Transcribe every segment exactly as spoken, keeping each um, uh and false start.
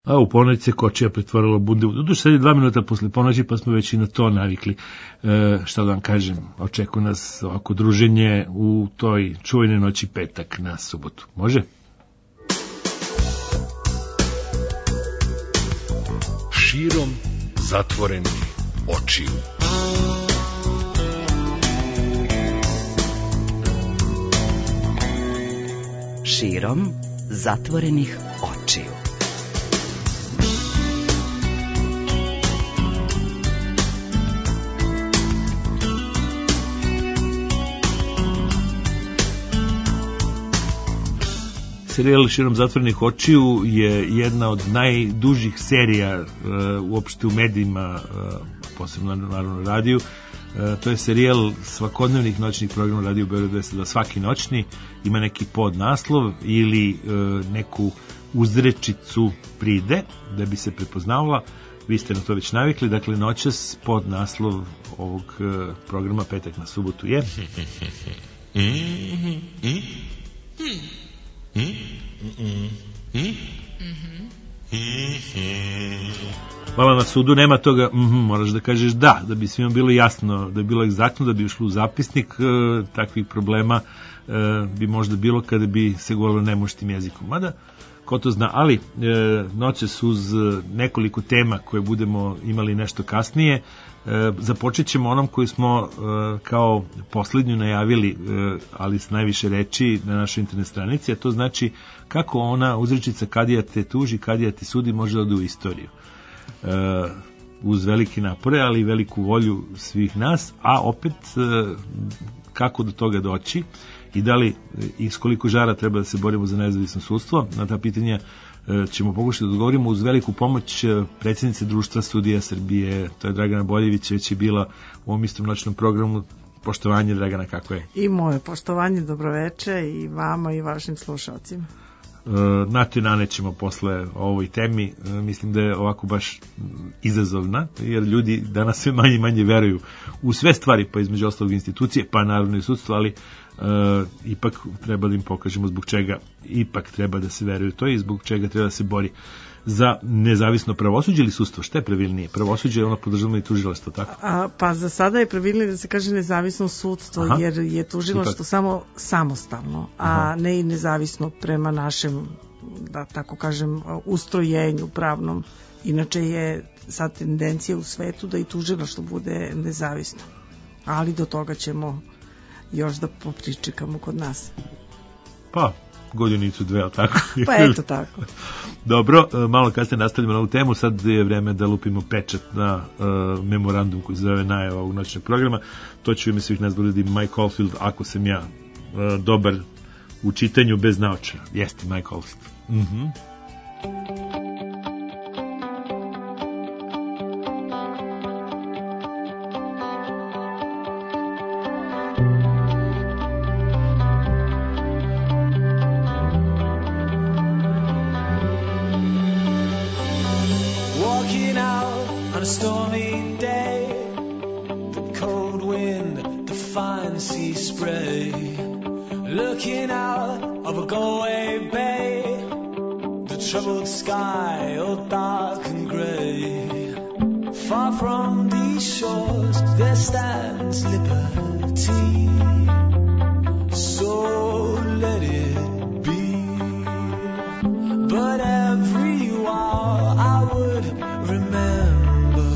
A u ponoć se kočija pretvorila u bundu. Doduše sad je dva minuta posle ponoći, pa smo već i na to navikli. E, šta da vam kažem, očekuje nas ovako druženje u toj čuvenoj noći petak na subotu. Može? Širom zatvorenih očiju. Širom zatvorenih očiju. Serijal Širom zatvorenih očiju je jedna od najdužih serija uh, uopšte u medijima, uh, posebno naravno radiju. Uh, to je serijal svakodnevnih noćnih programa Radio Beograd dvesta dva, svaki noćni, ima neki podnaslov ili uh, neku uzrečicu pride da bi se prepoznavala. Vi ste na to već navikli, dakle noćas podnaslov ovog uh, programa petak na subotu je Hvala na sudu, nema toga, mm-hmm, moraš da kažeš da, da bi svima bilo jasno, da bi bilo egzaktno, da bi ušlo u zapisnik, e, takvih problema e, bi možda bilo kada bi se govorilo nemuštim jezikom. Mada, ko to zna, ali e, noćas uz nekoliko tema koje budemo imali nešto kasnije, e, započet ćemo onom koji smo e, kao poslednju najavili, e, ali s najviše reči na našoj internet stranici, a to znači kako ona uzrečica kadija te tuži, kadija ti sudi može da ode u istoriju. E, uz velike napore, ali i veliku volju svih nas, a opet e, kako do toga doći i da li i s koliko žara treba da se borimo za nezavisno sudstvo, na ta pitanja e, ćemo pokušati da odgovorimo uz veliku pomoć predsjednice Društva sudija Srbije, to je Dragana Boljević, već je bila u ovom istom noćnom programu. Poštovanje, Dragana, kako je? I moje poštovanje, dobroveče i vama i vašim slušalcima. Na to i nanećemo posle ovoj temi. Mislim da je ovako baš izazovna, jer ljudi danas sve manje i manje veruju u sve stvari, pa između ostalog institucije, pa naravno i sudstvo, ali uh, ipak treba da im pokažemo zbog čega ipak treba da se veruje to i zbog čega treba da se bori za nezavisno pravosuđe ili sudstvo. Šta je pravilnije? Pravosuđe je ono podržavno i tužilaštvo, tako? A, pa za sada je pravilnije da se kaže nezavisno sudstvo, aha, jer je tužilaštvo ipak samo samostalno, a aha, ne i nezavisno prema našem, da tako kažem, ustrojenju pravnom. Inače je sad tendencija u svetu da i tužilaštvo bude nezavisno. Ali do toga ćemo još da popričekamo kod nas. Pa, godinicu dve, ali tako? Pa eto tako. Dobro, malo kasnije nastavljamo na ovu temu, sad je vreme da lupimo pečat na uh, memorandum koji se zove najava ovog noćnog programa. To ću ime svih nas buditi Mike Oldfield, ako sam ja uh, dobar u čitanju bez naočara. Jeste, Mike Oldfield. Mhm. Troubled sky, all dark and grey. Far from these shores there stands liberty. So let it be. But every while I would remember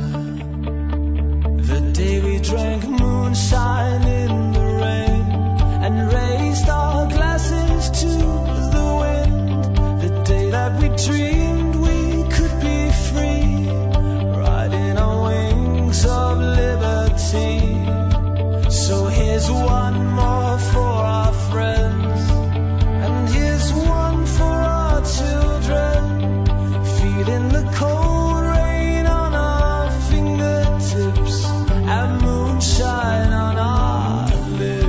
the day we drank moonshine in the rain and raised our glasses to the wind. That we dreamed we could be free, riding on wings of liberty. So here's one more for our friends, and here's one for our children, feeling the cold rain on our fingertips and moonshine on our lips.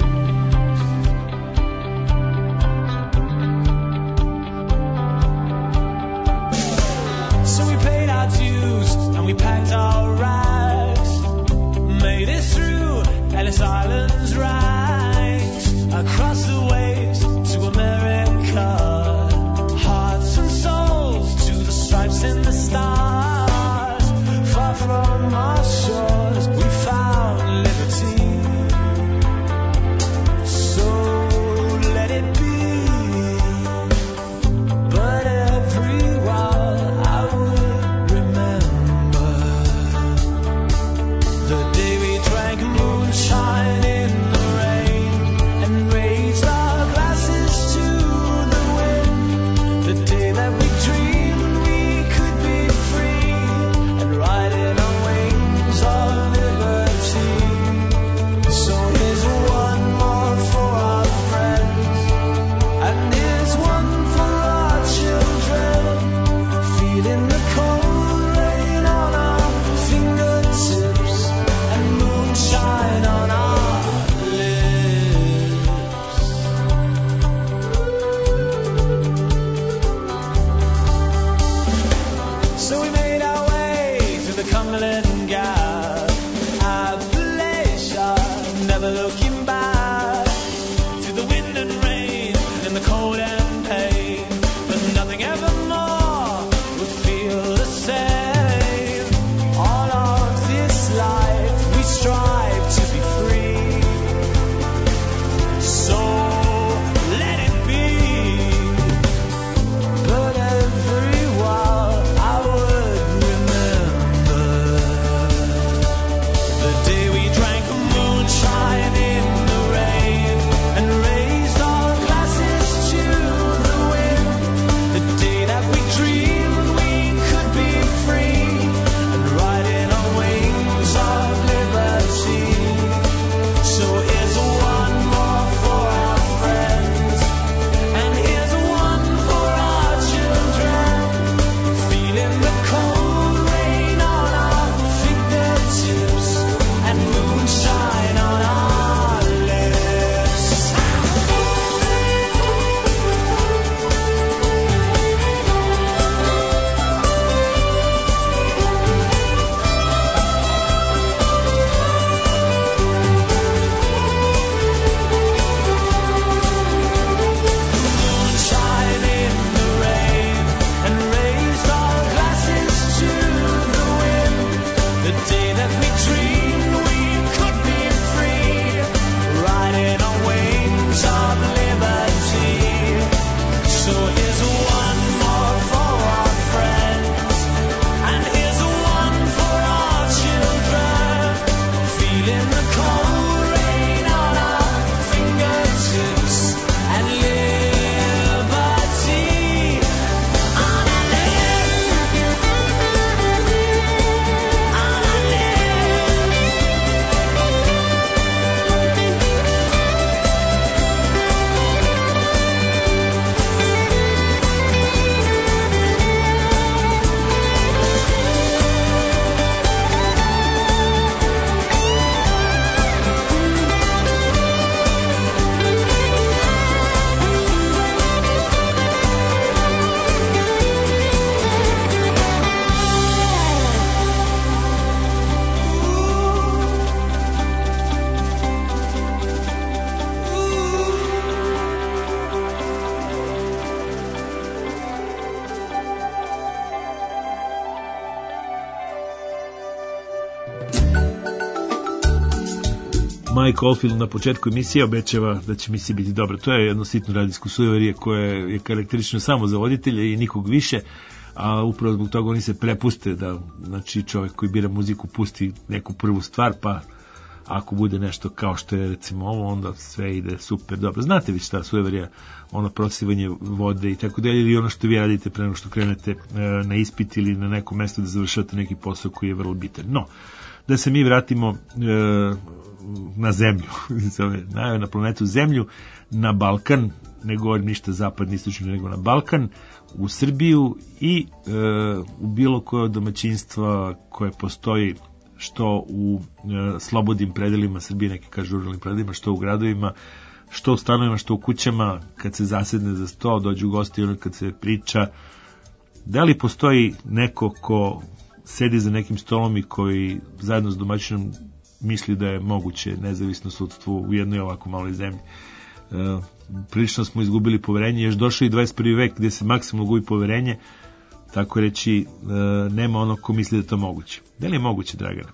We packed our rags, made it through Ellis Island's right, across the waves to America, hearts and souls to the Cumberland Gap. Appalachia, never looking back, through the wind and rain, and the cold and pain, but nothing evermore would feel the same. All of this life we strive to be free, so let it be. But every while I would remember the day we drank moonshine in the rain and raised our glasses to the wind. The day that we dreamed we could be free and riding on wings of liberty. So here's one more for our friends, and here's one for our children, feeling the cold rain on our fingertips and moonshine on our lips. Moonshine in the rain and raised our glasses to the wind. The day that we dreamed we could be free, riding on wings of liberty. So here's one more for our friends, and here's one for our children, feeling the cold rain on our fingertips and liberty. On a live, on a live. Mike Oldfield na početku emisije obećava da će emisija biti dobra. To je jedno sitno radijsko sujeverije koje je karakteristično samo za voditelje i nikog više, a upravo zbog toga oni se prepuste da, znači, čovjek koji bira muziku pusti neku prvu stvar, pa ako bude nešto kao što je recimo ovo, onda sve ide super dobro. Znate vi šta sujeverija, ono prosivanje vode i tako dalje, ili ono što vi radite pre nego što krenete e, na ispit ili na neko mesto da završate neki posao koji je vrlo bitan. No, da se mi vratimo e, na zemlju, na planetu Zemlju, na Balkan, ne govorim ništa zapadni, istočni, nego na Balkan, u Srbiju i e, u bilo koje domaćinstva koje postoji, što u e, slobodnim predelima Srbije, neki kažu ruralnim predelima, što u gradovima, što u stanovima, što u kućama, kad se zasedne za sto, dođu gosti, ono kad se priča. Da li postoji neko ko sedi za nekim stolom i koji zajedno s domaćinom misli da je moguće nezavisno sudstvo u jednoj ovako maloj zemlji? E, prilično smo izgubili poverenje, još došao i dvadeset prvi vek gdje se maksimalno gubi poverenje, tako reći, e, nema onog ko misli da je to moguće. Da li je moguće, Dragana?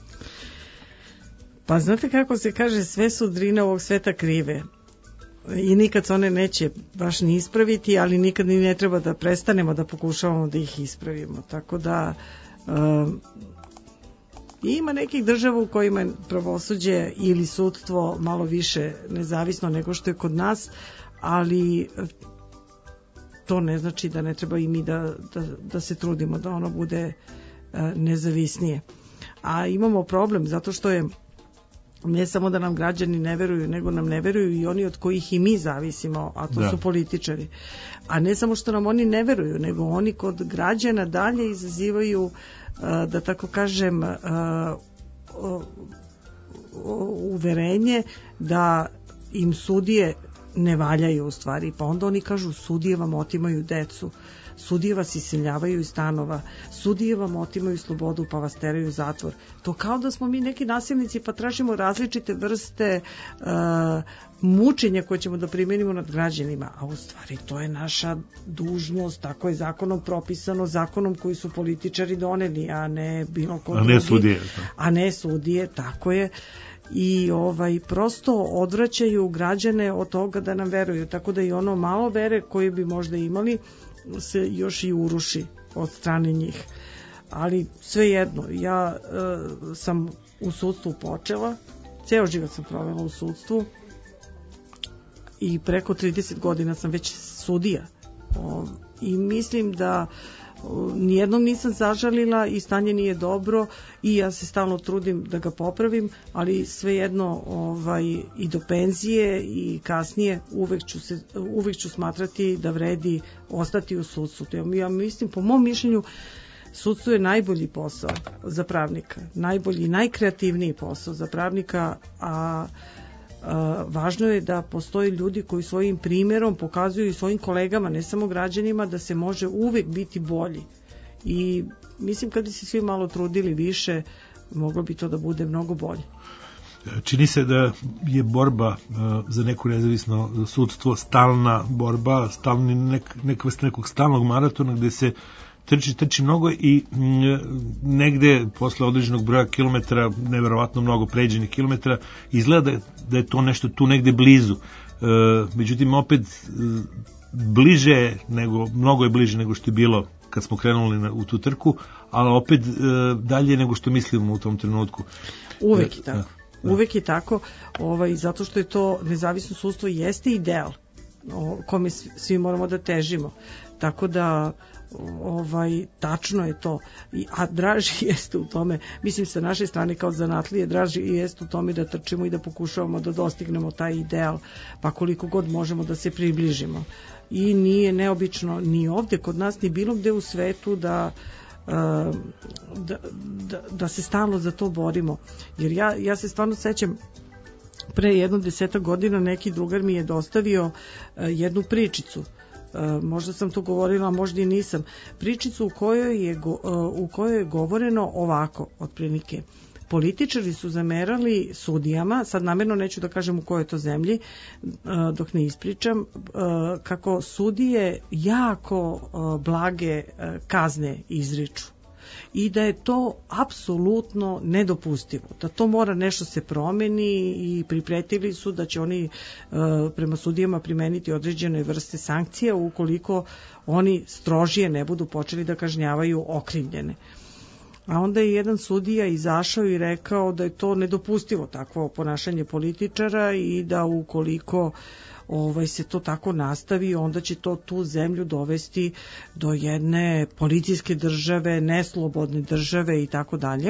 Pa znate kako se kaže, sve su drine ovog sveta krive i nikad se one neće baš ni ispraviti, ali nikad ni ne treba da prestanemo da pokušavamo da ih ispravimo, tako da um, ima nekih država u kojima je pravosuđe ili sudstvo malo više nezavisno nego što je kod nas, ali to ne znači da ne treba i mi da, da, da se trudimo da ono bude uh, nezavisnije. A imamo problem zato što je ne samo da nam građani ne veruju, nego nam ne veruju i oni od kojih i mi zavisimo, a to da. su političari. A ne samo što nam oni ne veruju, nego oni kod građana dalje izazivaju, uh, da tako kažem, uh, uverenje da im sudije ne valjaju u stvari, pa onda oni kažu sudije vam otimaju decu. sudije vas iseljavaju iz stanova, sudije vam otimaju slobodu pa vas teraju u zatvor. To kao da smo mi neki nasilnici pa tražimo različite vrste uh, mučenja koje ćemo da primenimo nad građanima, a u stvari to je naša dužnost, tako je zakonom propisano, zakonom koji su političari doneli, a ne bilo ko drugi. A ne sudije. A ne sudije, tako je. I ovaj prosto odvraćaju građane od toga da nam veruju, tako da i ono malo vere koje bi možda imali se još i uruši od strane njih. Ali svejedno, ja e, sam u sudstvu počela, ceo život sam provela u sudstvu i preko trideset godina sam već sudija. O, i mislim da nijednom nisam zažalila i stanje nije dobro i ja se stalno trudim da ga popravim, ali svejedno ovaj, i do penzije i kasnije uvek ću, se, uvek ću smatrati da vredi ostati u sudstvu. Ja mislim, po mom mišljenju, sudstvo je najbolji posao za pravnika, najbolji i najkreativniji posao za pravnika, a Uh, važno je da postoje ljudi koji svojim primjerom pokazuju i svojim kolegama, ne samo građanima, da se može uvek biti bolji. I mislim kad bi se svi malo trudili više, moglo bi to da bude mnogo bolje. Čini se da je borba uh, za neko nezavisno sudstvo stalna borba, stalni nek, neka vrsta nekog stalnog maratona gde se trči, trči mnogo i m, negde posle određenog broja kilometara, neverovatno mnogo pređenih kilometara, izgleda da, da je to nešto tu negde blizu. E, međutim, opet e, bliže nego, mnogo je bliže nego što je bilo kad smo krenuli na, u tu trku, ali opet e, dalje nego što mislimo u tom trenutku. Uvek je tako. Da. Uvek je tako, ovaj, zato što je to nezavisno sudstvo jeste ideal o kome svi moramo da težimo. Tako da ovaj tačno je to, a draži jeste u tome, mislim sa naše strane kao zanatlije, draži jeste u tome da trčimo i da pokušavamo da dostignemo taj ideal, pa koliko god možemo da se približimo. I nije neobično ni ovde kod nas, ni bilo gde u svetu da da, da, da se stalno za to borimo. Jer ja, ja se stvarno sećam, pre jedno desetak godina neki drugar mi je dostavio jednu pričicu. Možda sam to govorila, možda i nisam, pričicu u kojoj je, u kojoj je govoreno ovako, otprilike. Političari su zamerali sudijama, sad namjerno neću da kažem u kojoj to zemlji, dok ne ispričam, kako sudije jako blage kazne izriču. I da je to apsolutno nedopustivo, da to mora nešto se promeni i pripretili su da će oni e, prema sudijama primeniti određene vrste sankcija ukoliko oni strožije ne budu počeli da kažnjavaju okrivljene. A onda je jedan sudija izašao i rekao da je to nedopustivo takvo ponašanje političara i da ukoliko ovaj se to tako nastavi, onda će to tu zemlju dovesti do jedne policijske države, neslobodne države i tako dalje.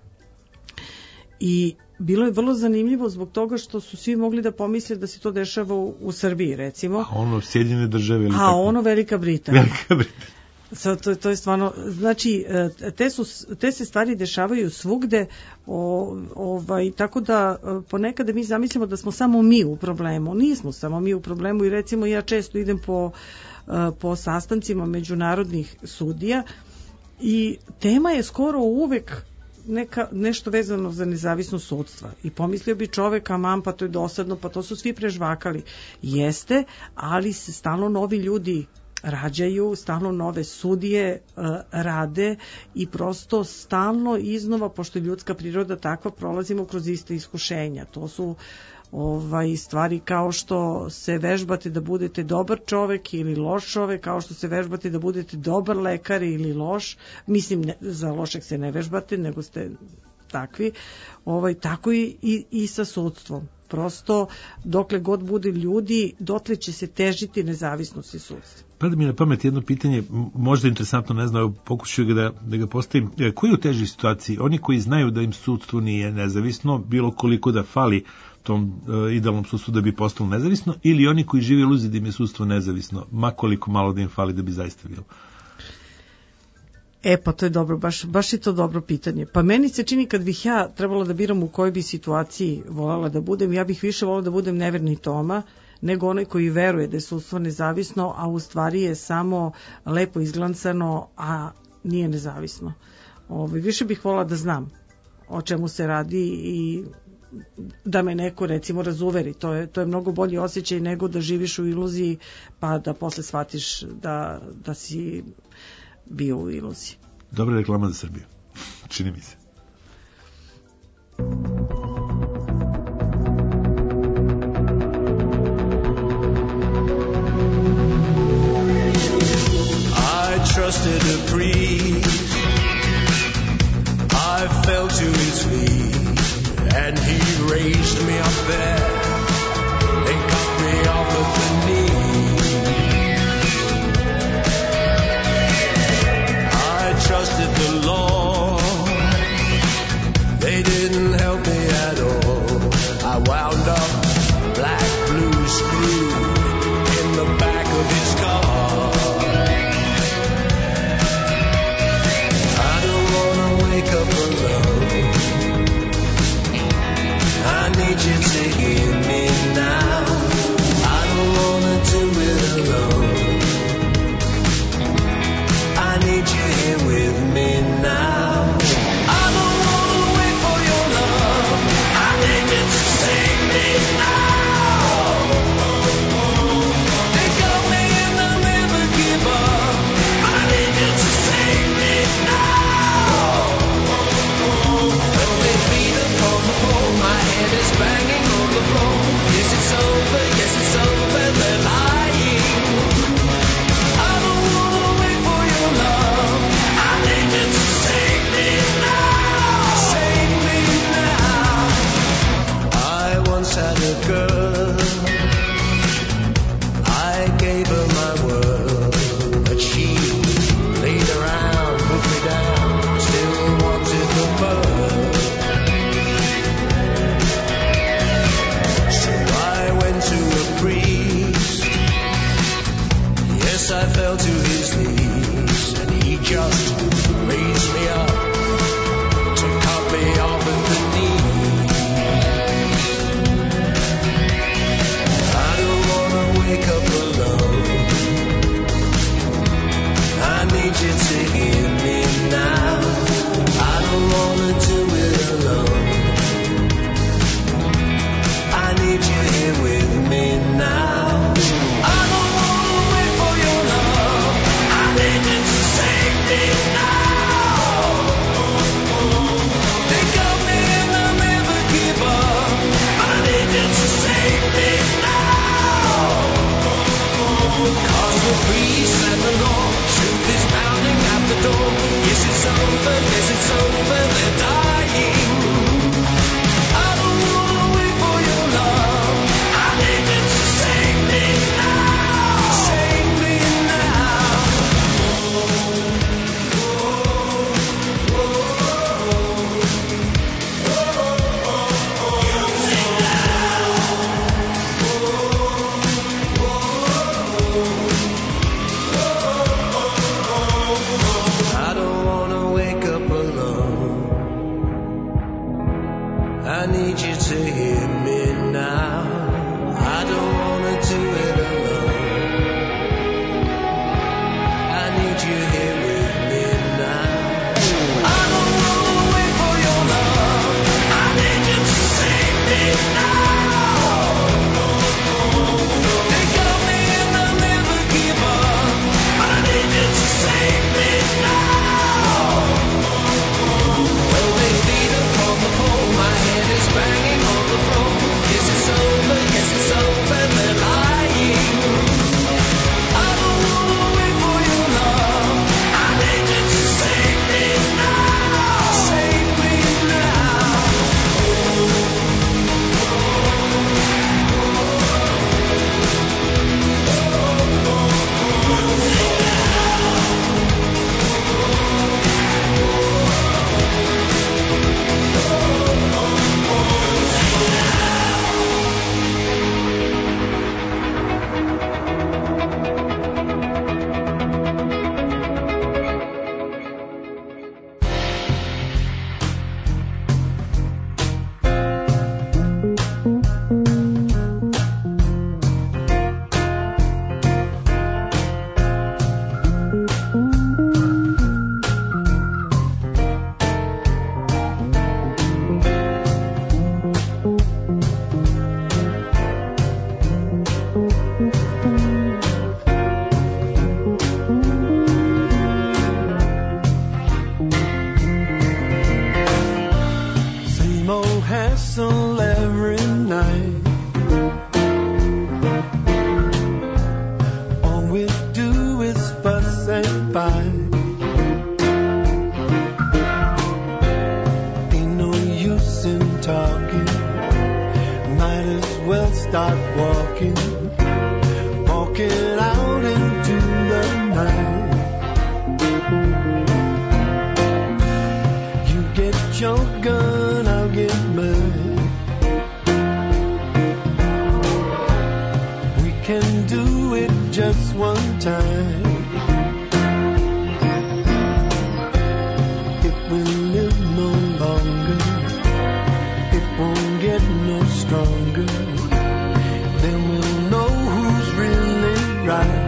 I bilo je vrlo zanimljivo zbog toga što su svi mogli da pomisle da se to dešava u, u Srbiji, recimo. A ono Sjedinjene države ili A tako? ono Velika Britanija. Velika Britanija. Sad, to, to je stvarno, znači te, su, te se stvari dešavaju svugde, o, ovaj, tako da ponekad mi zamislimo da smo samo mi u problemu. Nismo samo mi u problemu i recimo ja često idem po, po sastancima međunarodnih sudija i tema je skoro uvek neka, nešto vezano za nezavisnost sudstva i pomislio bi čovek, aman, pa to je dosadno, pa to su svi prežvakali. Jeste, ali se stalno novi ljudi rađaju, stalno nove sudije uh, rade i prosto stalno iznova, pošto je ljudska priroda takva, prolazimo kroz iste iskušenja. To su ovaj, stvari kao što se vežbate da budete dobar čovek ili loš čovek, kao što se vežbate da budete dobar lekar ili loš. Mislim, ne, za lošeg se ne vežbate, nego ste takvi. Ovaj, tako i, i, i sa sudstvom. Prosto, dokle god bude ljudi, dotle će se težiti nezavisnosti sudstva. Pada mi na pamet jedno pitanje, možda interesantno, ne znam, pokušaju ga da, da ga postavim. E, koji je u težoj situaciji? Oni koji znaju da im sudstvo nije nezavisno, bilo koliko da fali tom e, idealnom sudstvu da bi postalo nezavisno, ili oni koji žive u iluziji da im je sudstvo nezavisno, ma koliko malo da im fali da bi zaista bilo? E, pa to je dobro, baš, baš je to dobro pitanje. Pa meni se čini kad bih ja trebala da biram u kojoj bi situaciji voljela da budem, ja bih više voljela da budem neverni Toma nego onaj koji veruje da je sudstvo nezavisno, a u stvari je samo lepo izglancano, a nije nezavisno. Ovaj, više bih volila da znam o čemu se radi i da me neko recimo razuveri. To je, to je mnogo bolji osjećaj nego da živiš u iluziji pa da posle shvatiš da, da si bio u iluziji. Dobra reklama za Srbiju, čini mi se. I trusted a priest, I fell to his feet, and he raised me up there and cut me off at the knee. I trusted the Lord, they didn't help me at all. I wound up black blue screw in the back of his car. I don't wanna wake up alone, I need you to hear me now. I don't wanna do it alone, I need you here with me now. I don't wanna wait for your love, I need you to save me now. They got me and I'll never give up, I need you to save me now. Well, they beat upon the pole, my head is banging on the floor. Yes, it's over, yes, it's over, they're lying. I don't wanna wait for your love, I need you to save me now. Save me now. I once had a girl, I gave her my world, but she played around, put me down, still wanted the pearl. So I went to a priest, yes, I fell to his knees, and he just raised me up to cut me off at the knee. I don't wanna wake up alone, I need you to hear me now. I don't wanna do it alone, I need you here with me now. I don't wanna wait for your love, I need you to save me now. They got me and I'll never give up, I need you to save me now. Cause the priest and the law, truth is pounding at the door. Yes, it's over, yes, it's over, they're dying. I don't wanna wait for your love, I need you to save me now. Save me now. I don't wanna wake up alone, I need you to hear me now. I don't wanna do it alone, I need you here with me now. I don't wanna wait for your love, I need you to save me now. They got me and I'll never give up, I need you to save me now. Well, they beat upon the pole, my head is banging on the floor. time. If we live no longer, it won't get no stronger. Then we'll know who's really right.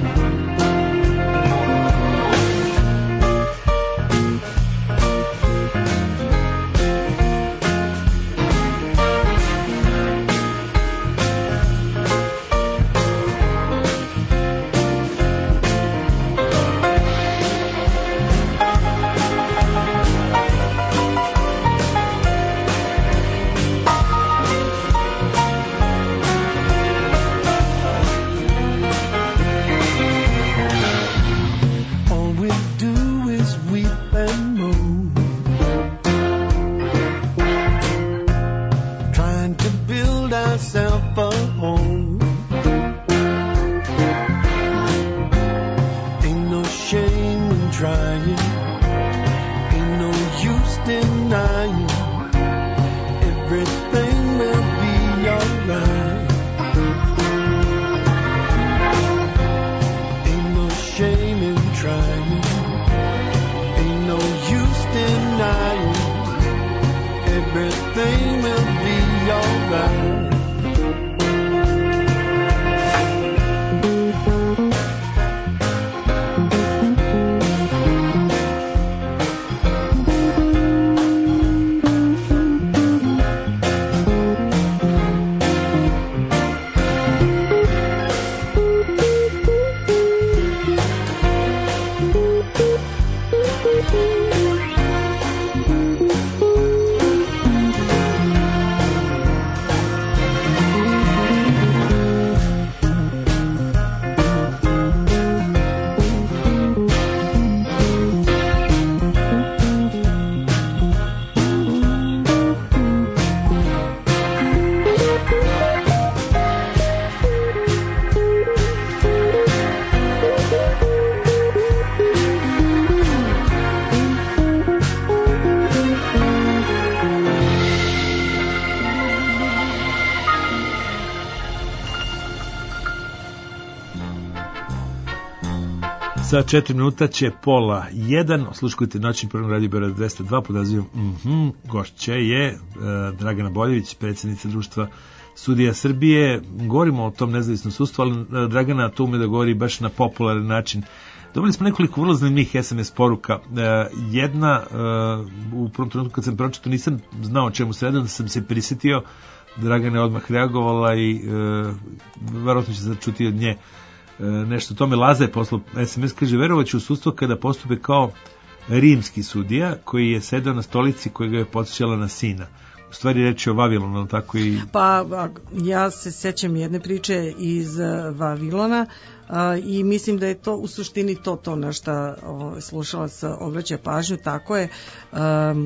Za četiri minuta će pola jedan, slušajte noćni program Radio Beograd dvesta dva pod nazivom mm-hmm, gošća je uh, Dragana Boljević, predsjednica društva sudija Srbije. Govorimo o tom nezavisnom sudstvu, ali uh, Dragana to ume da govori baš na popularan način. Dobili smo nekoliko vrlo zanimljivih es em es poruka. Uh, jedna, uh, u prvom trenutku kad sam pročitao, nisam znao o čemu se radi, da sam se prisjetio, Dragana je odmah reagovala i uh, verovatno će se čuti od nje nešto tome. Laza je poslao es em es, kaže, verovaću u sudstvo kada postupe kao rimski sudija koji je sedao na stolici koja ga je podsjećala na sina. U stvari reč je o Vavilonu, tako i... Pa ja se sećam jedne priče iz Vavilona a, i mislim da je to u suštini to to na šta o, slušalac obraća pažnju. Tako je, a,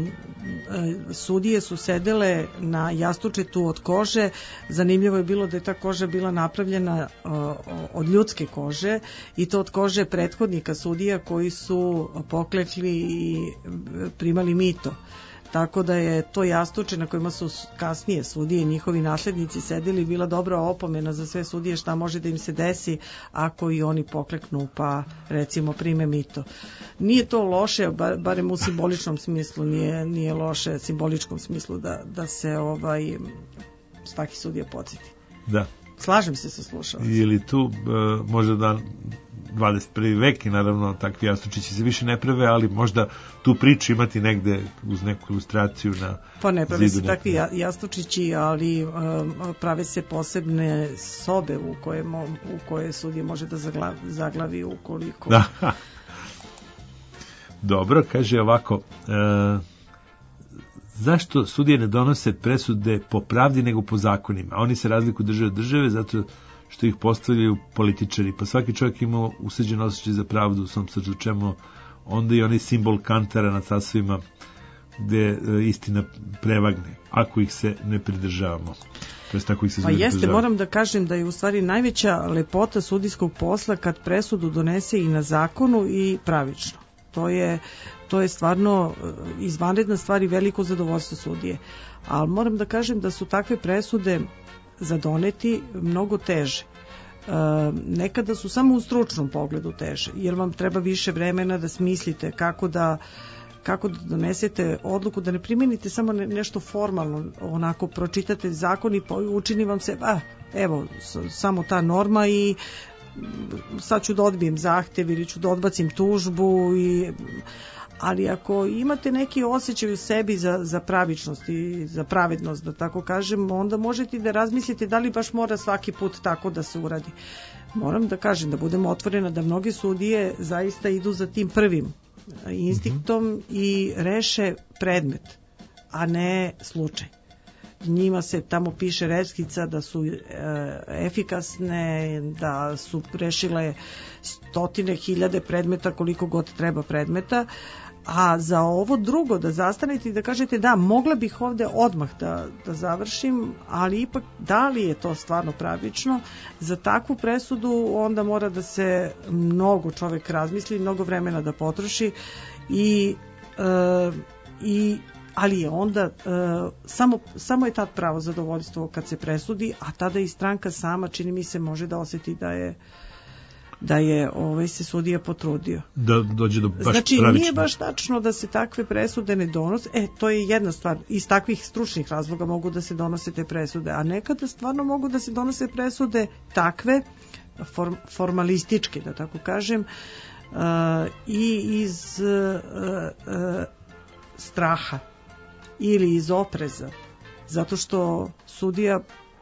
a, sudije su sedele na jastučetu od kože. Zanimljivo je bilo da je ta koža bila napravljena a, od ljudske kože i to od kože prethodnika sudija koji su poklekli i primali mito. Tako da je to jastuče na kojima su kasnije sudije i njihovi naslednici sedeli bila dobra opomena za sve sudije šta može da im se desi ako i oni pokleknu pa recimo prime mito. Nije to loše, bar, barem u simboličnom smislu nije, nije loše, simboličkom smislu da, da se ovaj svaki sudija podsjeti. Da. Slažem se sa slušalcem. Ili tu uh, možda da dvadeset prvi vek i naravno takvi jastučići se više ne prave, ali možda tu priču imati negde uz neku ilustraciju na pa ne prave se takvi jastučići, ali um, prave se posebne sobe u koje, mo, u koje sudije može da zaglavi, zaglavi ukoliko. Da. Dobro, kaže ovako, uh, zašto sudije ne donose presude po pravdi nego po zakonima? Oni se razlikuju države od države zato što ih postavljaju političari. Pa svaki čovjek ima usađen osjećaj za pravdu u svom srcu, čemu onda i onaj simbol kantara na sasvima gde e, istina prevagne, ako ih se ne pridržavamo. To jest tako ih se pa jeste, pridržavamo. Moram da kažem da je u stvari najveća lepota sudijskog posla kad presudu donese i na zakonu i pravično. To je, to je stvarno izvanredna stvar i veliko zadovoljstvo sudije. Ali moram da kažem da su takve presude za doneti mnogo teže. nekada su samo u stručnom pogledu teže, jer vam treba više vremena da smislite kako da kako da donesete odluku, da ne primenite samo nešto formalno, onako pročitate zakon i učini vam se, a, evo, samo ta norma i sad ću da odbijem zahtev ili ću da odbacim tužbu, i, ali ako imate neki osjećaj u sebi za, za pravičnost i za pravednost, da tako kažem, onda možete da razmislite da li baš mora svaki put tako da se uradi. Moram da kažem, da budemo otvorena, da mnoge sudije zaista idu za tim prvim instinktom mm-hmm. i reše predmet, a ne slučaj. Njima se tamo piše reskica da su e, efikasne, da su rešile stotine hiljade predmeta, koliko god treba predmeta, a za ovo drugo da zastanete i da kažete da, mogla bih ovde odmah da, da završim, ali ipak da li je to stvarno pravično, za takvu presudu onda mora da se mnogo čovek razmisli, mnogo vremena da potroši i, e, i ali je onda e, samo, samo je tad pravo zadovoljstvo kad se presudi, a tada i stranka sama, čini mi se, može da osjeti da je da je ovaj se sudija potrudio. Da dođe do baš znači, pravično. Nije baš tačno da se takve presude ne donose. E, to je jedna stvar. Iz takvih stručnih razloga mogu da se donose te presude, a nekada stvarno mogu da se donose presude takve, form, formalističke, da tako kažem, uh, i iz uh, uh, straha ili iz opreza. Zato što sudija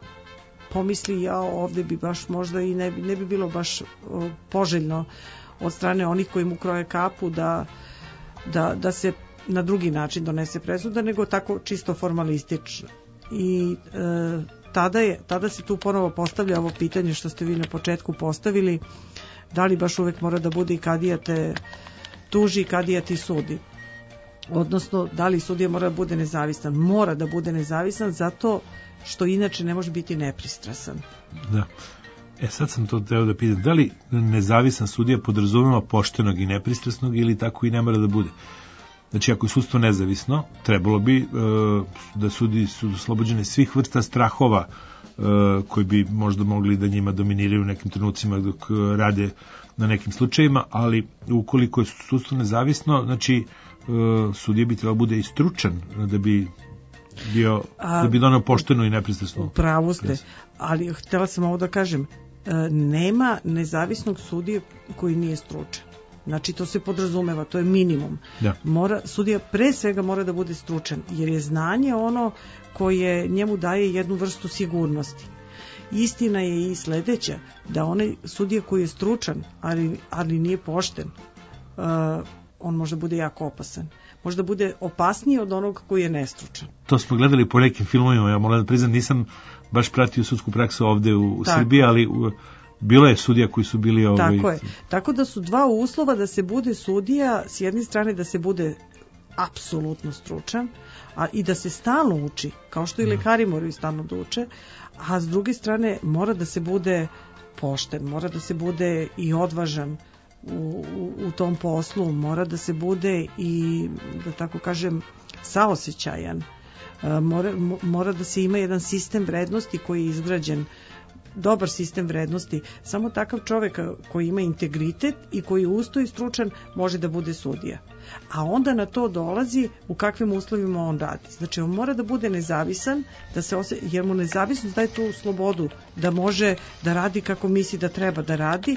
pomisli, ja ovde bi baš možda i ne bi, ne bi bilo baš o, poželjno od strane onih koji mu kroje kapu da, da, da se na drugi način donese presuda, nego tako čisto formalistično. I e, tada, je, tada se tu ponovo postavlja ovo pitanje što ste vi na početku postavili, da li baš uvek mora da bude i kadija te tuži i kadija ti sudi. Odnosno, da li sudija mora da bude nezavisan? Mora da bude nezavisan zato što inače ne može biti nepristrasan. Da. E sad sam to teo da pitam, da li nezavisan sudija podrazumeva poštenog i nepristrasnog ili tako i ne mora da bude? Znači, ako je sudstvo nezavisno, trebalo bi e, da sudi su oslobođene svih vrsta strahova e, koji bi možda mogli da njima dominiraju u nekim trenucima dok rade na nekim slučajima, ali ukoliko je sudstvo nezavisno, znači e, sudija bi trebalo bude i stručan da bi bio, da bi donao pošteno i nepristrasno. U pravu ste, ali htjela sam ovo da kažem, nema nezavisnog sudije koji nije stručan. Znači, to se podrazumeva, to je minimum. Da. Mora, sudija pre svega mora da bude stručan, jer je znanje ono koje njemu daje jednu vrstu sigurnosti. Istina je i sledeća, da onaj sudija koji je stručan, ali, ali nije pošten, uh, on može bude jako opasan. Možda bude opasniji od onog koji je nestručan. To smo gledali po nekim filmovima, ja moram da priznam, nisam baš pratio sudsku praksu ovde u, u Srbiji, ali u, bilo je sudija koji su bili... Ovaj... Tako je. Tako da su dva uslova da se bude sudija, s jedne strane da se bude apsolutno stručan, a i da se stalno uči, kao što i lekari moraju stalno da uče, a s druge strane mora da se bude pošten, mora da se bude i odvažan u, u, u tom poslu, mora da se bude i, da tako kažem, saosećajan, mora, mora da se ima jedan sistem vrednosti koji je izgrađen, dobar sistem vrednosti. Samo takav čovjek koji ima integritet i koji ustoji stručan može da bude sudija. A onda na to dolazi u kakvim uslovima on radi. Znači, on mora da bude nezavisan, da se osje... jer mu nezavisnost daje tu slobodu da može da radi kako misli da treba da radi,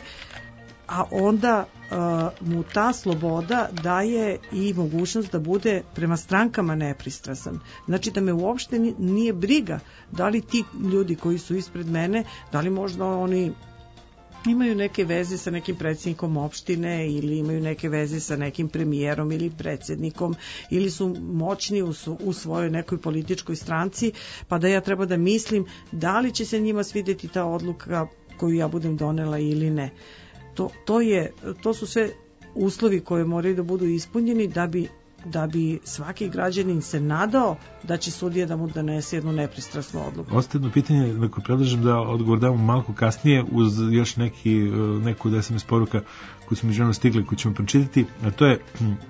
a onda uh, mu ta sloboda daje i mogućnost da bude prema strankama nepristrasan. Znači da me uopšte nije briga da li ti ljudi koji su ispred mene, da li možda oni imaju neke veze sa nekim predsjednikom opštine ili imaju neke veze sa nekim premijerom ili predsjednikom ili su moćni u, su, u svojoj nekoj političkoj stranci, pa da ja treba da mislim da li će se njima svidjeti ta odluka koju ja budem donela ili ne. To, to, je, to su sve uslovi koje moraju da budu ispunjeni da bi, da bi svaki građanin se nadao da će sudija da mu donese jednu nepristrasnu odluku. Ostaje jedno pitanje na koje predlažem da odgovor damo malo kasnije uz još neki, neku od es em es poruka koju smo međunarodno stigli, koju ćemo pročitati, a to je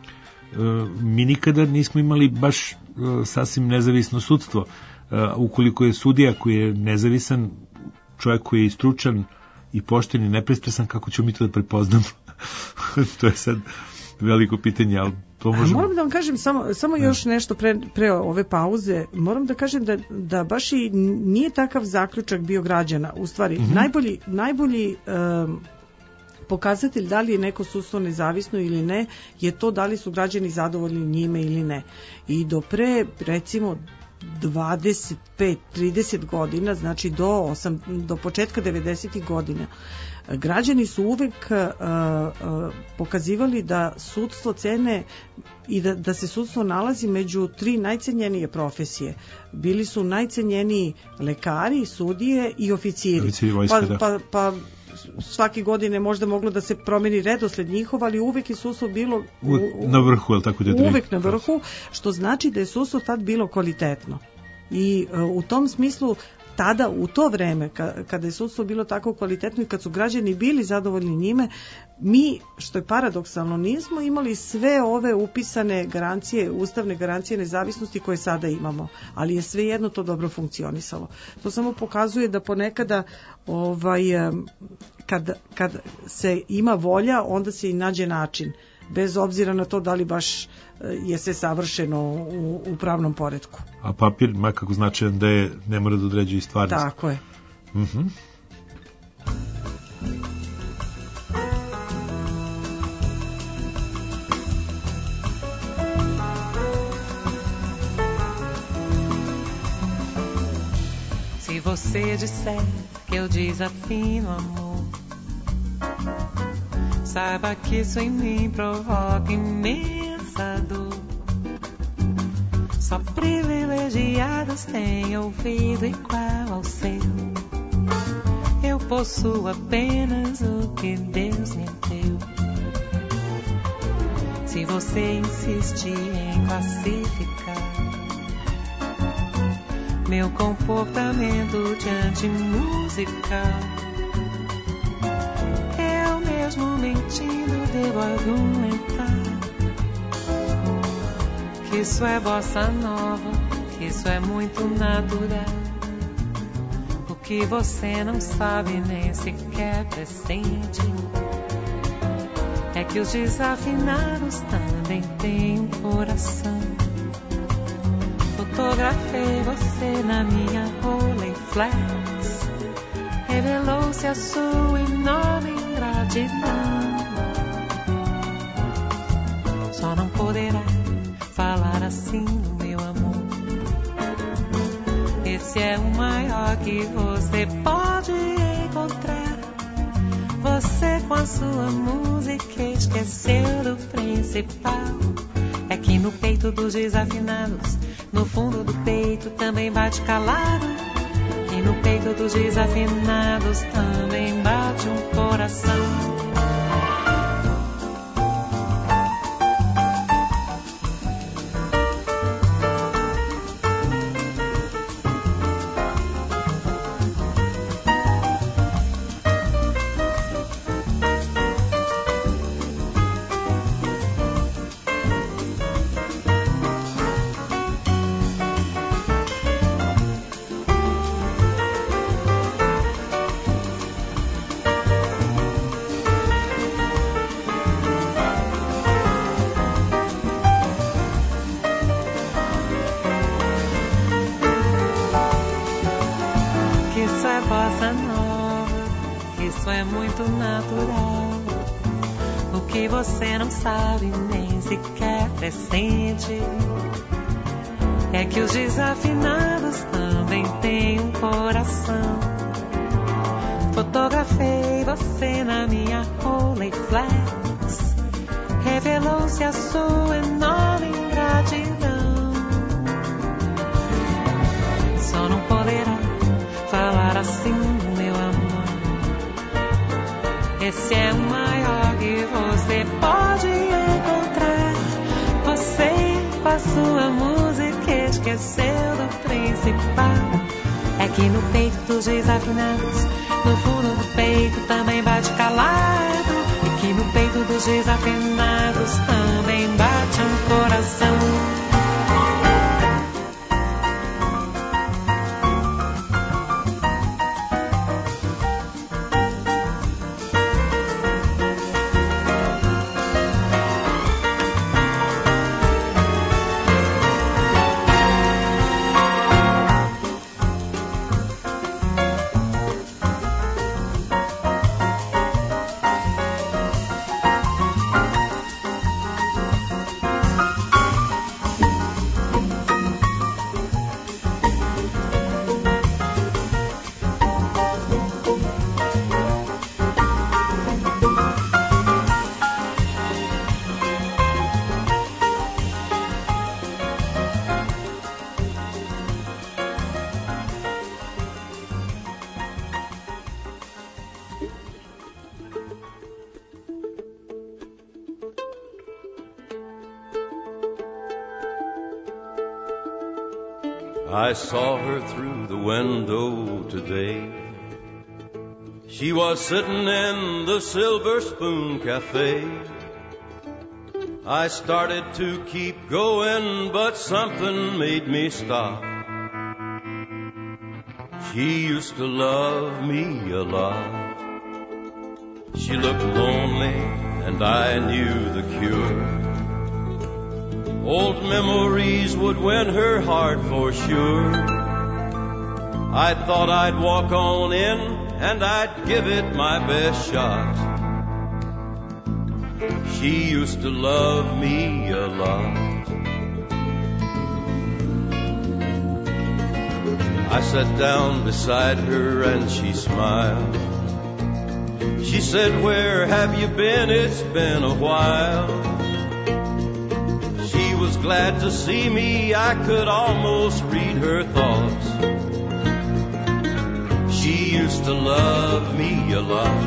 mi nikada nismo imali baš sasvim nezavisno sudstvo. Ukoliko je sudija koji je nezavisan, čovjek koji je stručan i pošten i nepristrasan, kako ćemo mi to da prepoznamo? To je sad veliko pitanje, ali to možemo... Moram da vam kažem samo, samo još nešto pre, pre ove pauze. Moram da kažem da, da baš i nije takav zaključak bio građana. U stvari, mm-hmm. najbolji, najbolji um, pokazatelj da li je neko sudstvo nezavisno ili ne je to da li su građani zadovoljni njime ili ne. I do pre, recimo, dvadeset pet trideset godina, znači do, osam, do početka devedesetih godina, građani su uvek uh, uh, pokazivali da sudstvo cene i da, da se sudstvo nalazi među tri najcenjenije profesije. Bili su najcenjeniji lekari, sudije i oficiri. Oficiri vojske, pa, da. pa, pa svake godine možda moglo da se promeni redosled njihov, ali uvek je sudstvo bilo u, u, na vrhu, je li tako? Uvek na vrhu, što znači da je sudstvo tad bilo kvalitetno. I uh, u tom smislu tada, u to vreme, kada je sudstvo bilo tako kvalitetno i kad su građani bili zadovoljni njime, mi, što je paradoksalno, nismo imali sve ove upisane garancije, ustavne garancije nezavisnosti koje sada imamo, ali je svejedno to dobro funkcionisalo. To samo pokazuje da ponekada ovaj, kad, kad se ima volja, onda se i nađe način, bez obzira na to da li baš je sve savršeno u, u pravnom poretku. A papir, makako značajan da je, ne mora da određuje stvarnost. Tako je. Mhm. Se você disser que eu desafino amor, saiba que isso em mim provoca imensa dor. Só privilegiados têm ouvido igual ao seu. Eu possuo apenas o que Deus me deu. Se você insistir em classificar meu comportamento diante musical, eu mesmo mentindo devo argumentar que isso é bossa nova, que isso é muito natural. O que você não sabe nem sequer pressente é que os desafinados também têm um coração. Fotografei você na minha Rolleiflex, revelou-se a sua enorme ingratidão. Só não poderá falar assim do meu amor. Esse é o maior que você pode encontrar. Você com a sua música esqueceu do principal. É que no peito dos desafinados, no fundo do peito também bate calado. E no peito dos desafinados também bate um coração. Você não sabe nem sequer pressente é que os desafinados também têm um coração. Fotografei você na minha Rolleiflex, revelou-se a sua enorme ingratidão. Só não poderá falar assim, meu amor. Esse é o maior que você pode encontrar. Você com a sua música esqueceu do principal. É que no peito dos desafinados, no fundo do peito também bate calado. E que no peito dos desafinados também bate um coração. I saw her through the window today. She was sitting in the Silver Spoon Cafe. I started to keep going, but something made me stop. She used to love me a lot. She looked lonely, and I knew the cure. Old memories would win her heart for sure. I thought I'd walk on in, and I'd give it my best shot. She used to love me a lot. I sat down beside her and she smiled. She said, "Where have you been? It's been a while." She was glad to see me. I could almost read her thoughts. She used to love me a lot.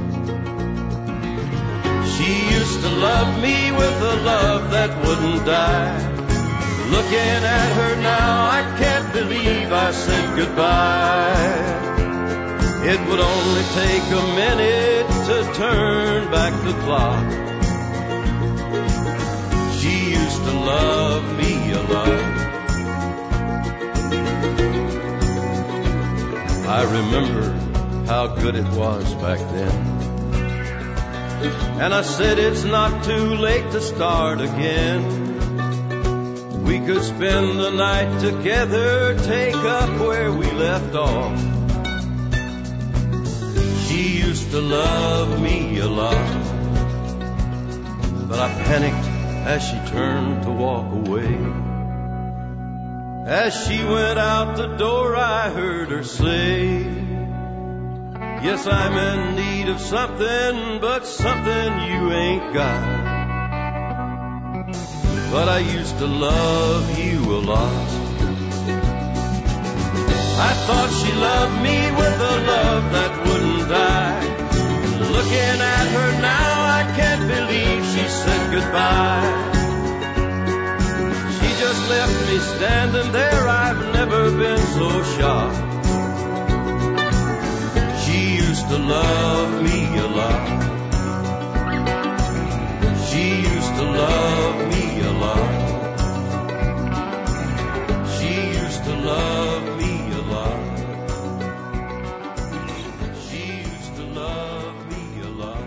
She used to love me with a love that wouldn't die. Looking at her now, I can't believe I said goodbye. It would only take a minute to turn back the clock. She used to love me a lot. I remember how good it was back then. And I said it's not too late to start again. We could spend the night together, take up where we left off. She used to love me a lot. But I panicked as she turned to walk away. As she went out the door, I heard her say, "Yes, I'm in need of something, but something you ain't got. But I used to love you a lot." I thought she loved me with a love that wouldn't die. Looking at her now, I can't believe she said goodbye. She just left me standing there. I've never been so shocked. She used to love me a lot. She used to love me a lot. She used to love me a lot. She used to love me a lot.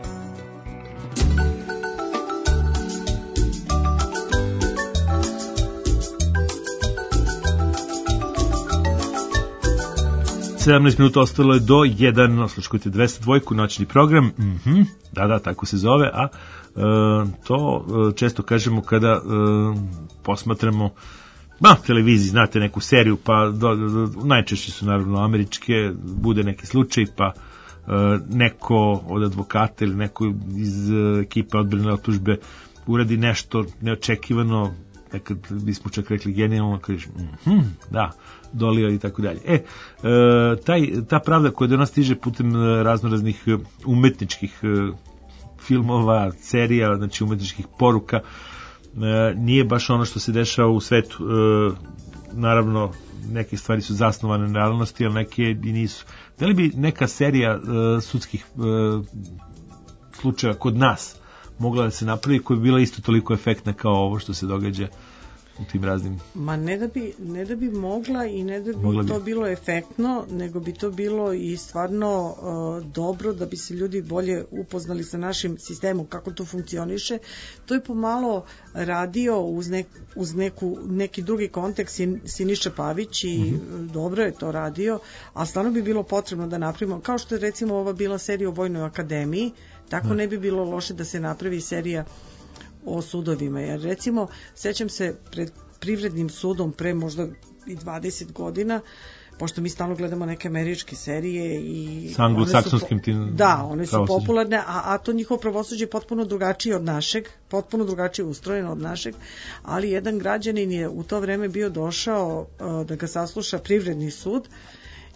sedamnaest minuta ostalo je do jedan, osluškujte dvesta dva, noćni program, mm-hmm, da, da, tako se zove, a e, to e, često kažemo kada e, posmatramo na televiziji, znate, neku seriju, pa do, do, najčešće su naravno američke, bude neki slučaj, pa e, neko od advokata ili neko iz e, ekipe odbrane optužbe uradi nešto neočekivano, nekad bismo čak rekli genijalno, kažeš, mm-hmm, da, dolio i tako dalje. E, e taj, ta pravda koja do nas stiže putem raznoraznih umetničkih e, filmova, serija, znači umetničkih poruka, e, nije baš ono što se dešava u svetu. E, naravno, neke stvari su zasnovane na realnosti, ali neke i nisu. Da li bi neka serija e, sudskih e, slučaja kod nas mogla da se napravi koja bi bila isto toliko efektna kao ovo što se događa u tim raznim... Ma ne da bi, ne da bi mogla i ne da bi mogla to bi. bilo efektno, nego bi to bilo i stvarno uh, dobro da bi se ljudi bolje upoznali sa našim sistemom, kako to funkcioniše. To je pomalo radio uz, nek, uz neku, neki drugi kontekst Sin, Siniša Pavić i mm-hmm. dobro je to radio, a stvarno bi bilo potrebno da napravimo, kao što je recimo ova bila serija o Vojnoj akademiji, tako ne bi bilo loše da se napravi serija o sudovima, jer recimo sećam se pred Privrednim sudom pre možda i dvadeset godina, pošto mi stalno gledamo neke američke serije i s anglosaksonskim tim, da, one su pravosuđe. Popularne, a, a to njihovo pravosuđe je potpuno drugačije od našeg, potpuno drugačije ustrojeno od našeg, ali jedan građanin je u to vreme bio došao uh, da ga sasluša Privredni sud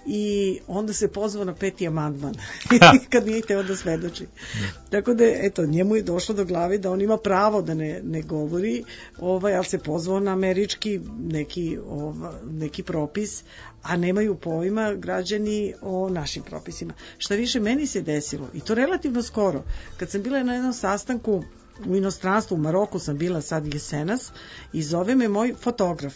i onda se pozvao na peti amandman kad nije hteo da svedoči. Tako da, eto, njemu je došlo do glave da on ima pravo da ne, ne govori, ovaj, ali se pozvao na američki neki, ova, neki propis, a nemaju pojma građani o našim propisima. Šta više, meni se desilo, i to relativno skoro, kad sam bila na jednom sastanku u inostranstvu, u Maroku sam bila sad jesenas, i zove me moj fotograf.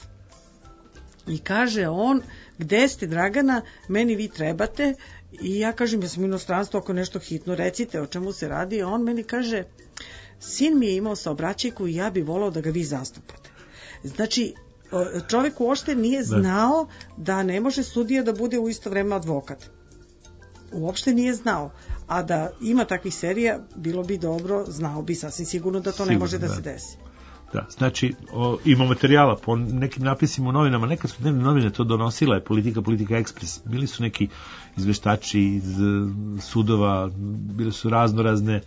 I kaže on, gde ste Dragana, meni vi trebate, i ja kažem, ja sam u inostranstvu, ako nešto hitno, recite o čemu se radi, a on meni kaže, sin mi je imao saobraćajku i ja bi volao da ga vi zastupate. Znači, čovjek uopšte nije znao da ne može sudija da bude u isto vreme advokat. Uopšte nije znao. A da ima takvih serija, bilo bi dobro, znao bi sasvim sigurno da to sigurno, ne može da, da se desi. Da, znači, o, ima materijala po nekim napisima u novinama, nekad su dnevne novine to donosile, Politika, Politika Ekspres, bili su neki izveštači iz sudova, bile su razno razne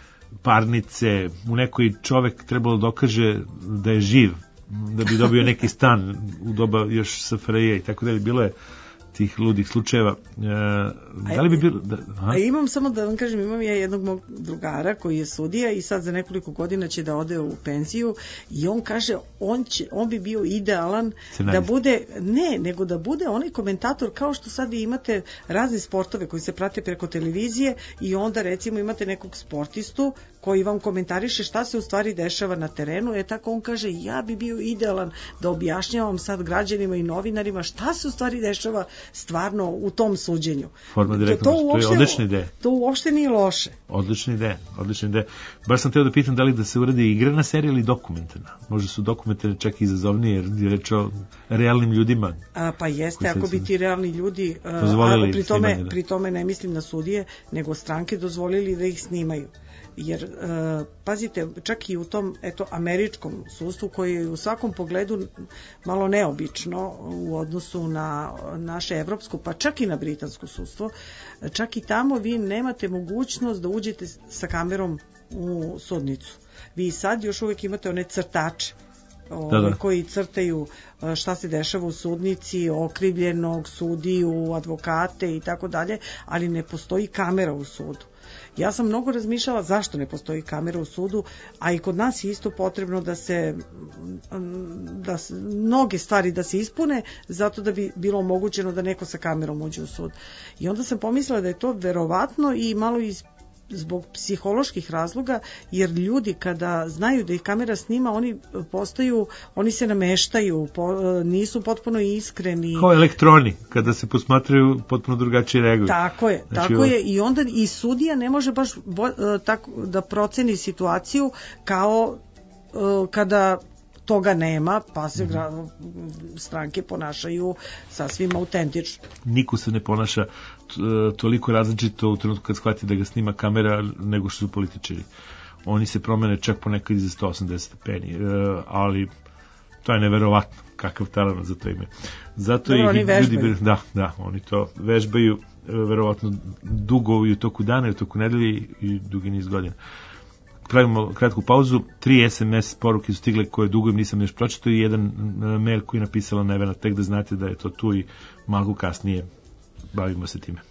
parnice, u nekoj čovek trebalo dokaže da je živ, da bi dobio neki stan u doba još S F R J i tako dalje, bilo je tih ludih slučajeva. E, da li bi bilo... Da, a imam samo da vam kažem, imam ja jednog mog drugara koji je sudija i sad za nekoliko godina će da ode u penziju i on kaže, on, će, on bi bio idealan da bude, ne, nego da bude onaj komentator kao što sad vi imate razne sportove koji se prate preko televizije i onda recimo imate nekog sportistu koji vam komentariše šta se u stvari dešava na terenu, e tako on kaže, ja bi bio idealan da objašnjavam sad građanima i novinarima šta se u stvari dešava stvarno u tom suđenju. Forma direktno, to, to je odlična ideja. To uopšte nije loše. Odlična ideja, odlična ideja. Baš sam teo da pitam da li da se uradi igrana serija ili dokumentarna. Možda su dokumentarne čak i izazovnije, jer je reč o realnim ljudima. A, pa jeste, ako bi ti realni ljudi, a, pri, tome, snimanje, pri tome ne mislim na sudije, nego stranke dozvolili da ih snimaju. Jer, uh, pazite, čak i u tom eto, američkom sudstvu koji je u svakom pogledu malo neobično u odnosu na naše evropsko, pa čak i na britansko sudstvo, čak i tamo vi nemate mogućnost da uđete sa kamerom u sudnicu. Vi sad još uvijek imate one crtače da, da. koji crtaju šta se dešava u sudnici, okrivljenog, sudiju, advokate i tako dalje, ali ne postoji kamera u sudu. Ja sam mnogo razmišljala zašto ne postoji kamera u sudu, a i kod nas je isto potrebno da se, da se mnoge stvari da se ispune, zato da bi bilo omogućeno da neko sa kamerom uđe u sud. I onda sam pomislila da je to verovatno i malo iz zbog psiholoških razloga, jer ljudi kada znaju da ih kamera snima, oni postaju, oni se nameštaju, po, nisu potpuno iskreni. Kao elektroni, kada se posmatraju potpuno drugačije reaguju. Tako je, znači, tako ovo... je i onda i sudija ne može baš bo, tako da proceni situaciju kao uh, kada toga nema, pa se mm-hmm. stranke ponašaju sasvim autentično. Niko se ne ponaša toliko različito u trenutku kad shvati da ga snima kamera nego što su političari. Oni se promene čak ponekad i za sto osamdeset stepeni, ali to je neverovatno kakav talent za to ime. Zato no, i oni ljudi, vežbaju. Da, da, oni to vežbaju verovatno dugo i u toku dana i u toku nedelje i dugi niz godina. Pravimo kratku pauzu, tri S M S poruke su stigle koje dugo im nisam još pročitao i jedan mail koji je napisala Nevena, tek da znate da je to tu i malo kasnije bavimo se time.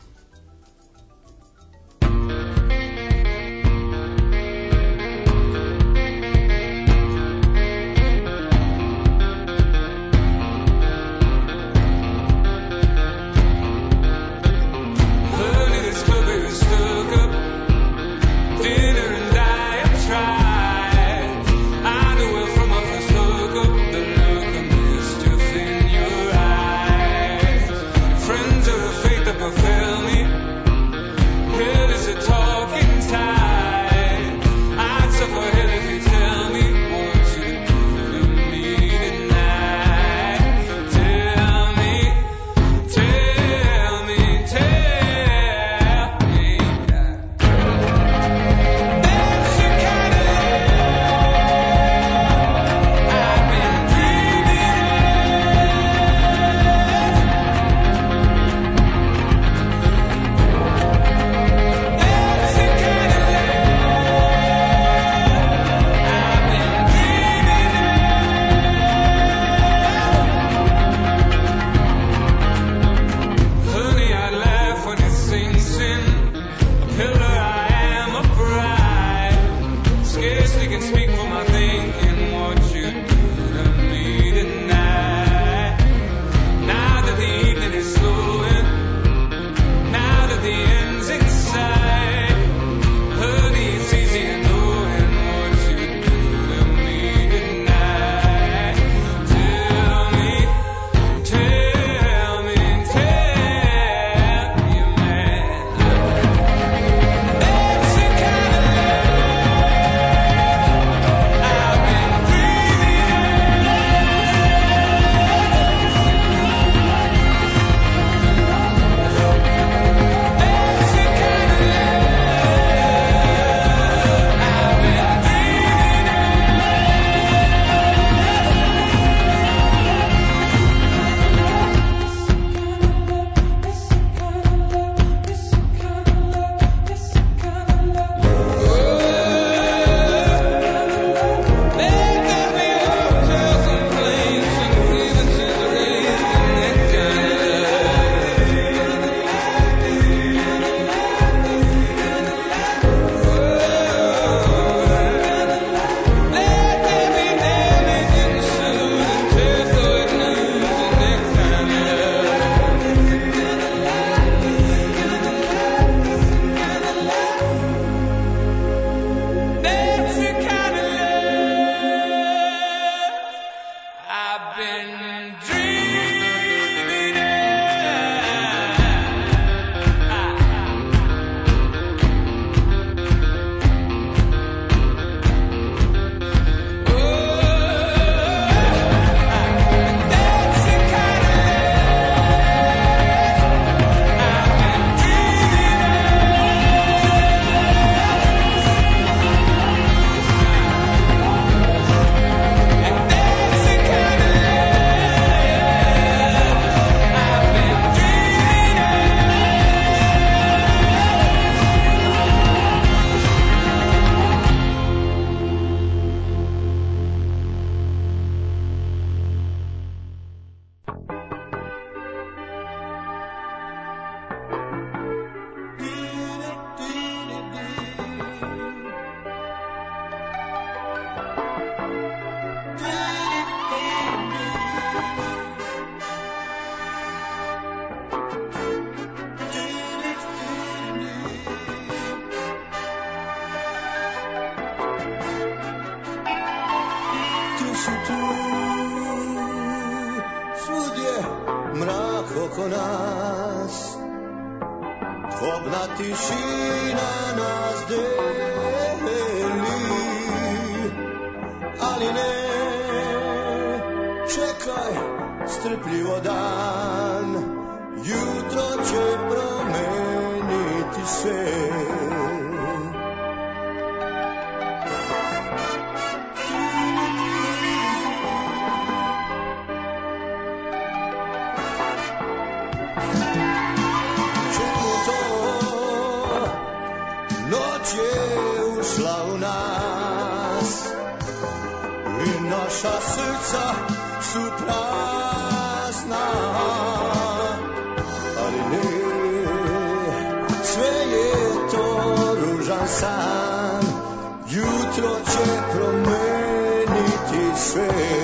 Friends are a faith that fulfill nisu tu. Svud je mrak oko nas, kobna tišina nas deli, ali ne, čekaj strpljivo dan, jutro će promeniti sve. Čemu to? Noć je ušla u nas i naša srca su prazna, ali ne, sve je to ružan san, jutro će promeniti sve.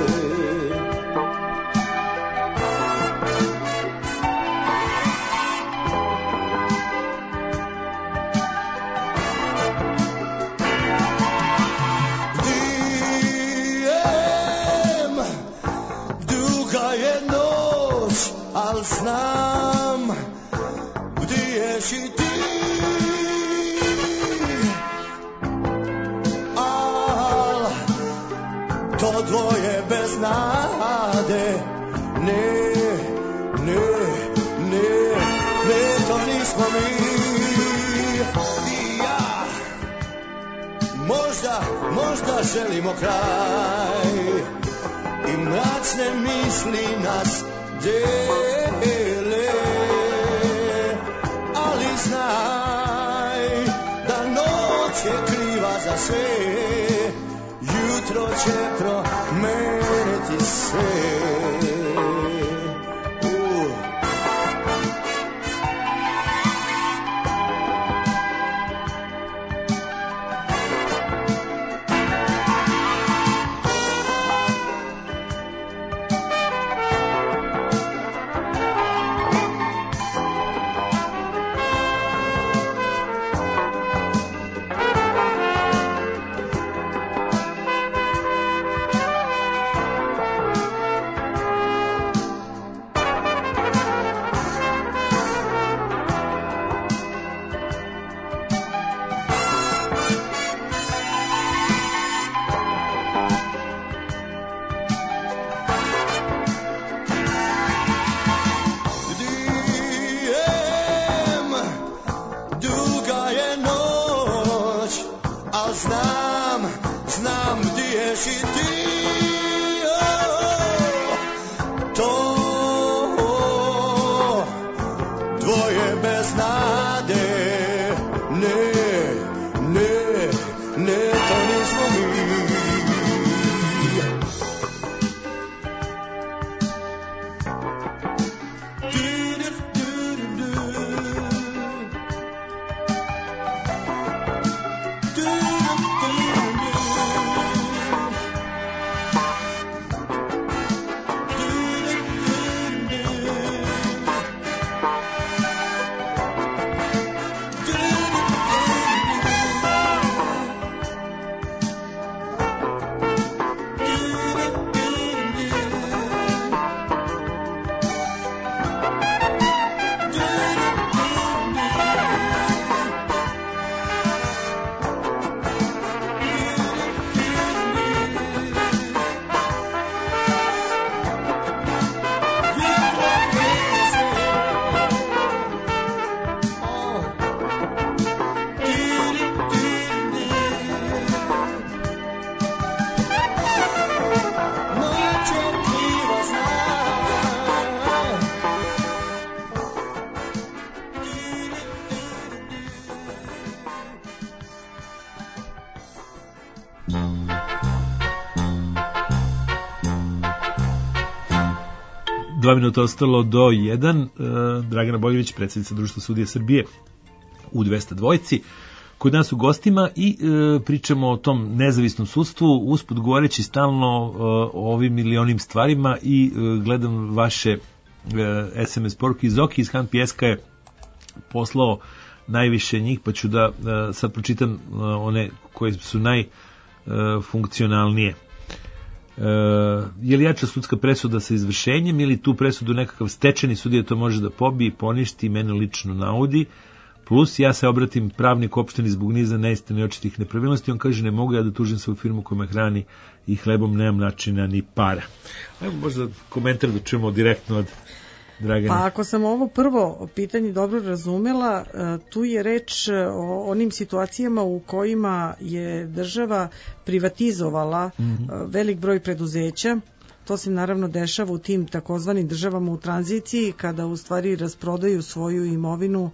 Al znam gdje ješ i ti, al to dvoje bez nade, ne, ne, ne, ne, to nismo mi. I ja, možda, možda želimo kraj i mračne misli nas dele, ali znaj da noć je kriva za sve, jutro će promeniti sve. Uh. Dva minuta ostalo do jedan. Dragana Boljević, predsjednica Društva sudija Srbije u dvesta dvojci, kod nas u gostima i e, pričamo o tom nezavisnom sudstvu, usput govoreći stalno e, o ovim milionim stvarima i e, gledam vaše e, es em es poruke. iz Zoki iz Han Pijeska je poslao najviše njih, pa ću da e, sad pročitam e, one koje su najfunkcionalnije. je li jača sudska presuda sa izvršenjem ili tu presudu nekakav stečeni sudija to može da pobije, poništi i mene lično naudi, plus ja se obratim pravniku opštini zbog niza neistine i očitih nepravilnosti, on kaže ne mogu ja da tužim svoju firmu koja me hrani i hlebom, nemam načina ni para. Evo možda komentar da čujemo direktno od Dragana. Pa ako sam ovo prvo pitanje dobro razumela, tu je reč o onim situacijama u kojima je država privatizovala mm-hmm. velik broj preduzeća. To se naravno dešava u tim takozvanim državama u tranziciji, kada u stvari rasprodaju svoju imovinu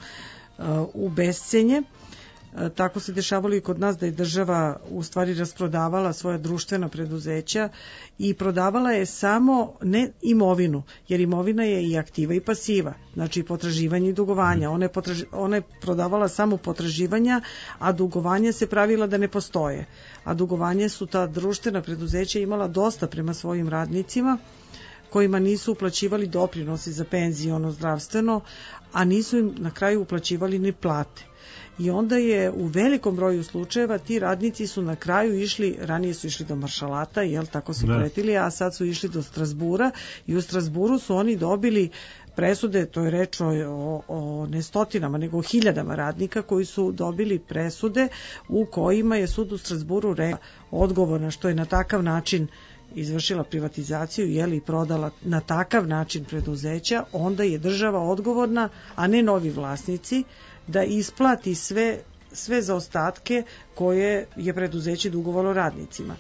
u bescenje. Tako se dešavalo i kod nas da je država u stvari rasprodavala svoja društvena preduzeća i prodavala je samo ne imovinu, jer imovina je i aktiva i pasiva, znači potraživanje i dugovanja. Ona je, potraž, ona je prodavala samo potraživanja, a dugovanja se pravila da ne postoje. A dugovanje su ta društvena preduzeća imala dosta prema svojim radnicima, kojima nisu uplaćivali doprinosi za penziono, zdravstveno, a nisu im na kraju uplaćivali ni plate. I onda je u velikom broju slučajeva ti radnici su na kraju išli, ranije su išli do maršalata, jel, tako su pretili, a sad su išli do Strasbura i u Strasburu su oni dobili presude, to je reč o, o, o ne stotinama, nego o hiljadama radnika koji su dobili presude u kojima je sud u Strasburu rekao odgovorna što je na takav način izvršila privatizaciju, jeli, i prodala na takav način preduzeća, onda je država odgovorna, a ne novi vlasnici, da isplati sve, sve zaostatke koje je preduzeće dugovalo radnicima.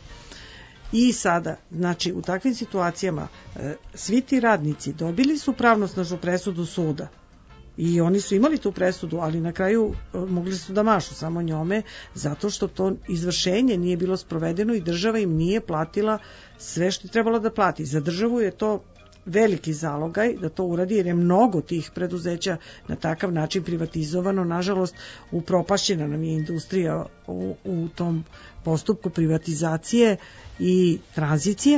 I sada, znači, u takvim situacijama e, svi ti radnici dobili su pravnosnažnu presudu suda i oni su imali tu presudu, ali na kraju e, mogli su da mašu samo njome, zato što to izvršenje nije bilo sprovedeno i država im nije platila sve što je trebalo da plati. Za državu je to veliki zalogaj da to uradi, jer je mnogo tih preduzeća na takav način privatizovano. Nažalost, upropašćena nam je industrija u, u tom postupku privatizacije i tranzicije.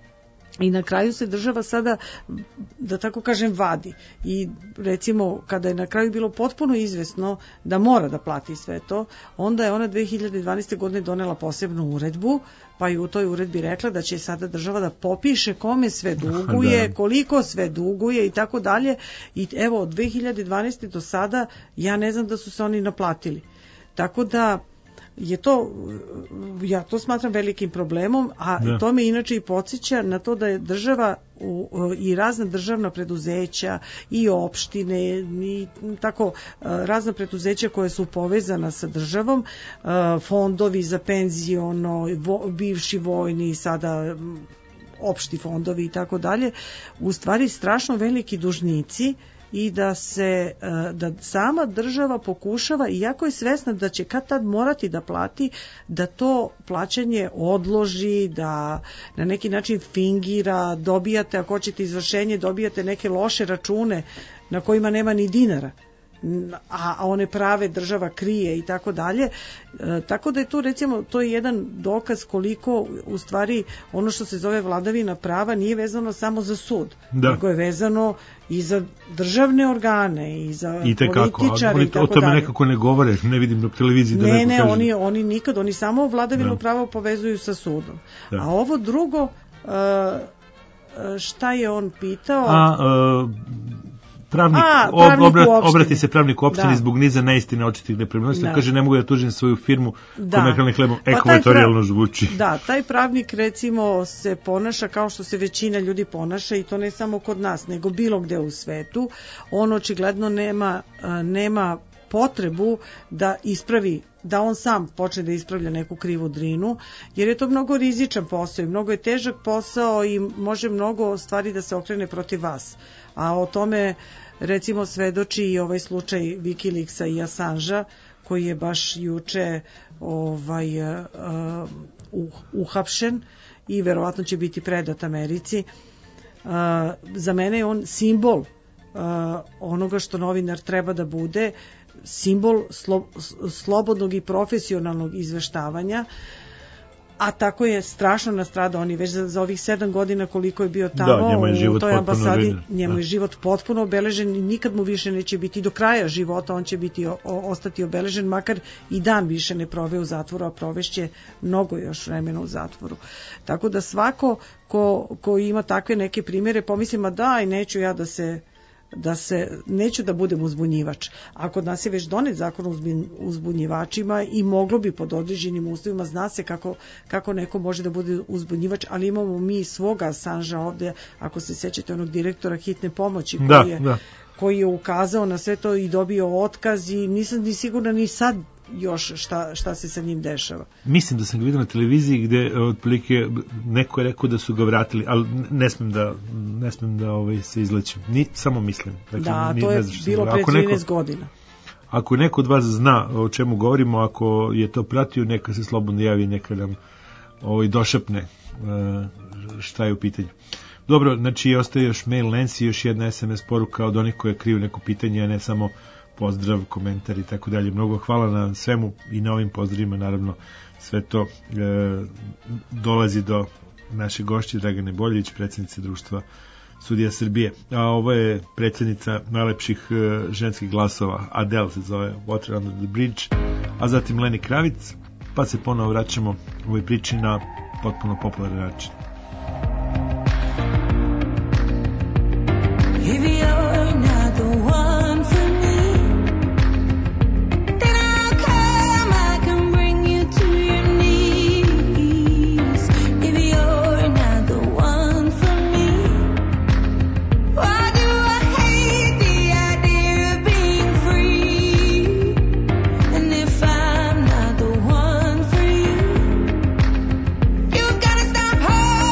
I na kraju se država sada, da tako kažem, vadi. I recimo, kada je na kraju bilo potpuno izvesno da mora da plati sve to, onda je ona dve hiljade dvanaeste. godine donela posebnu uredbu, pa je u toj uredbi rekla da će sada država da popiše kome sve duguje, da. koliko sve duguje i tako dalje. I evo, od dve hiljade dvanaeste. do sada, ja ne znam da su se oni naplatili. Tako da je to, ja to smatram velikim problemom, a da. to me inače i podsjeća na to da je država u, i razna državna preduzeća i opštine i tako razna preduzeća koje su povezana sa državom, fondovi za penziono, bivši vojni, sada opšti fondovi i tako dalje, u stvari strašno veliki dužnici i da se da sama država pokušava, iako je svesna da će kad tad morati da plati, da to plaćanje odloži, da na neki način fingira, dobijate, ako hoćete izvršenje, dobijate neke loše račune na kojima nema ni dinara, a one prave država krije i tako dalje. E, tako da je to, recimo, to je jedan dokaz koliko u stvari ono što se zove vladavina prava nije vezano samo za sud, da. nego je vezano i za državne organe i za I političare oni, i tako dalje. O tome nekako ne govore, ne vidim na televiziji da ne, neko ne, kaže. oni, oni nikad, oni samo vladavinu da. prava povezuju sa sudom. Da. A ovo drugo, uh, šta je on pitao? A, uh, Pravnik, A, pravnik obrat, obrati se pravnik u opštini da. zbog niza neistine očitih nepravilnosti, da. kaže ne mogu da tužim svoju firmu da. komercijalnim hlebom, ekvatorijalno zvuči. Da, taj pravnik recimo se ponaša kao što se većina ljudi ponaša i to ne samo kod nas, nego bilo gde u svetu. On očigledno nema, nema potrebu da ispravi, da on sam počne da ispravlja neku krivu drinu, jer je to mnogo rizičan posao i mnogo je težak posao i može mnogo stvari da se okrene protiv vas. A o tome recimo svedoči i ovaj slučaj Wikileaksa i Assangea, koji je baš juče ovaj, uh, uh, uhapšen i verovatno će biti predat Americi. Uh, za mene je on simbol uh, onoga što novinar treba da bude, simbol slo, slobodnog i profesionalnog izveštavanja. a tako je strašno nastradao. On je već za, za ovih sedam godina koliko je bio tamo da, u toj ambasadi, njemu je da. život potpuno obeležen i nikad mu više neće biti do kraja života, on će biti o, o, ostati obeležen, makar i dan više ne proveo u zatvoru, a provešće mnogo još vremena u zatvoru. Tako da svako ko, ko ima takve neke primjere pomisli, ma daj, neću ja da se da se, neću da budem uzbunjivač. A kod nas je već donet zakon o uzbunjivačima i moglo bi pod određenim uslovima, zna se kako, kako neko može da bude uzbunjivač, ali imamo mi svoga Assange ovde, ako se sećate onog direktora hitne pomoći koji, da, je, da. koji je ukazao na sve to i dobio otkaz i nisam ni sigurna ni sad još šta, šta se sa njim dešava. Mislim da sam ga vidio na televiziji gde otprilike neko je rekao da su ga vratili, ali ne smem da, ne smem da ovaj, se izlećem. Ni, samo mislim. Dakle, da, ni, to je bilo pre trinaest neko, godina. Ako neko od vas zna o čemu govorimo, ako je to pratio, neka se slobodno javi, neka nam ovaj, došapne šta je u pitanju. Dobro, znači ostaje još mail Nancy, još jedna es em es poruka od onih koje kriju neko pitanje, a ne samo pozdrav, komentar i tako dalje. Mnogo hvala na svemu i na ovim pozdravima, naravno sve to e, dolazi do naše gošće Dragane Boljević, predsjednice društva Sudija Srbije. A ovo je predsjednica najlepših e, ženskih glasova, Adele se zove, Water Under the Bridge, a zatim Leni Kravic, pa se ponovo vraćamo u ovoj priči na potpuno popularan način. If you're not the one for me, then I'll come, I can bring you to your knees. If you're not the one for me, why do I hate the idea of being free? And if I'm not the one for you, you've got to stop holding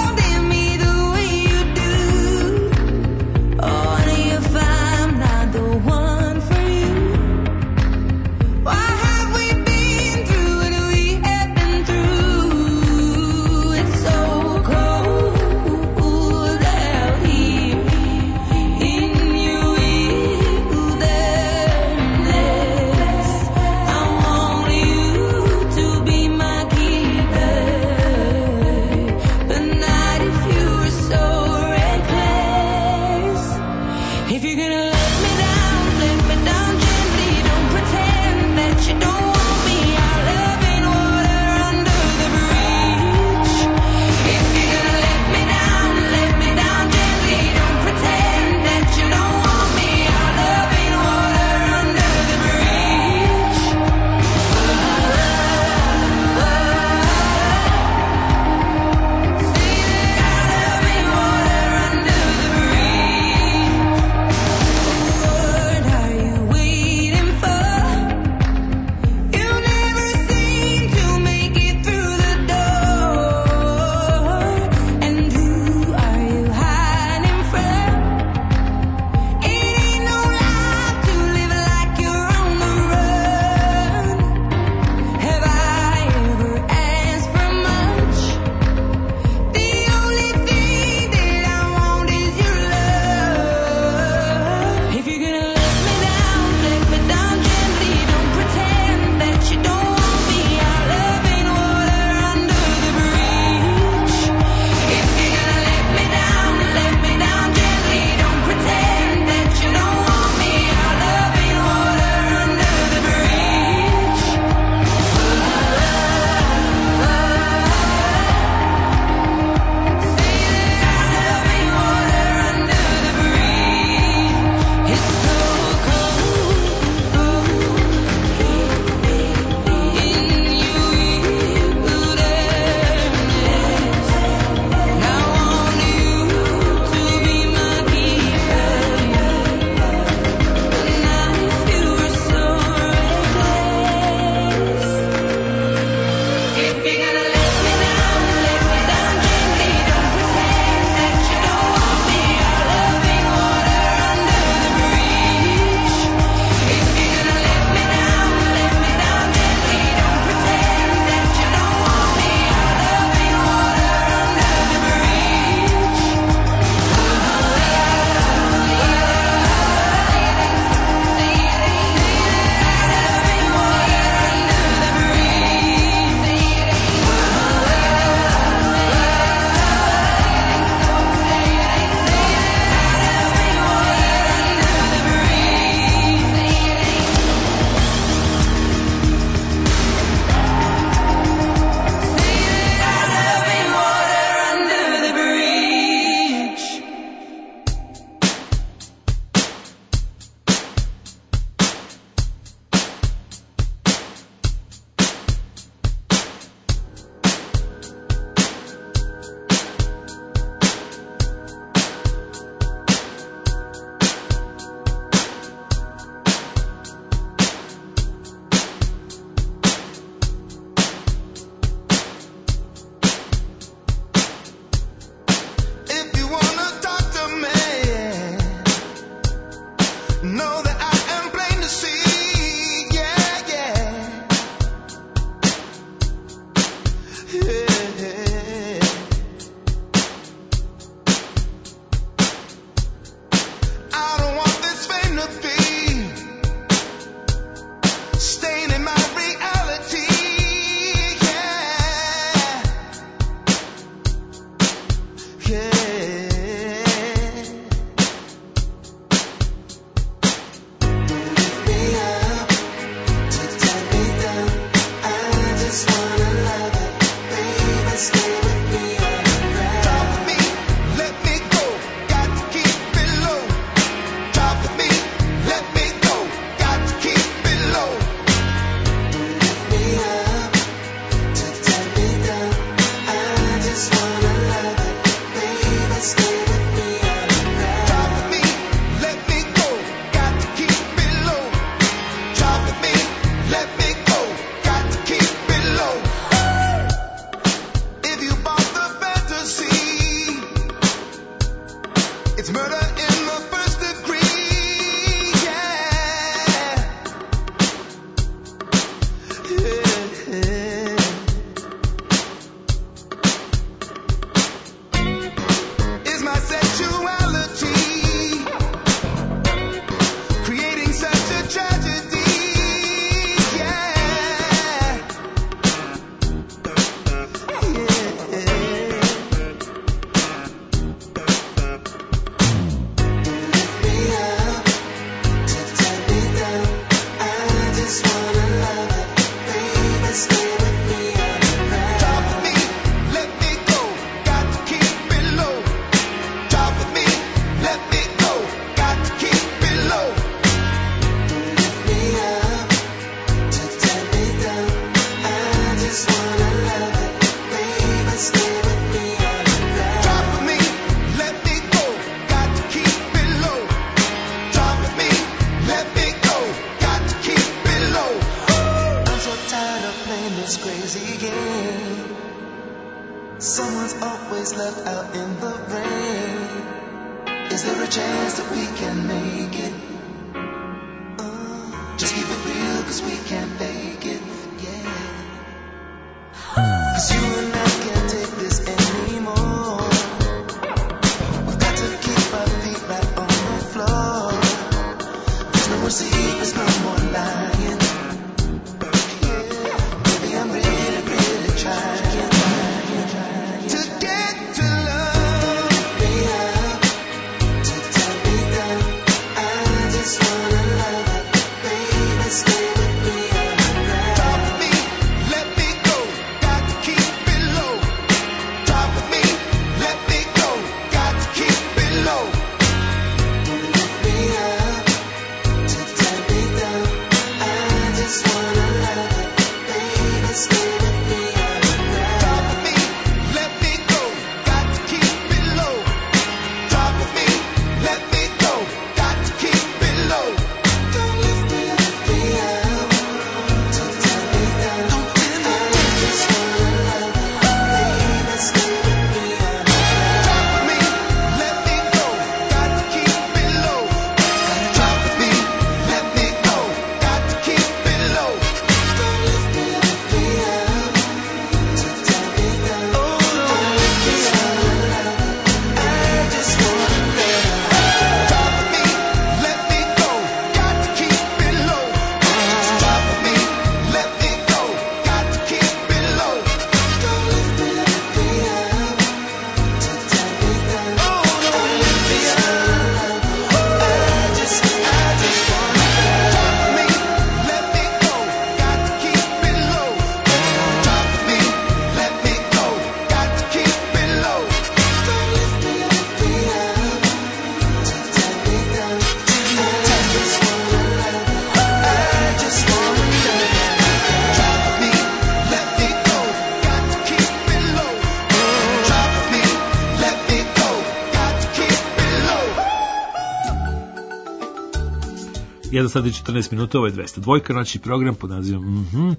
jedan sat i četrnaest minuta, ovo je dvesta dva, noći program pod nazivom mm-hmm.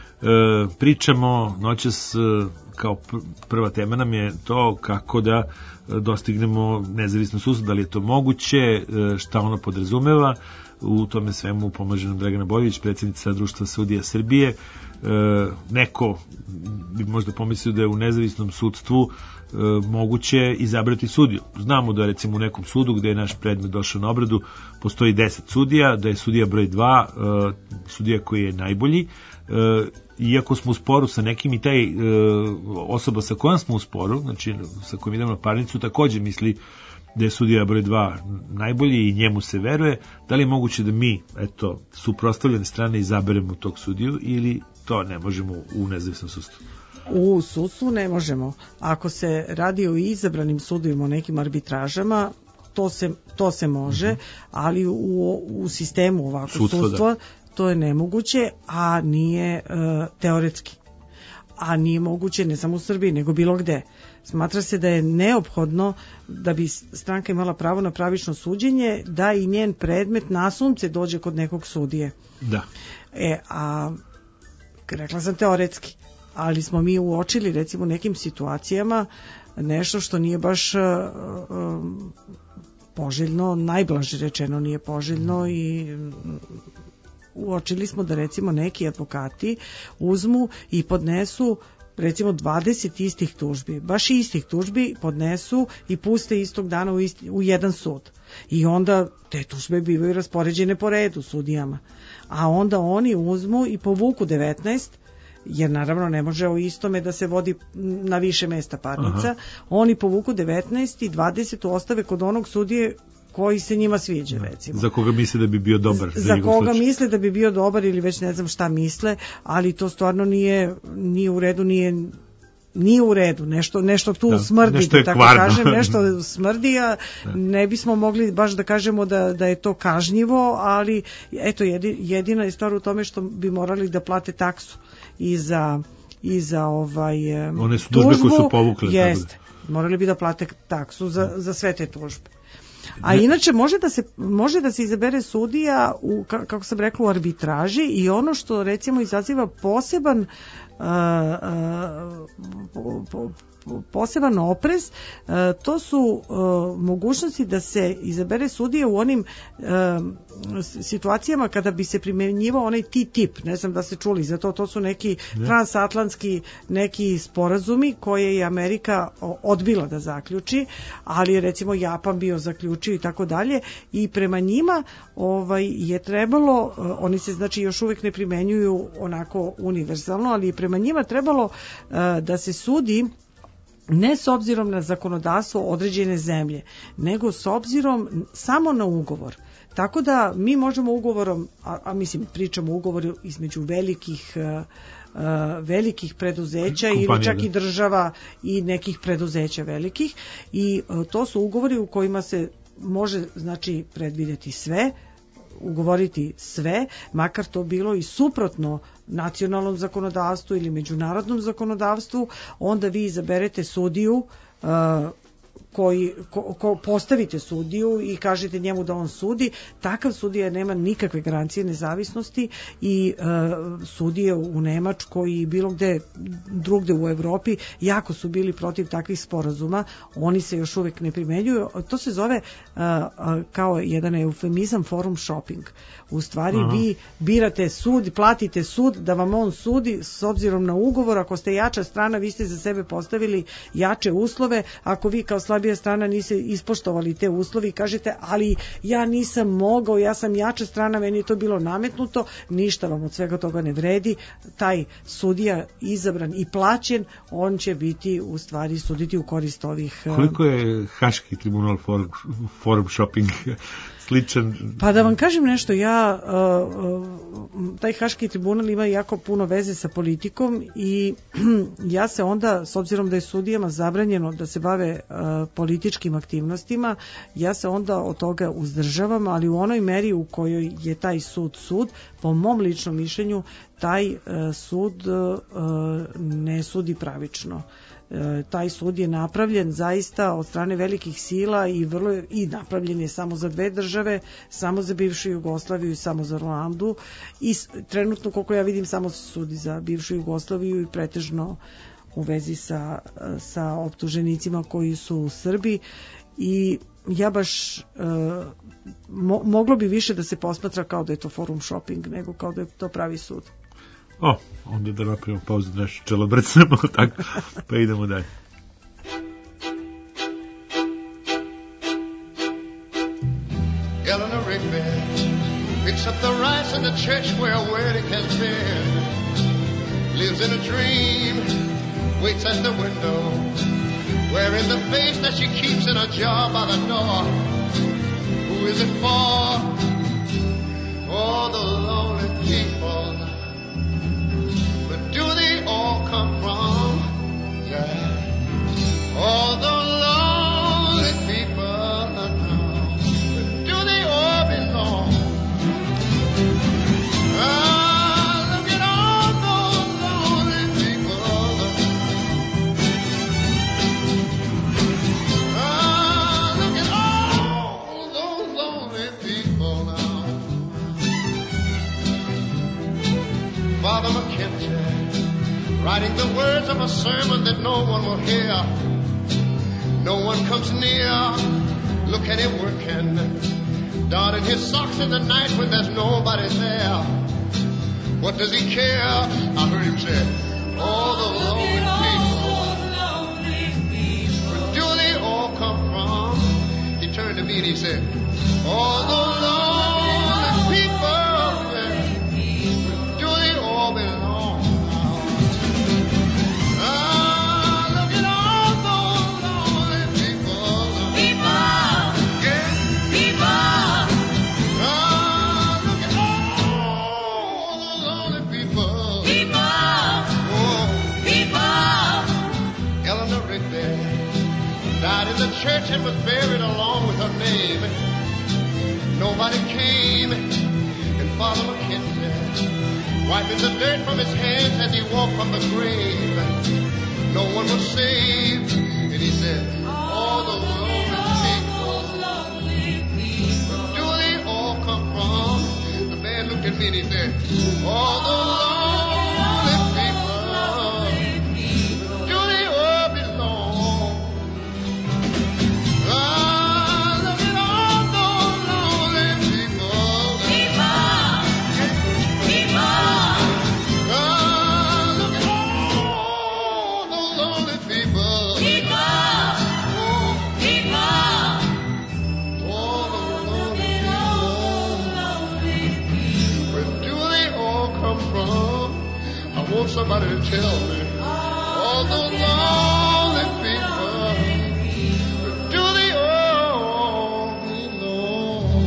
e, pričamo noćas, e, kao prva tema nam je to kako da dostignemo nezavisno sudstvo, da li je to moguće, e, šta ono podrazumeva. U tome svemu pomaže nam Dragana Bojović, predsjednica Društva sudija Srbije. E, neko bi možda pomislio da je u nezavisnom sudstvu e, moguće izabrati sudiju. Znamo da recimo u nekom sudu gde je naš predmet došao na obradu postoji deset sudija, da je sudija broj dva e, sudija koji je najbolji. E, iako smo u sporu sa nekim i taj e, osoba sa kojom smo u sporu, znači sa kojom idemo na parnicu, takođe misli da je sudija broj dva najbolji i njemu se veruje. Da li je moguće da mi, eto, suprotstavljene strane izaberemo tog sudiju ili to ne možemo u nezavisnom sudstvu? U sudstvu ne možemo. Ako se radi o izabranim sudovima, o nekim arbitražama, to se, to se može, mm-hmm. ali u, u sistemu ovako sudstva, sudstva da. To je nemoguće, a nije uh, teoretski. A nije moguće ne samo u Srbiji, nego bilo gde. smatra se da je neophodno da bi stranka imala pravo na pravično suđenje, da i njen predmet nasumce dođe kod nekog sudije. Da. E, a rekla sam teoretski, ali smo mi uočili recimo u nekim situacijama nešto što nije baš uh, um, poželjno, najblaže rečeno nije poželjno i uočili smo da recimo neki advokati uzmu i podnesu recimo dvadeset istih tužbi, baš istih tužbi podnesu i puste istog dana u, isti, u jedan sud. I onda te tužbe bivaju raspoređene po redu sudijama. A onda oni uzmu i povuku devetnaest, jer naravno ne može o istome da se vodi na više mesta parnica. Aha. Oni povuku devetnaest i dvadeset ostave kod onog sudije koji se njima sviđa, recimo. Za koga misle da bi bio dobar. Za, za koga slučaj. misle da bi bio dobar ili već ne znam šta misle, ali to stvarno nije, nije u redu, nije, nije u redu, nešto, nešto tu da, smrdi, nešto tako kvarno. Kažem, nešto smrdi, a da. Ne bismo mogli baš da kažemo da, da je to kažnjivo, ali eto, jedina je stvar u tome što bi morali da plate taksu i za, i za ovaj, one su tužbe koje su povukle. Jeste, morali bi da plate taksu za, za sve te tužbe. A inače može da se može da se izabere sudija u, kako sam rekla, u arbitraži i ono što recimo izaziva poseban uh, uh, po, po, poseban oprez, uh, to su uh, mogućnosti da se izabere sudija u onim uh, situacijama kada bi se primjenjivao onaj T T I P, ne znam da ste čuli za to, to su neki ne. transatlantski neki sporazumi koje je Amerika odbila da zaključi, ali je recimo Japan bio zaključio i tako dalje, i prema njima ovaj, je trebalo, uh, oni se znači još uvijek ne primenjuju onako univerzalno, ali je prema njima trebalo uh, da se sudi ne s obzirom na zakonodavstvo određene zemlje, nego s obzirom samo na ugovor. Tako da mi možemo ugovorom, a, a mislim pričamo o ugovoru između velikih uh, uh, velikih preduzeća kompanija, ili čak da. i država i nekih preduzeća velikih, i uh, to su ugovori u kojima se može znači predvidjeti sve, ugovoriti sve, makar to bilo i suprotno nacionalnom zakonodavstvu ili međunarodnom zakonodavstvu. Onda vi izaberete sudiju, uh, koji ko, ko postavite sudiju i kažete njemu da on sudi. Takav sudija nema nikakve garancije nezavisnosti i uh, sudije u Nemačkoj i bilo gde drugde u Evropi jako su bili protiv takvih sporazuma. Oni se još uvijek ne primenjuju. To se zove uh, uh, kao jedan eufemizam forum shopping. U stvari Aha. vi birate sud, platite sud da vam on sudi s obzirom na ugovor. Ako ste jača strana, vi ste za sebe postavili jače uslove. Ako vi kao slabija strana niste ispoštovali te uslove i kažete, ali ja nisam mogao, ja sam jača strana, meni je to bilo nametnuto, ništa vam od svega toga ne vredi. Taj sudija izabran i plaćen, on će biti u stvari suditi u korist ovih... Koliko je Haški tribunal forum, forum shopping sličan? Pa da vam kažem nešto, ja uh, taj Haški tribunal ima jako puno veze sa politikom i ja se onda, s obzirom da je sudijama zabranjeno da se bave uh, političkim aktivnostima, ja se onda od toga uzdržavam, ali u onoj meri u kojoj je taj sud sud, po mom ličnom mišljenju, taj uh, sud uh, ne sudi pravično. E, taj sud je napravljen zaista od strane velikih sila i vrlo i napravljen je samo za dve države, samo za bivšu Jugoslaviju i samo za Ruandu, i trenutno koliko ja vidim samo se sudi za bivšu Jugoslaviju i pretežno u vezi sa, sa optuženicima koji su u Srbiji. I ja baš e, mo, moglo bi više da se posmatra kao da je to forum shopping nego kao da je to pravi sud. O, onda da napravimo pauzu da nešto čelabrcnemo, tako, pa idemo dalje. Eleanor Rigby picks up the rice in the church where a wedding has been. Lives in a dream, waits at the window, wearing the face that she keeps in a jar by the door. Who is it for? For the lonely people. Do they all come from? Yeah. All the lonely people now. Do they all belong? Ah, look at all those lonely people. words of a sermon that no one will hear. No one comes near. Look at him working, darning his socks in the night when there's nobody there. What does he care? I heard him say, all the lonely people. Where do they all come from? He turned to me and he said, all the lonely people. Where do they all belong? Ah, look at all those lonely people. People. Yeah. People. Ah, look at all those lonely people. People. Oh. People. Eleanor Rigby died in the church and was buried along with her name. Nobody came, and Father McKenzie, wiping the dirt from his hands as he walked from the grave. No one was saved, and he said, all the lonely people, where do they all come from? The man looked at me and he said, all the lonely people, where do they all belong? Ah, look at all those lonely people. People. People. Ah, look at all those lonely people. People. Oh. People. All the lonely people. Where do they all come from? I want somebody to tell me. All those lonely people. Where do they all belong?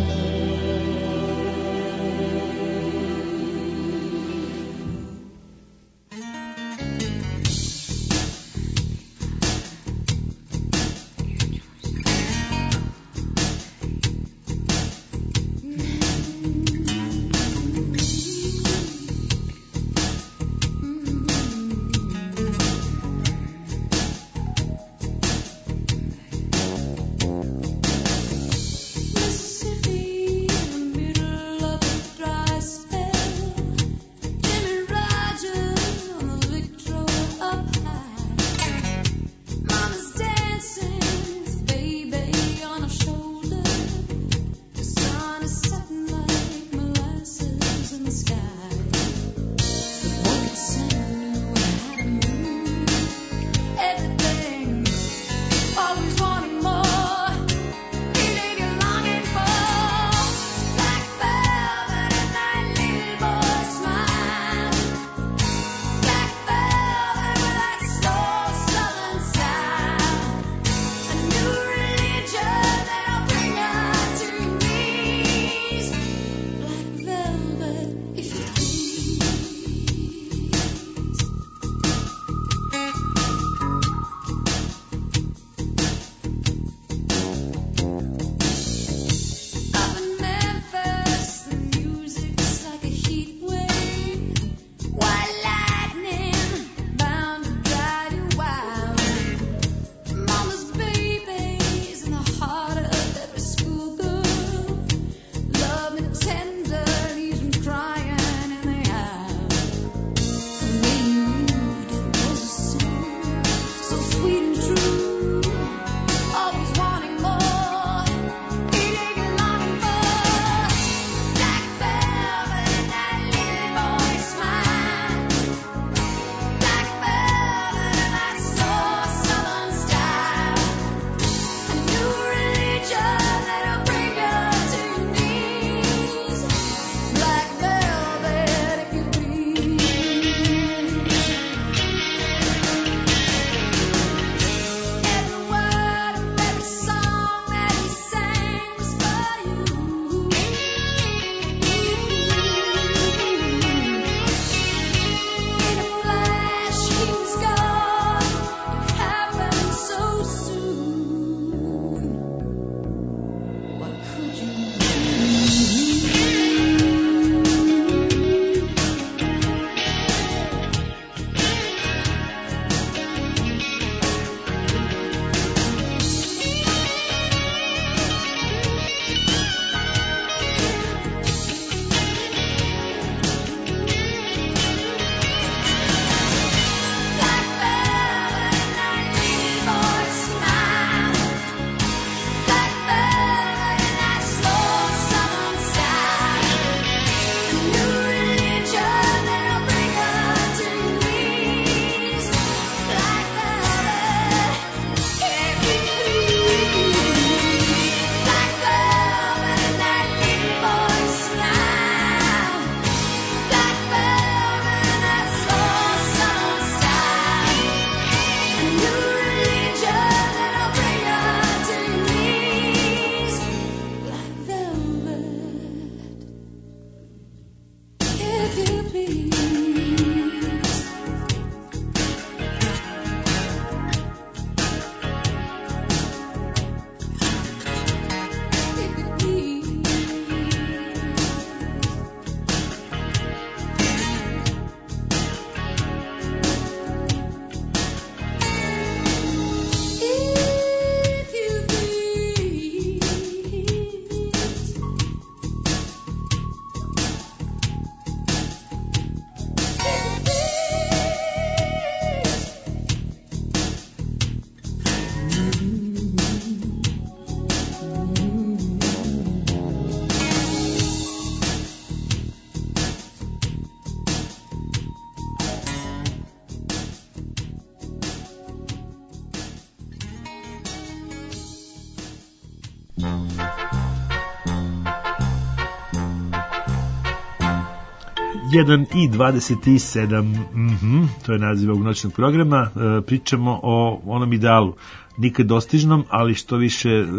jedan i dvadeset sedam, mm-hmm, to je naziv ovog noćnog programa. E, pričamo o onom idealu, nikad dostižnom, ali što više e,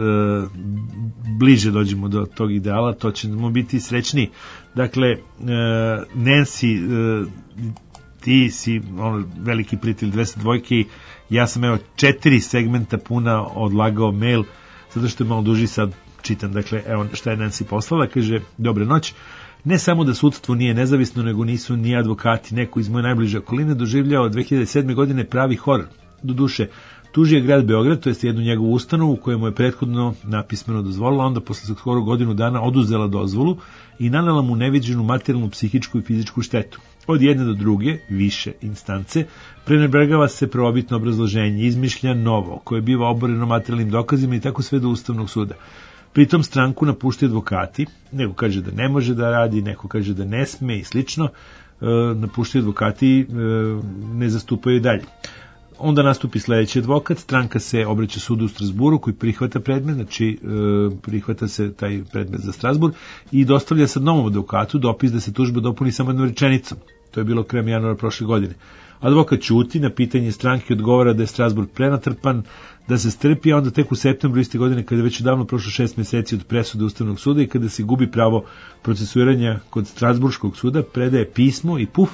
bliže dođemo do tog ideala, to ćemo biti srećni. Dakle, e, Nancy, e, ti si ono, veliki prijatelj dvesta dvojke, ja sam evo četiri segmenta puna odlagao mail, zato što je malo duži, sad čitam. Dakle, evo šta je Nancy poslala, kaže: dobre noć. Ne samo da sudstvo nije nezavisno, nego nisu ni advokati. Neko iz moje najbliže okoline doživljao dve hiljade sedme. godine pravi horor. Do duše, tužio je grad Beograd, to jest jednu njegovu ustanovu koju mu je prethodno napismeno dozvolila, onda posle skoro godinu dana oduzela dozvolu i nanela mu neviđenu materijalnu, psihičku i fizičku štetu. Od jedne do druge, više instance, prenebregava se prvobitno obrazloženje, izmišlja novo, koje biva oboreno materijalnim dokazima i tako sve do Ustavnog suda. Pritom stranku napuštaju advokati, neko kaže da ne može da radi, neko kaže da ne sme i slično, e, napuštaju advokati, e, ne zastupaju dalje. Onda nastupi sledeći advokat, stranka se obraća sudu u Strasburu koji prihvata predmet, znači e, prihvata se taj predmet za Strasbur i dostavlja sad novom advokatu dopis da se tužba dopuni samo jednom rečenicom. To je bilo krajem januara prošle godine. Advokat ćuti, na pitanje stranke odgovara da je Strasburg prenatrpan, da se strpi, a onda tek u septembru iste godine, kada je već davno prošlo šest meseci od presude Ustavnog suda i kada se gubi pravo procesuiranja kod Strasburškog suda, predaje pismo i puf,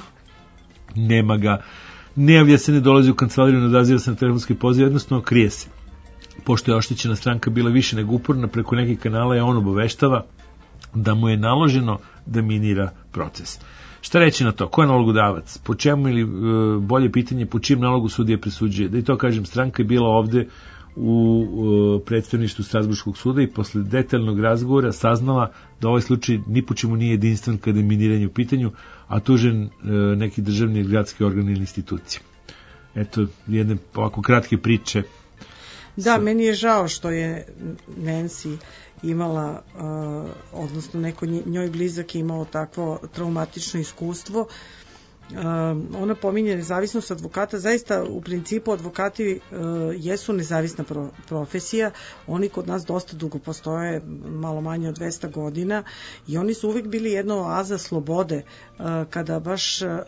nema ga. Ne javlja se, ne dolazi u kancelariju, ne odaziva se na telefonski poziv, jednostavno krije se. Pošto je oštećena stranka bila više nego uporna, preko nekih kanala je on obaveštava da mu je naloženo da minira proces. Šta reći na to? Ko je nalogodavac? Po čemu, ili e, bolje pitanje, po čijem nalogu sudija presuđuje? Da i to kažem, stranka je bila ovde u e, predstavništvu Strasburškog suda i posle detaljnog razgovora saznala da ovaj slučaj ni po čemu nije jedinstven kada je miniranje u pitanju, a tužen e, neki državni ili gradski organ ili institucije. Eto, jedne ovako kratke priče. Da, sa... meni je žao što je Nancy imala, uh, odnosno neko njoj blizak je imao takvo traumatično iskustvo. Uh, ona pominje nezavisnost advokata. Zaista u principu advokati uh, jesu nezavisna pro, profesija. Oni kod nas dosta dugo postoje, malo manje od dvesta godina, i oni su uvek bili jedno oaza slobode uh, kada baš uh,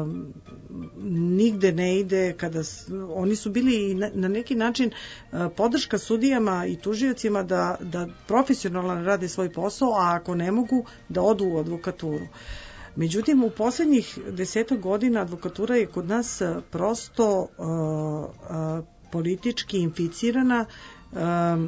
nigde ne ide, kada s, oni su bili na, na neki način uh, podrška sudijama i tužiocima da, da profesionalno rade svoj posao, a ako ne mogu da odu u advokaturu. Međutim, u posljednjih desetak godina advokatura je kod nas prosto uh, uh, politički inficirana uh,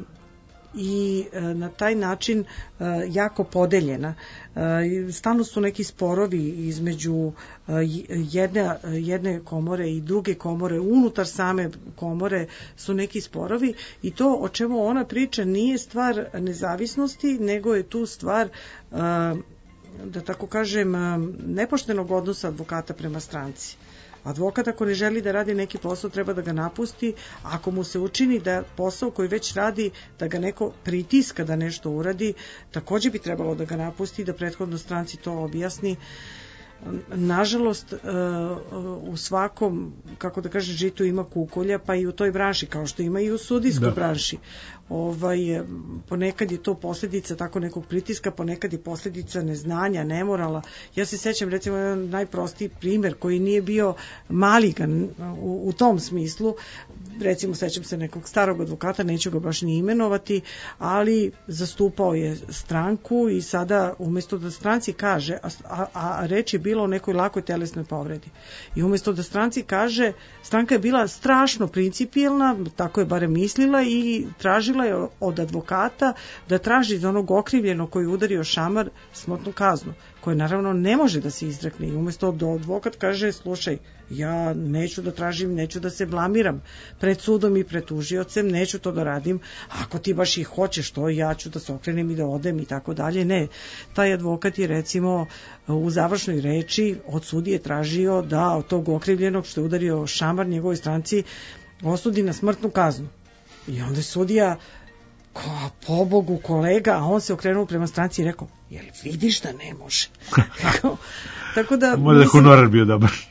i uh, na taj način uh, jako podeljena. Uh, stalno su neki sporovi između uh, jedne, jedne komore i druge komore, unutar same komore su neki sporovi, i to o čemu ona priča nije stvar nezavisnosti, nego je tu stvar uh, da tako kažem, nepoštenog odnosa advokata prema stranci. Advokat ako ne želi da radi neki posao, treba da ga napusti. Ako mu se učini da posao koji već radi, da ga neko pritiska da nešto uradi, takođe bi trebalo da ga napusti, da prethodno stranci to objasni. Nažalost, u svakom, kako da kažem, žitu ima kukolja, pa i u toj branši, kao što ima i u sudijskoj da. branši. Ovaj, ponekad je to posljedica tako nekog pritiska, ponekad je posljedica neznanja, nemorala. Ja se sećam, recimo, jedan najprostiji primjer koji nije bio maligan u, u tom smislu. Recimo, sećam se nekog starog advokata, neću ga baš ni imenovati, ali zastupao je stranku i sada umjesto da stranci kaže, a, a, a reč je bilo o nekoj lakoj telesnoj povredi, i umjesto da stranci kaže, stranka je bila strašno principijelna, tako je barem mislila, i tražila je od advokata da traži za onog okrivljenog koji udario šamar smrtnu kaznu, koja naravno ne može da se izrekne, i umjesto da advokat kaže, slušaj, ja neću da tražim, neću da se blamiram pred sudom i pred tužiocem, neću to da radim, ako ti baš i hoćeš to, ja ću da se okrenem i da odem i tako dalje. Ne, taj advokat je recimo u završnoj reči od sudije tražio da od tog okrivljenog što je udario šamar njegovoj stranci osudi na smrtnu kaznu. I onda je sudija, ko, pobogu kolega, a on se okrenuo prema stranci i rekao, jel vidiš da ne može? Tako da... Možda je honorar bio dobar.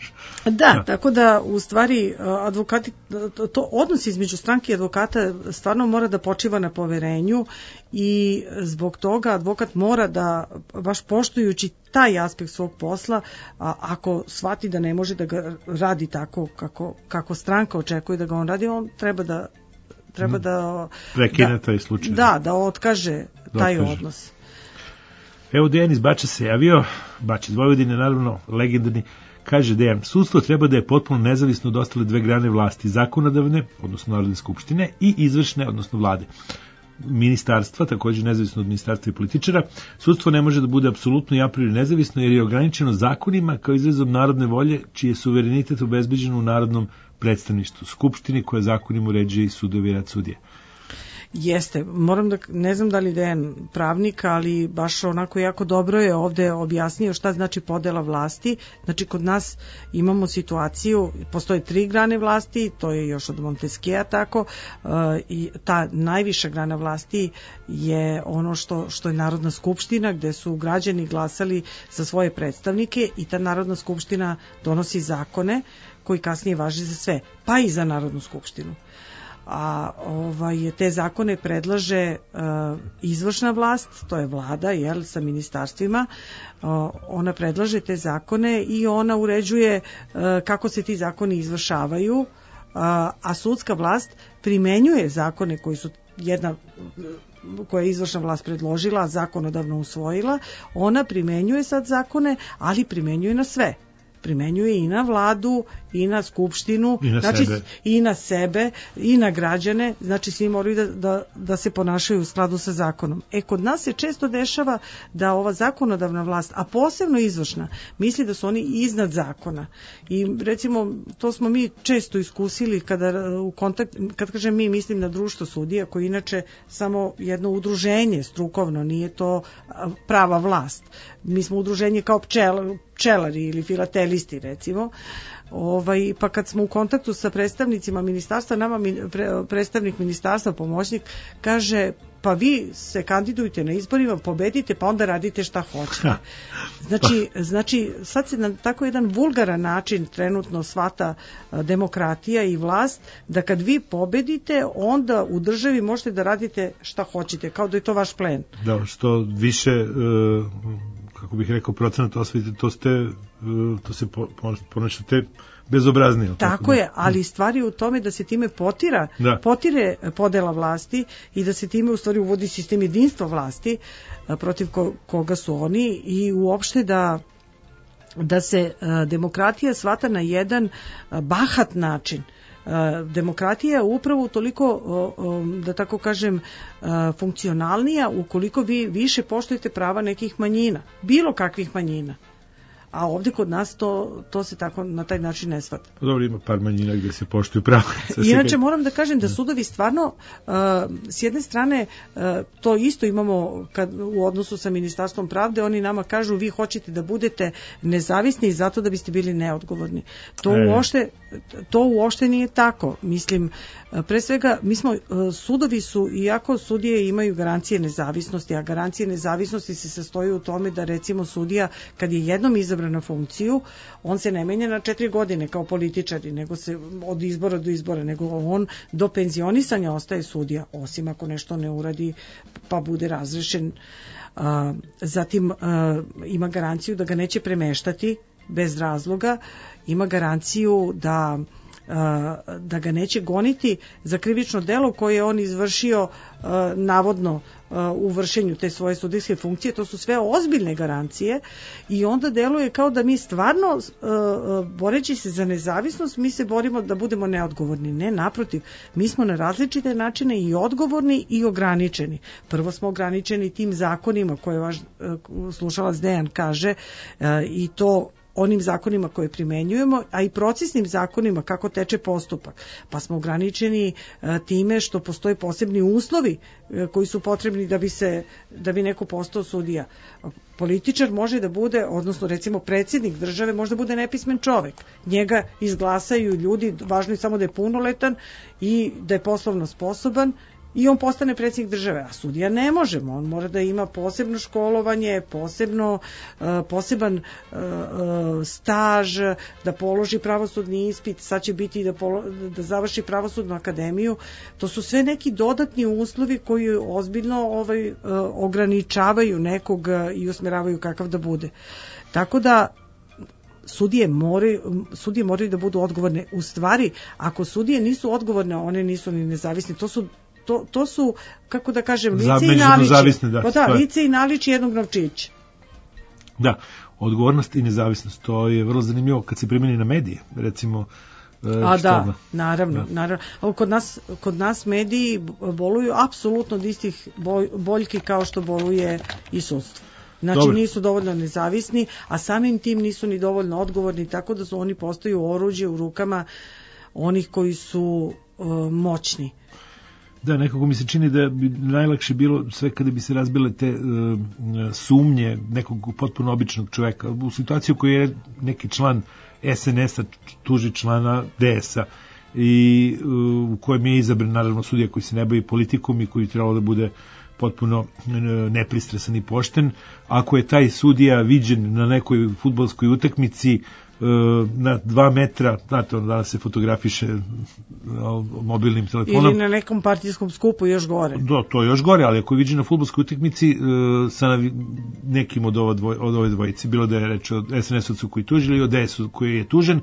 Da, da, tako da u stvari advokati, to odnos između stranke i advokata stvarno mora da počiva na poverenju i zbog toga advokat mora da, baš poštujući taj aspekt svog posla, a ako shvati da ne može da ga radi tako kako, kako stranka očekuje da ga on radi, on treba da treba da prekine da, taj slučaj. Da, da otkaže da taj otkaže. odnos. Evo Dejan iz Bača se javio, Bača iz Vojvodine, naravno legendarni. Kaže Dejan, sudstvo treba da je potpuno nezavisno od ostale dve grane vlasti, zakonodavne, odnosno Narodne skupštine, i izvršne, odnosno vlade. Ministarstva, također nezavisno od ministarstva i političara. Sudstvo ne može da bude apsolutno i a priori nezavisno jer je ograničeno zakonima kao izrazom narodne volje, čiji je suverenitet obezbeđen u narodnom predstavništvu, skupštini koja zakonim uređuje i sudovi i rad sudije. Jeste, moram da, ne znam da li da je pravnik, ali baš onako jako dobro je ovde objasnio šta znači podela vlasti. Znači kod nas imamo situaciju, postoje tri grane vlasti, to je još od Montesquieu tako, uh, i ta najviša grana vlasti je ono što, što je Narodna skupština, gde su građani glasali za svoje predstavnike i ta Narodna skupština donosi zakone koji kasnije važe za sve, pa i za Narodnu skupštinu. A ovaj, te zakone predlaže uh, izvršna vlast, to je vlada, jel, sa ministarstvima, uh, ona predlaže te zakone i ona uređuje uh, kako se ti zakoni izvršavaju, uh, a sudska vlast primenjuje zakone koji su jedna koja je izvršna vlast predložila, a zakonodavno usvojila, ona primenjuje sad zakone, ali primenjuje na sve. Primenjuje i na vladu, i na skupštinu, i na, znači, sebe. i na sebe, i na građane, znači svi moraju da, da, da se ponašaju u skladu sa zakonom. E, kod nas se često dešava da ova zakonodavna vlast, a posebno izvršna, misli da su oni iznad zakona. I recimo, to smo mi često iskusili kada u kontakt, kad kažem mi, mislim na društvo sudija, koji inače samo jedno udruženje strukovno, nije to prava vlast. Mi smo udruženje kao pčel, pčelari ili filatelisti, recimo. Ovaj, pa kad smo u kontaktu sa predstavnicima ministarstva, nama pre, predstavnik ministarstva, pomoćnik, kaže, pa vi se kandidujte na izborima, pobedite, pa onda radite šta hoćete. Znači, znači sad se na tako jedan vulgaran način trenutno shvata demokratija i vlast, da kad vi pobedite, onda u državi možete da radite šta hoćete, kao da je to vaš plen. Da, što više, kako bih rekao, procenat osvojite, to ste, to se ponašate bezobraznije. Tako, tako je, ali stvar je u tome da se time potira, da. potire podela vlasti i da se time u stvari uvodi sistem jedinstva vlasti protiv ko, koga su oni i uopšte da da se a, demokratija shvata na jedan a, bahat način. Demokratija je upravo toliko, da tako kažem, funkcionalnija ukoliko vi više poštujete prava nekih manjina, bilo kakvih manjina. A ovdje kod nas to, to se tako na taj način ne shvata. Dobro, ima par manjina gdje se poštuju prava. Inače moram da kažem da sudovi stvarno uh, s jedne strane uh, to isto imamo kad, u odnosu sa Ministarstvom pravde, oni nama kažu vi hoćete da budete nezavisni zato da biste bili neodgovorni. To e. uopšte to uopšte nije tako. Mislim, pre svega mi smo, sudovi su, iako sudije imaju garancije nezavisnosti, a garancije nezavisnosti se sastoji u tome da recimo sudija kad je jednom izabran na funkciju, on se ne menja na četiri godine kao političari, nego se od izbora do izbora, nego on do penzionisanja ostaje sudija, osim ako nešto ne uradi pa bude razrešen. A, zatim a, ima garanciju da ga neće premeštati bez razloga, ima garanciju da da ga neće goniti za krivično delo koje je on izvršio navodno u vršenju te svoje sudijske funkcije. To su sve ozbiljne garancije i onda deluje kao da mi stvarno boreći se za nezavisnost mi se borimo da budemo neodgovorni. Ne, naprotiv, mi smo na različite načine i odgovorni i ograničeni. Prvo smo ograničeni tim zakonima koje vaš slušalac Dejan kaže i to onim zakonima koje primenjujemo, a i procesnim zakonima kako teče postupak. Pa smo ograničeni e, time što postoje posebni uslovi e, koji su potrebni da bi se da bi neko postao sudija. Političar može da bude, odnosno recimo predsjednik države može da bude nepismen čovek. Njega izglasaju ljudi, važno je samo da je punoletan i da je poslovno sposoban i on postane predsjednik države, a sudija ne može, on mora da ima posebno školovanje, posebno, uh, poseban uh, uh, staž, da položi pravosudni ispit, sad će biti da, polo, da završi pravosudnu akademiju. To su sve neki dodatni uslovi koji ozbiljno ovaj, uh, ograničavaju nekog uh, i usmeravaju kakav da bude. Tako da sudije moraju, sudije moraju da budu odgovorne. U stvari, ako sudije nisu odgovorne, one nisu ni nezavisne. To su To, to su, kako da kažem, lice i naličje. Da, pa da, lice i naličje jednog novčića. Da, odgovornost i nezavisnost, to je vrlo zanimljivo kad se primjeni na medije, recimo. A da, naravno, da. naravno. Kod nas, kod nas mediji boluju apsolutno od istih boljki kao što boluje i sudstvo. Znači Dobre. Nisu dovoljno nezavisni, a samim tim nisu ni dovoljno odgovorni, tako da su oni postaju oruđe u rukama onih koji su uh, moćni. Da, nekako mi se čini da bi najlakše bilo sve kada bi se razbile te uh, sumnje nekog potpuno običnog čoveka. U situaciju koju je neki član es en es a tuži člana de es a i uh, u kojem je izabran naravno sudija koji se ne bavi politikom i koji trebalo da bude potpuno nepristrasan i pošten. Ako je taj sudija viđen na nekoj fudbalskoj utakmici na dva metra, znate, on danas se fotografiše mobilnim telefonom. Ili na nekom partijskom skupu još gore. Da, to je još gore, ali ako je viđen na fudbalskoj utakmici sa nekim od, ovo dvoj, od ove dvojice, bilo da je reč o es en es-ovcu koji tuži ili o de es u koji je tužen,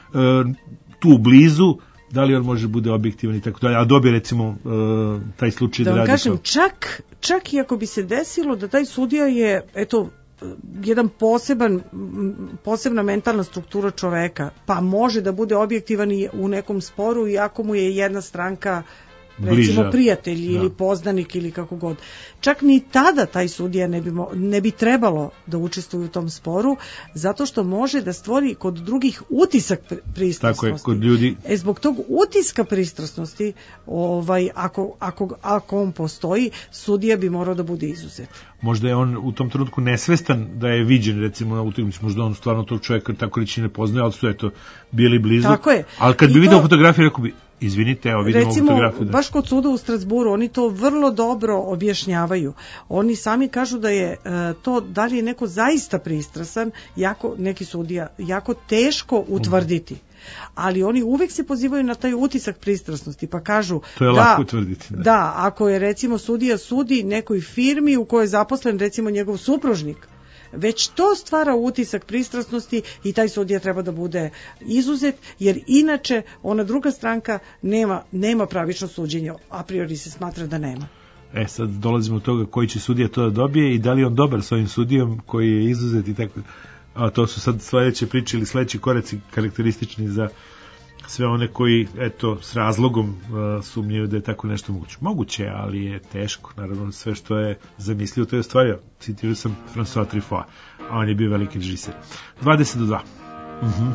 tu blizu, da li on može bude objektivan i tako dalje, a dobije recimo uh, taj slučaj da, da radi kažem, kao... čak, čak i ako bi se desilo da taj sudija je, eto, jedan poseban, posebna mentalna struktura čoveka, pa može da bude objektivan i u nekom sporu, iako mu je jedna stranka recimo bliža, prijatelj ili da. Poznanik ili kako god. Čak ni tada taj sudija ne bi, ne bi trebalo da učestvuje u tom sporu, zato što može da stvori kod drugih utisak pristrasnosti. Tako je, kod ljudi. E, zbog tog utiska pristrasnosti, ovaj, ako, ako, ako on postoji, sudija bi morao da bude izuzet. Možda je on u tom trenutku nesvestan da je viđen, recimo na utakmici, možda on stvarno tog čovjeka tako reći ne poznaje, ali su eto bili blizu. Tako je. Ali kad bi I vidio to... fotografiju, rekao bi, izvinite, evo vidimo recimo, fotografiju. Da. Baš kod suda u Strasburu, oni to vrlo dobro objašnjavaju. Oni sami kažu da je uh, to, da li je neko zaista pristrasan, jako, neki sudija, jako teško utvrditi. Mm. Ali oni uvek se pozivaju na taj utisak pristrasnosti, pa kažu to je da, lako utvrditi. Da. da, ako je recimo sudija sudi nekoj firmi u kojoj je zaposlen recimo njegov supružnik, već to stvara utisak pristrasnosti i taj sudija treba da bude izuzet, jer inače ona druga stranka nema, nema pravično suđenje, a priori se smatra da nema. E, sad dolazimo do toga koji će sudija to da dobije i da li on dobar s ovim sudijom koji je izuzet i tako. A to su sad sledeće priče ili sledeći koraci karakteristični za sve one koji, eto, s razlogom uh, sumnjaju da je tako nešto moguće. Moguće, ali je teško. Naravno, sve što je zamislio, to je ostvario. Citirao sam François Truffaut, a on je bio veliki režiser. dvadeset do dva. Mhm.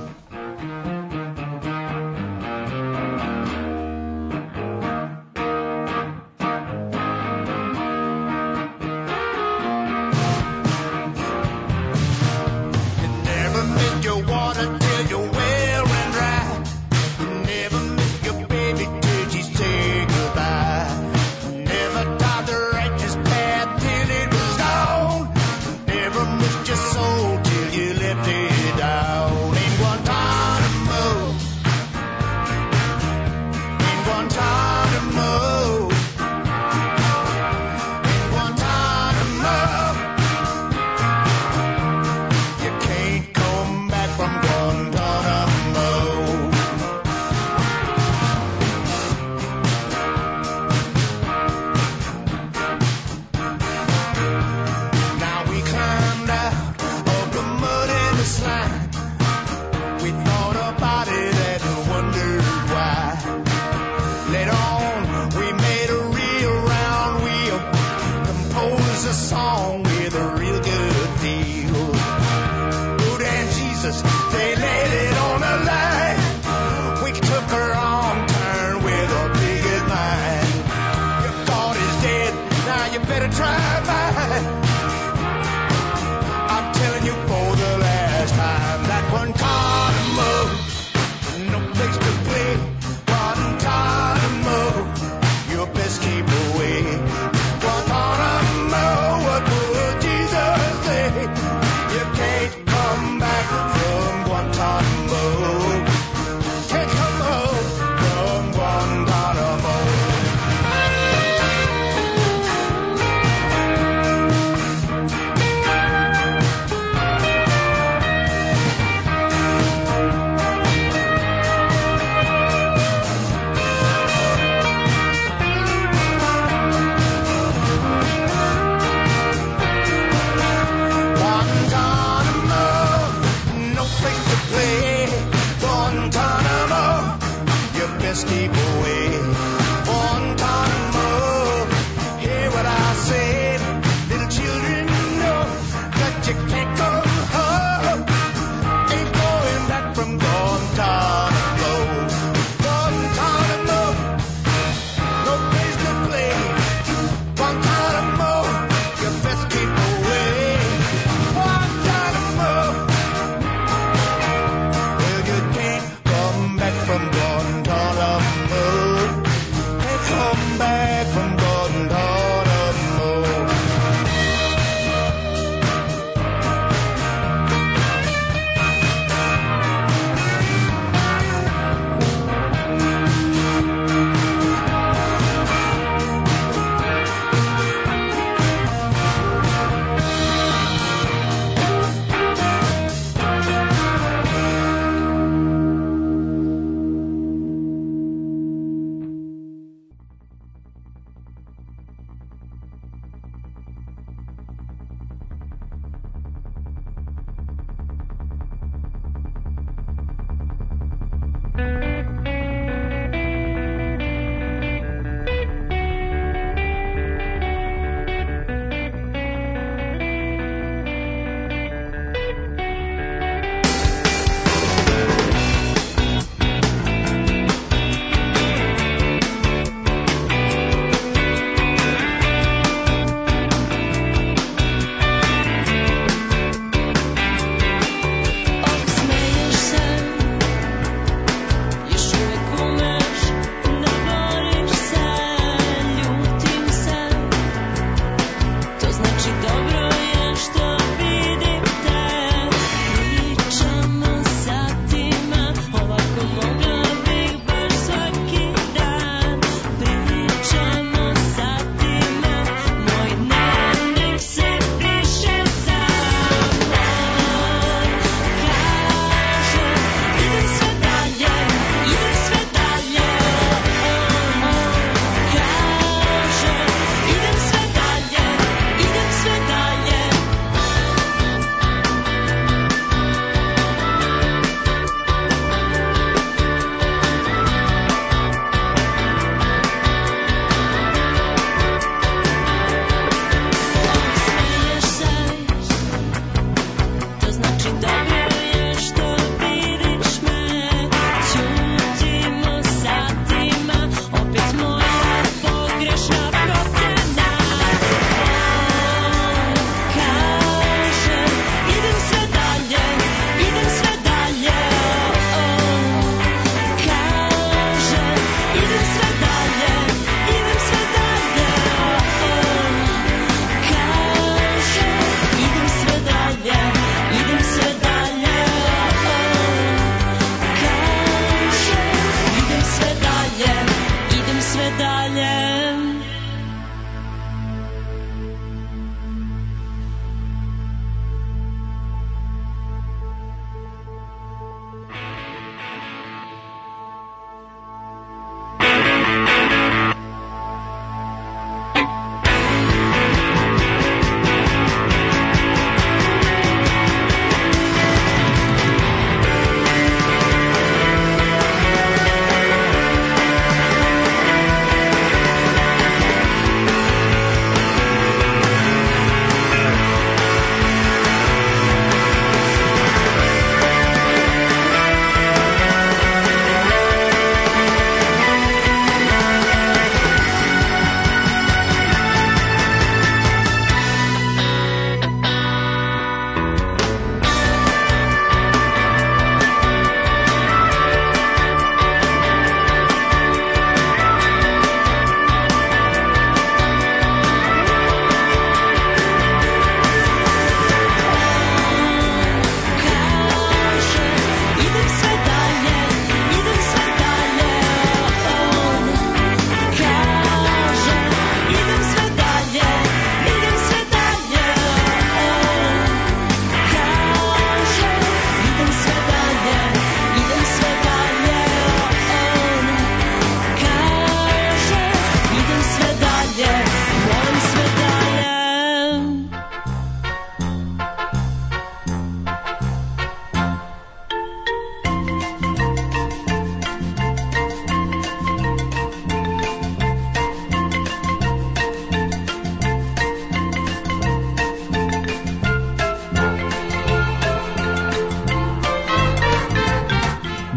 Keep away.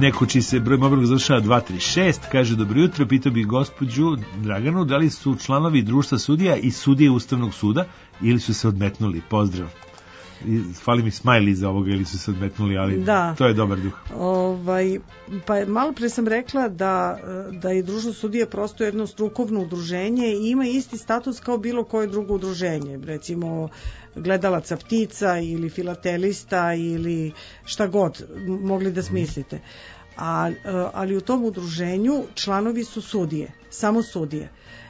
neko čiji se broj mobilnog završava dva tri šest, kaže dobro jutro, pitao bih gospođu Draganu da li su članovi društva sudija i sudije Ustavnog suda ili su se odmetnuli. Pozdrav. I fali mi smajli iza ovoga ili su se odmetnuli, ali da. To je dobar duh. Ovaj, pa malo pre sam rekla da, da je društvo sudija prosto jedno strukovno udruženje i ima isti status kao bilo koje drugo udruženje, recimo gledalaca ptica ili filatelista ili šta god mogli da smislite. A, ali u tom udruženju članovi su sudije, samo sudije.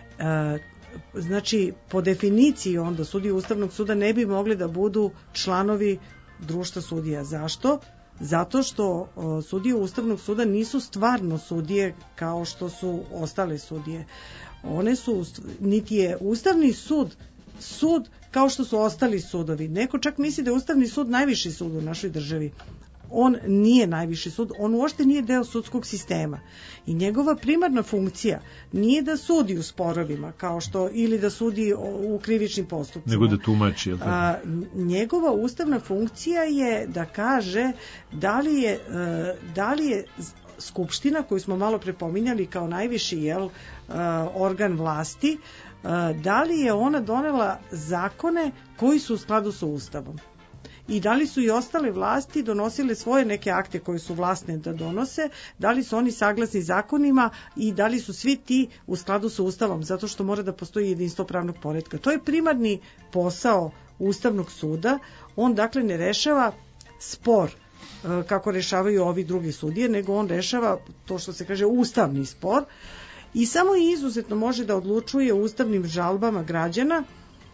Znači, po definiciji onda sudije Ustavnog suda ne bi mogli da budu članovi društva sudija. Zašto? Zato što o, sudije Ustavnog suda nisu stvarno sudije kao što su ostale sudije. One su, niti je Ustavni sud sud kao što su ostali sudovi. Neko čak misli da je Ustavni sud najviši sud u našoj državi. On nije najviši sud, on uopšte nije deo sudskog sistema i njegova primarna funkcija nije da sudi u sporovima kao što ili da sudi u krivičnim postupcima, nego da tumači. A, njegova ustavna funkcija je da kaže da li je, da li je Skupština koju smo malo prepominjali kao najviši jel, organ vlasti, da li je ona donela zakone koji su u skladu sa Ustavom. I da li su i ostale vlasti donosile svoje neke akte koje su vlasne da donose, da li su oni saglasni zakonima i da li su svi ti u skladu sa Ustavom, zato što mora da postoji jedinstvo pravnog poretka. To je primarni posao Ustavnog suda. On dakle ne rešava spor kako rešavaju ovi drugi sudije, nego on rešava to što se kaže ustavni spor i samo i izuzetno može da odlučuje o ustavnim žalbama građana.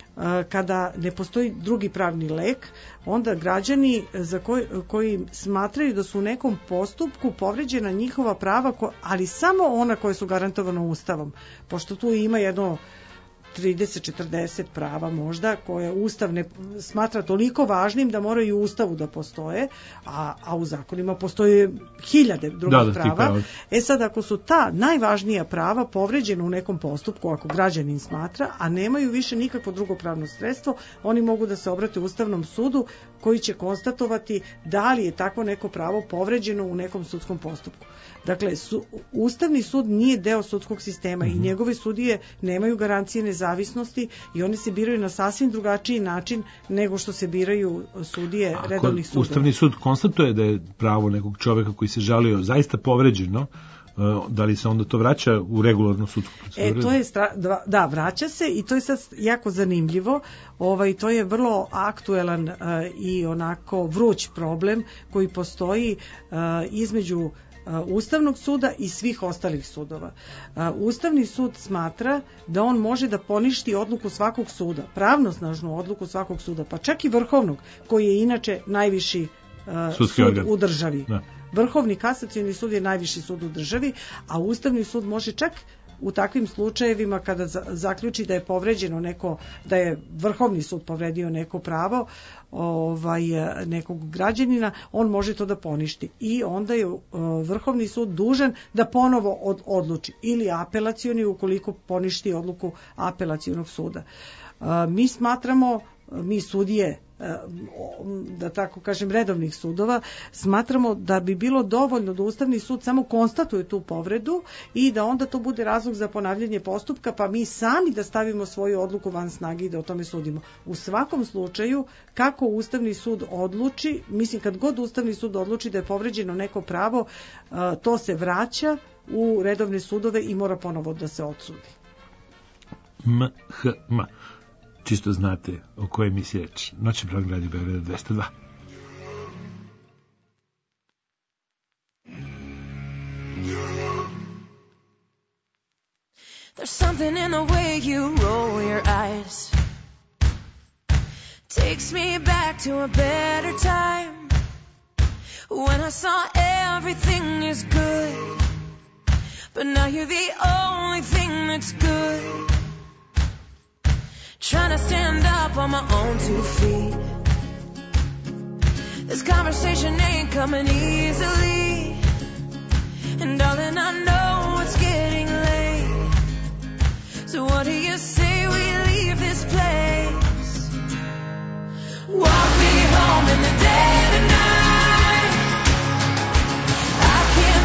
Kada ne postoji drugi pravni lek, onda građani za koji, koji smatraju da su u nekom postupku povređena njihova prava, ali samo ona koja su garantovana Ustavom, pošto tu ima jedno trideset četrdeset prava možda koje Ustav ne smatra toliko važnim da moraju u Ustavu da postoje, a, a u zakonima postoje hiljade drugih da, da, prava. prava. E sad, ako su ta najvažnija prava povređena u nekom postupku, ako građanin smatra, a nemaju više nikakvo drugo pravno sredstvo, oni mogu da se obrate Ustavnom sudu koji će konstatovati da li je takvo neko pravo povređeno u nekom sudskom postupku. Dakle, su, Ustavni sud nije deo sudskog sistema mm-hmm. i njegove sudije nemaju garancije nezavisnosti i oni se biraju na sasvim drugačiji način nego što se biraju sudije Ako redovnih sudova. Ustavni sud konstatuje da je pravo nekog čoveka koji se žalio zaista povređeno, da li se onda to vraća u regularnu sudsku proceduru? E, to je stra... da, vraća se i to je sad jako zanimljivo. Ovaj, to je vrlo aktuelan uh, i onako vruć problem koji postoji uh, između Ustavnog suda i svih ostalih sudova. Ustavni sud smatra da on može da poništi odluku svakog suda, pravnosnažnu odluku svakog suda, pa čak i Vrhovnog, koji je inače najviši Sudski sud organ u državi. Da. Vrhovni kasacioni sud je najviši sud u državi, a Ustavni sud može čak u takvim slučajevima kada zaključi da je povređeno neko, da je Vrhovni sud povredio neko pravo ovaj, nekog građanina, on može to da poništi i onda je Vrhovni sud dužan da ponovo od, odluči ili apelacioni ukoliko poništi odluku apelacionog suda. Mi smatramo, mi sudije, da tako kažem redovnih sudova, smatramo da bi bilo dovoljno da Ustavni sud samo konstatuje tu povredu i da onda to bude razlog za ponavljanje postupka, pa mi sami da stavimo svoju odluku van snage i da o tome sudimo. U svakom slučaju, kako Ustavni sud odluči, mislim kad god Ustavni sud odluči da je povređeno neko pravo, to se vraća u redovne sudove i mora ponovo da se odsudi. M H M Čisto znate o kojoj emisiji reč. Noćni program Radio Beograda dvesta dva. There's something in the way you roll your eyes. Takes me back to a better time. When I saw everything is good. But now you're the only thing that's good. Trying to stand up on my own two feet. This conversation ain't coming easily. And darling, I know it's getting late. So what do you say we leave this place? Walk me home in the dead of night. I can't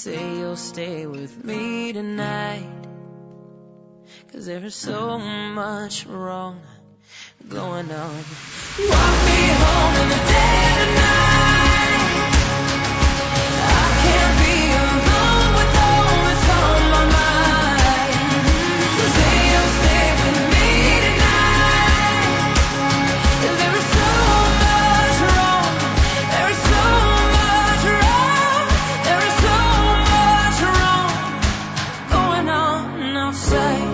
say you'll stay with me tonight, 'cause there is so much wrong going on. Walk me home in the dead of night. I can't be alone with all that's on my mind. So say you'll stay with me tonight, 'cause there is so much wrong. There is so much wrong. There is so much wrong going on outside.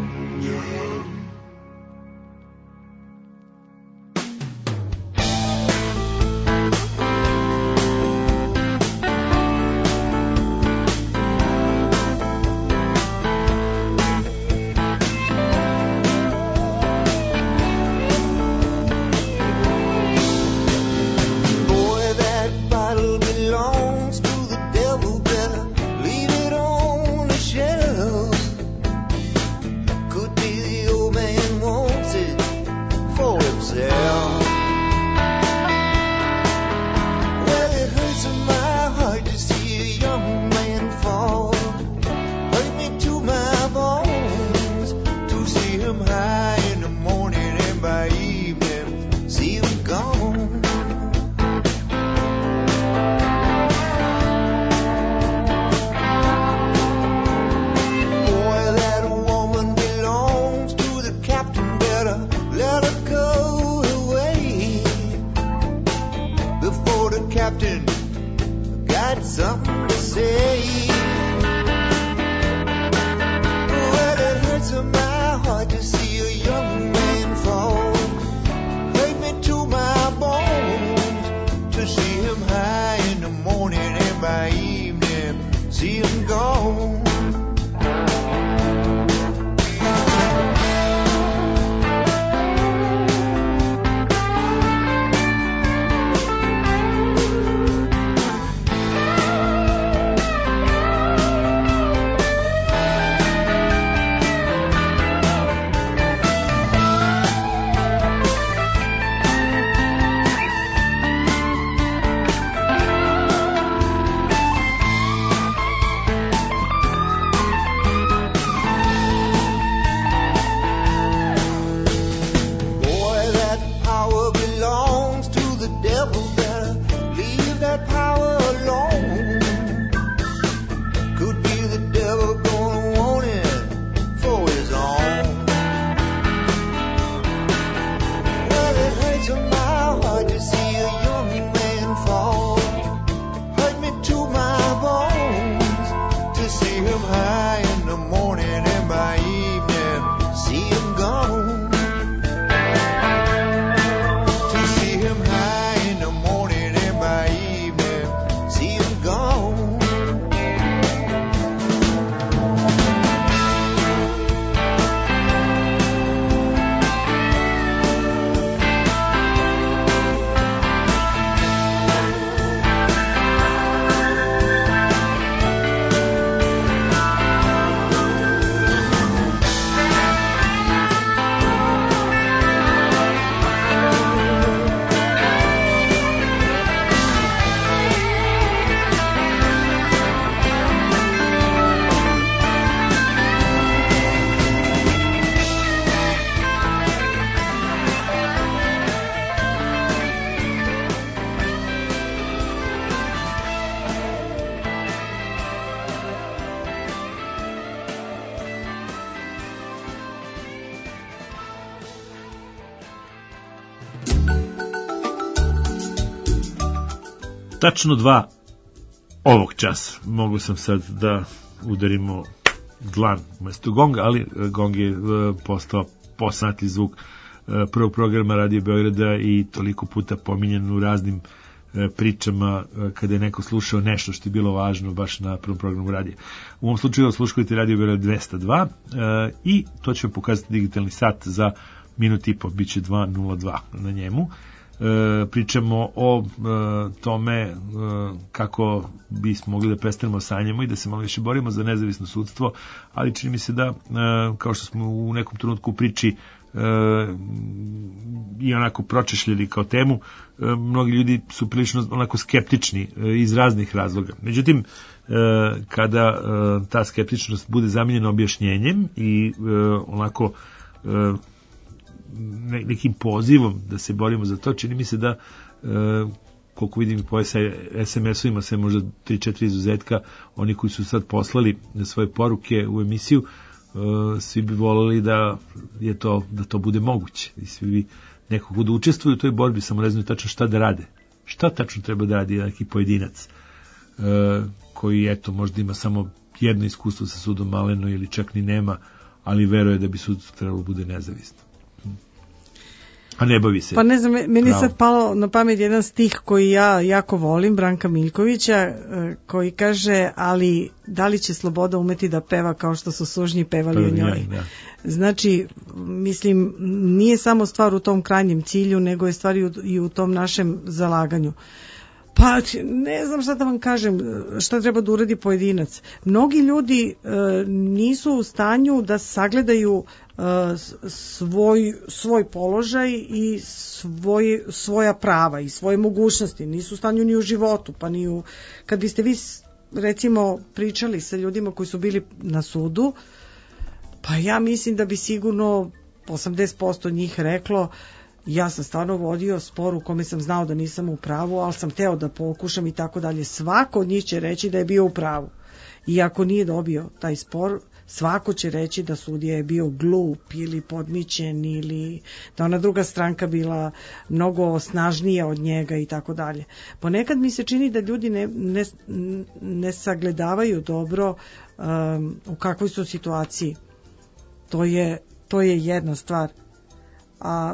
Tačno dva ovog časa. Mogu sam sad da udarimo dlan umesto gonga, ali gong je postao poznati zvuk prvog programa Radio Beograda i toliko puta pominjan u raznim pričama kada je neko slušao nešto što je bilo važno baš na prvom programu radija. U ovom slučaju slušajte Radio Beograd dvesta dva i to će vam pokazati digitalni sat za minut i po, bit će dva nula dva na njemu. E, pričamo o e, tome e, kako bismo mogli da prestanemo sanjamo i da se malo više borimo za nezavisno sudstvo, ali čini mi se da, e, kao što smo u nekom trenutku u priči e, i onako pročešljali kao temu, mnogi ljudi su prilično onako skeptični iz raznih razloga. Međutim, kada ta skeptičnost bude zamijenjena objašnjenjem i onako nekim pozivom da se borimo za to, čini mi se da koliko vidim po es em es-ovima sve možda tri četiri izuzetka, oni koji su sad poslali svoje poruke u emisiju, svi bi voleli da je to, da to bude moguće i svi bi nekog da učestvuju u toj borbi, samo ne znaju tačno šta da rade, šta tačno treba da radi neki pojedinac koji eto možda ima samo jedno iskustvo sa sudom Maleno ili čak ni nema, ali veruje da bi sud trebalo bude nezavisno. A ne bavi se. Pa ne znam, meni sad palo na pamet jedan stih koji ja jako volim, Branka Miljkovića, koji kaže, ali da li će sloboda umeti da peva kao što su sužnji pevali o njoj? Ja, ja. Znači, mislim, nije samo stvar u tom krajnjem cilju, nego je stvar i u, i u tom našem zalaganju. Pa ne znam šta da vam kažem, šta treba da uradi pojedinac. Mnogi ljudi e, nisu u stanju da sagledaju e, svoj, svoj položaj i svoj, svoja prava i svoje mogućnosti. Nisu u stanju ni u životu, pa ni u... Kad biste vi recimo pričali sa ljudima koji su bili na sudu, pa ja mislim da bi sigurno osamdeset posto njih reklo: ja sam stvarno vodio spor u kome sam znao da nisam u pravu, ali sam teo da pokušam i tako dalje. Svako od njih će reći da je bio u pravu. I ako nije dobio taj spor, svako će reći da sudija je bio glup ili podmićen ili da ona druga stranka bila mnogo snažnija od njega i tako dalje. Ponekad mi se čini da ljudi ne, ne, ne sagledavaju dobro um, u kakvoj su situaciji. To je, to je jedna stvar. A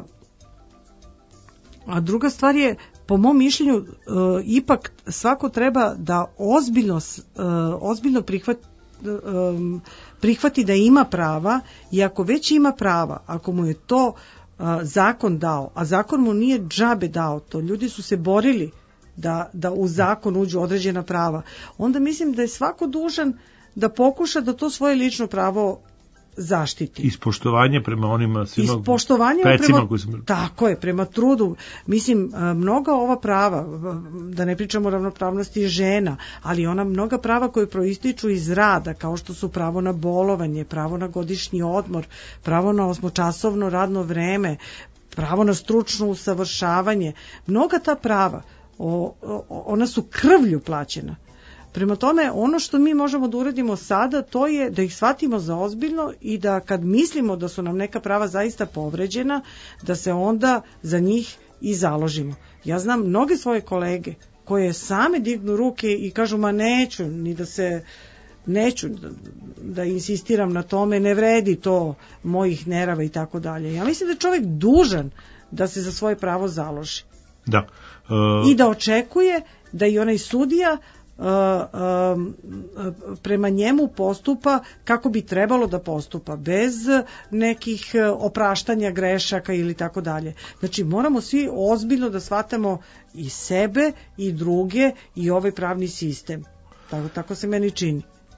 A druga stvar je, po mom mišljenju, e, ipak svako treba da ozbiljno, e, ozbiljno prihvat, e, prihvati da ima prava, i ako već ima prava, ako mu je to e, zakon dao, a zakon mu nije džabe dao to, ljudi su se borili da, da u zakon uđu određena prava, onda mislim da je svako dužan da pokuša da to svoje lično pravo zaštiti. Ispoštovanje prema onima svima Ispoštovanje prema, koji su... Tako je, prema trudu. Mislim, mnoga ova prava, da ne pričamo o ravnopravnosti žena, ali ona mnoga prava koje proističu iz rada, kao što su pravo na bolovanje, pravo na godišnji odmor, pravo na osmočasovno radno vreme, pravo na stručno usavršavanje, mnoga ta prava, o, o, ona su krvlju plaćena. Prema tome, ono što mi možemo da uradimo sada, to je da ih shvatimo za ozbiljno i da kad mislimo da su nam neka prava zaista povređena, da se onda za njih i založimo. Ja znam mnoge svoje kolege koje same dignu ruke i kažu: ma neću, ni da se, neću da, da insistiram na tome, ne vredi to mojih nerava i tako dalje. Ja mislim da je čovjek dužan da se za svoje pravo založi. Da. Uh... I da očekuje da i onaj sudija Uh, um, prema njemu postupa kako bi trebalo da postupa, bez nekih opraštanja grešaka ili tako dalje. Znači moramo svi ozbiljno da shvatamo i sebe i druge i ovaj pravni sistem. Tako, tako se meni čini.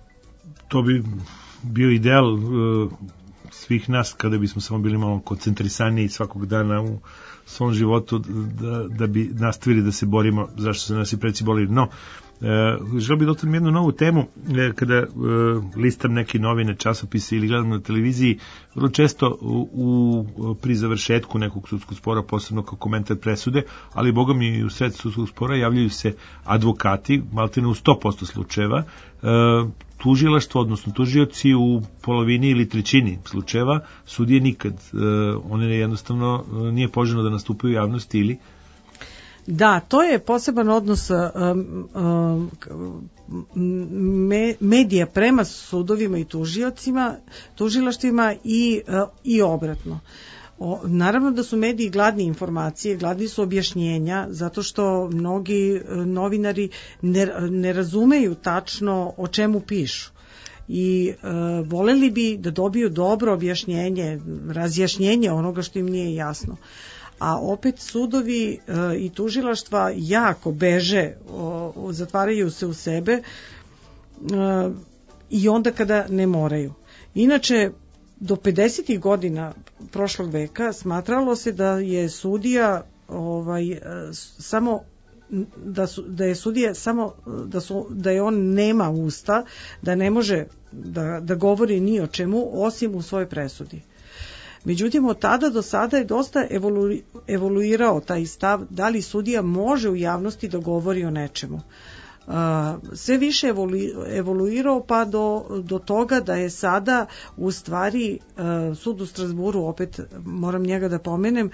To bi bio ideal uh, svih nas kada bismo samo bili malo koncentrisaniji svakog dana u svom životu, da, da bi nastavili da se borimo zašto se nas i preci borili. No, Uh, želeo bih da otvorim jednu novu temu. Uh, kada uh, listam neke novine, časopise ili gledam na televiziji, vrlo često u, u, pri završetku nekog sudskog spora, posebno kao komentar presude, ali boga mi u sred sudskog spora javljaju se advokati, maltene u sto posto slučajeva, uh, tužilaštvo, odnosno tužioci u polovini ili trećini slučajeva, sudije nikad. Uh, one jednostavno uh, nije poželjno da nastupaju u javnosti ili... Da, to je poseban odnos um, um, me, medija prema sudovima i tužiocima, tužilaštvima i, uh, i obratno. O, naravno da su mediji gladni informacije, gladni su objašnjenja, zato što mnogi uh, novinari ne, ne razumeju tačno o čemu pišu. I uh, voleli bi da dobiju dobro objašnjenje, razjašnjenje onoga što im nije jasno. A opet sudovi e, i tužilaštva jako beže, o, o, zatvaraju se u sebe e, i onda kada ne moraju. Inače, do pedesetih godina prošlog veka smatralo se da je sudija ovaj e, samo da su da je sudija samo da su da je on nema usta, da ne može da da govori ni o čemu osim u svojoj presudi. Međutim, od tada do sada je dosta evolu, evoluirao taj stav da li sudija može u javnosti da govori o nečemu. Uh, sve više evolu, evoluirao pa do, do toga da je sada u stvari uh, sud u Strasburu, opet moram njega da pomenem,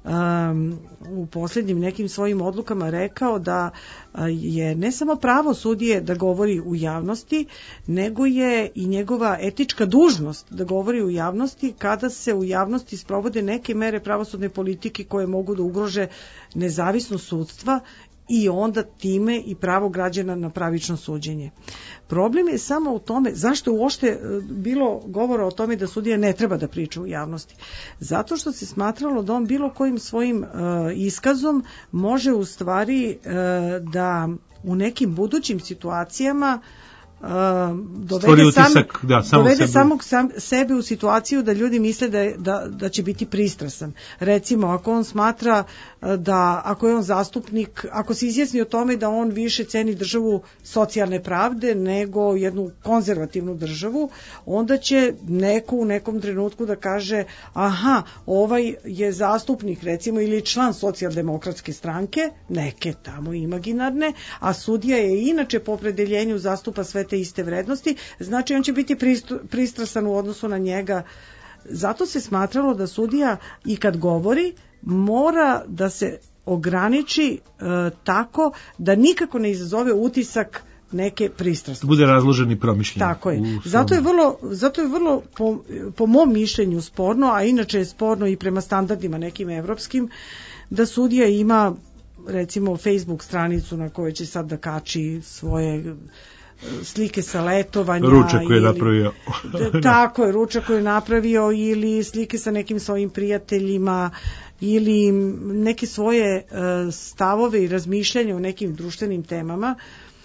um, u posljednjim nekim svojim odlukama rekao da uh, je ne samo pravo sudije da govori u javnosti, nego je i njegova etička dužnost da govori u javnosti kada se u javnosti sprovode neke mere pravosudne politike koje mogu da ugrože nezavisnost sudstva i onda time i pravo građana na pravično suđenje. Problem je samo u tome zašto je uopšte bilo govora o tome da sudija ne treba da priča u javnosti. Zato što se smatralo da on bilo kojim svojim uh, iskazom može u stvari uh, da u nekim budućim situacijama Uh, dovede, utisak, sam, da, samo dovede sebe. samog sam, sebe u situaciju da ljudi misle da, je, da, da će biti pristrasan. Recimo, ako on smatra da, ako je on zastupnik, ako se izjasni o tome da on više ceni državu socijalne pravde nego jednu konzervativnu državu, onda će neko u nekom trenutku da kaže aha, ovaj je zastupnik recimo ili član socijaldemokratske stranke, neke tamo imaginarne, a sudija je inače po opredeljenju zastupa sve te iste vrednosti, znači on će biti pristrasan u odnosu na njega. Zato se smatralo da sudija i kad govori mora da se ograniči e, tako da nikako ne izazove utisak neke pristrasnosti. Bude razložen i promišljen. Tako je. Zato je vrlo, zato je vrlo po, po mom mišljenju sporno, a inače je sporno i prema standardima nekim evropskim, da sudija ima recimo Facebook stranicu na kojoj će sad da kači svoje slike sa letovanja. Ručak koji je ili, napravio. Tako je, ručak koji je napravio ili slike sa nekim svojim prijateljima ili neke svoje uh, stavove i razmišljanja o nekim društvenim temama.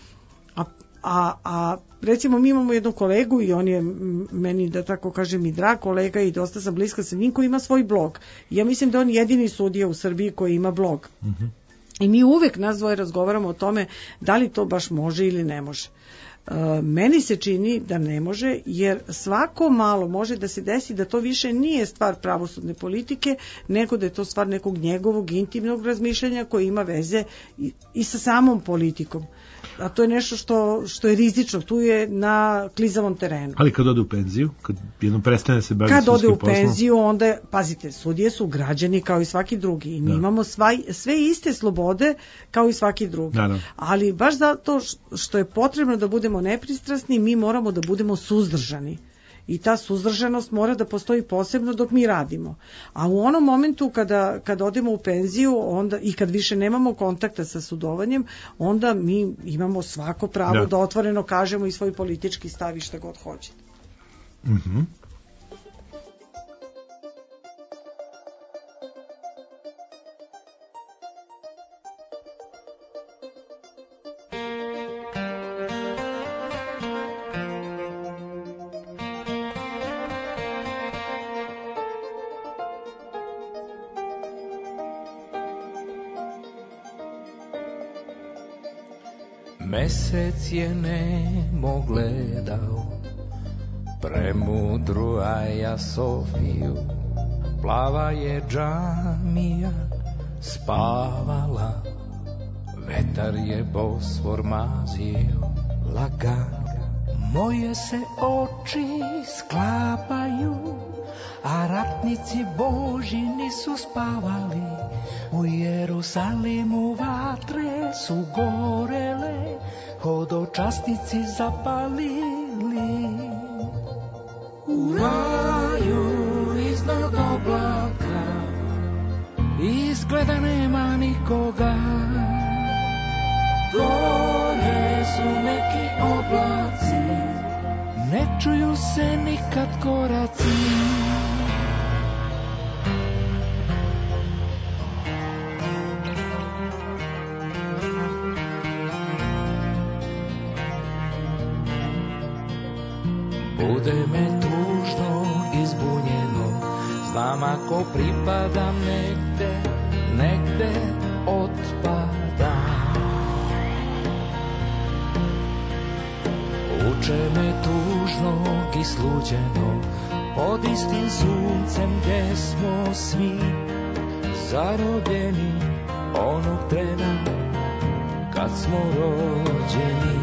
A, a, a recimo mi imamo jednu kolegu i on je meni, da tako kažem, i drag kolega i dosta sam bliska sa njim, koji ima svoj blog. Ja mislim da on jedini sudija u Srbiji koji ima blog. Mm-hmm. I mi uvek nas dvoje razgovaramo o tome da li to baš može ili ne može. Uh, meni se čini da ne može, jer svako malo može da se desi da to više nije stvar pravosudne politike, nego da je to stvar nekog njegovog intimnog razmišljanja koje ima veze i, i sa samom politikom. A to je nešto što, što je rizično, tu je na klizavom terenu. Ali kad ode u penziju, kad jednom prestane se baviti sudskim poslom? Kad ode u penziju, onda, pazite, sudije su građani kao i svaki drugi i mi da. imamo svaj, sve iste slobode kao i svaki drugi. Da, da. Ali baš zato što je potrebno da budemo nepristrasni, mi moramo da budemo suzdržani. I ta suzdržanost mora da postoji posebno dok mi radimo. A u onom momentu kada, kada odemo u penziju onda, i kad više nemamo kontakta sa sudovanjem, onda mi imamo svako pravo da, da otvoreno kažemo i svoj politički stav i šta god hoćete. Mhm. Mesec je nemo gledao premudru Aja Sofiju, plava je džamija spavala, vetar je Bosfor mazio lagano. Moje se oči sklapaju, a ratnici Boži nisu spavali. U Jerusalimu vatre su gorele, hodočasnici zapalili. U raju iznad oblaka izgleda nema nikoga. Dole su neki oblaci, ne čuju se nikad koraci. Bude me tužno izbuditi znam ako pripadam negde, negde otpadam. Vuče me tužnog i sluđenog pod istim suncem gde smo svi zarobljeni onog trena kad smo rođeni.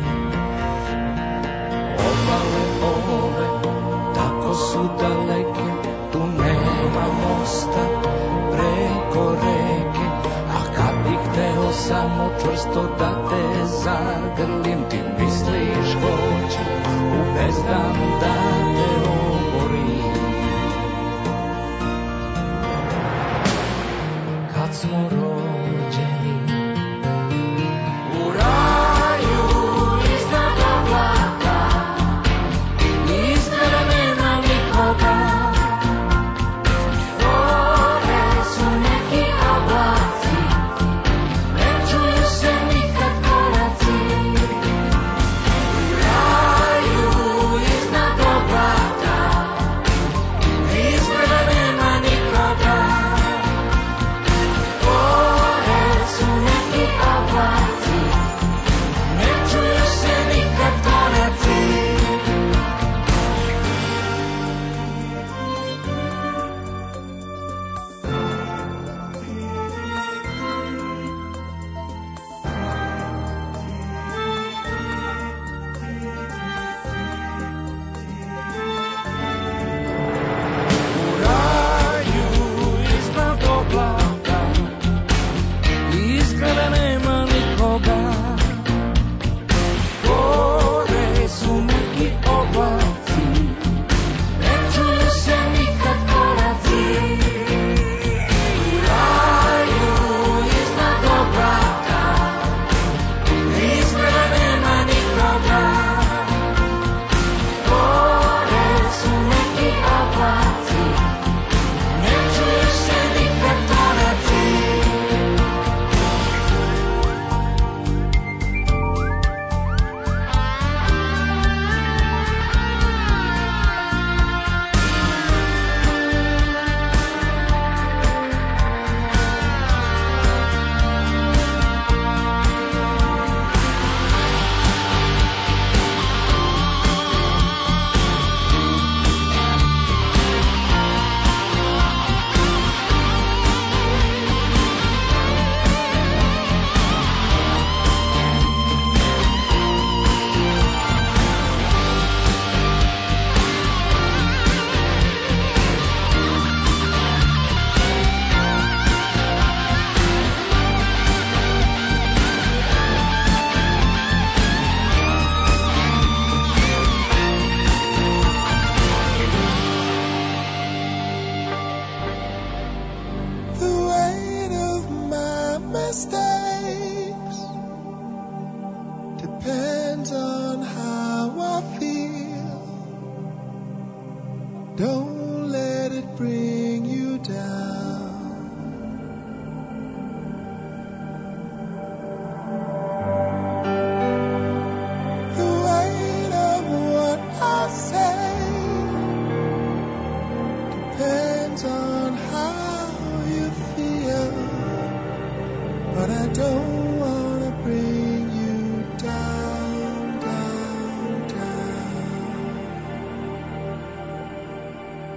Obale ove tako su daleke, tu nema mosta preko reke, a kad bih hteo samo čvrsto da te zagrlim, ti misliš hoću u bezdan da te oborim. Kad smo rođeni u raju iznad oblaka, ispred nema nikoga, gore su neki oblaci, ne čuju se nikad koraci. U raju iznad oblaka, ispred nema nikoga, gore su neki oblaci, ne čuju se nikad koraci. U raju iznad oblaka, iskrene nema nikoga, gore su neki oblaci, ne čuju se nikad koraci. U raju iznad oblaka, iskrene nema nikoga, gore su neki oblaci, ne čuju se nikad koraci. The weight of my mistakes depends on how I feel. Don't let it bring you down. The weight of what I say depends on how you feel, but I don't want to bring you down, down, down.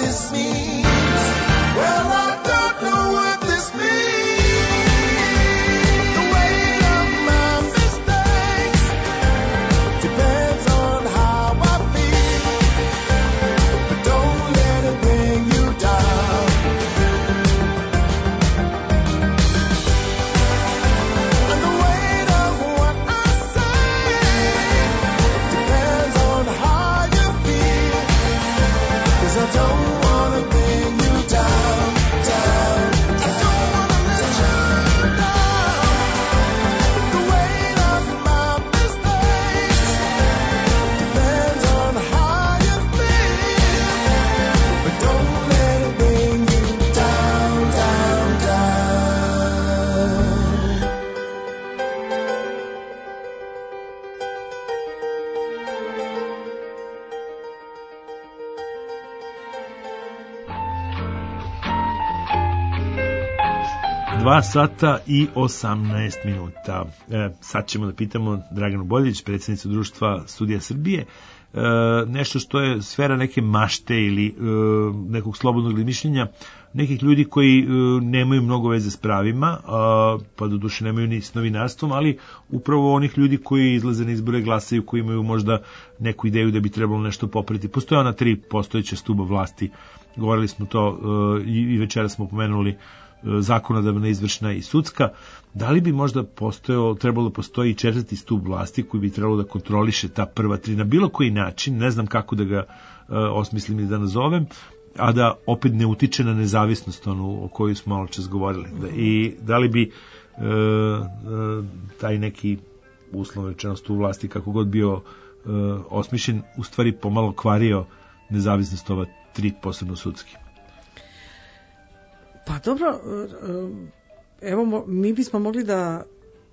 this means. Well, I don't know what this means. The weight of my mistakes depends on how I feel. But don't let it bring you down. And the weight of what I say depends on how you feel. 'Cause I don't wanna bring you down, down. I don't wanna let you down. The weight of my mistakes depends on how you feel. But don't let it bring you down, down, down. Dva sata i osamnaest minuta. E, sad ćemo da pitamo Draganu Boljević, predsjednicu društva Studija Srbije, e, nešto što je sfera neke mašte ili e, nekog slobodnog mišljenja nekih ljudi koji e, nemaju mnogo veze s pravima, a, pa do duše nemaju ni s novinarstvom, ali upravo onih ljudi koji izlaze na izbore, glasaju, koji imaju možda neku ideju da bi trebalo nešto popraviti. Postoje ona tri postojeća stuba vlasti, govorili smo to e, i, i večera smo pomenuli zakonodavna, izvršna i sudska. Da li bi možda postojao, trebalo da postoji i četvrti stub vlasti koji bi trebalo da kontroliše ta prva tri na bilo koji način, ne znam kako da ga uh, osmislim i da nazovem, a da opet ne utiče na nezavisnost onu o kojoj smo malo čas govorili. Da, i da li bi uh, uh, taj neki uslovno rečeno stub vlasti, kako god bio uh, osmišljen, u stvari pomalo kvario nezavisnost ova tri, posebno sudski. Pa dobro, evo mi bismo mogli da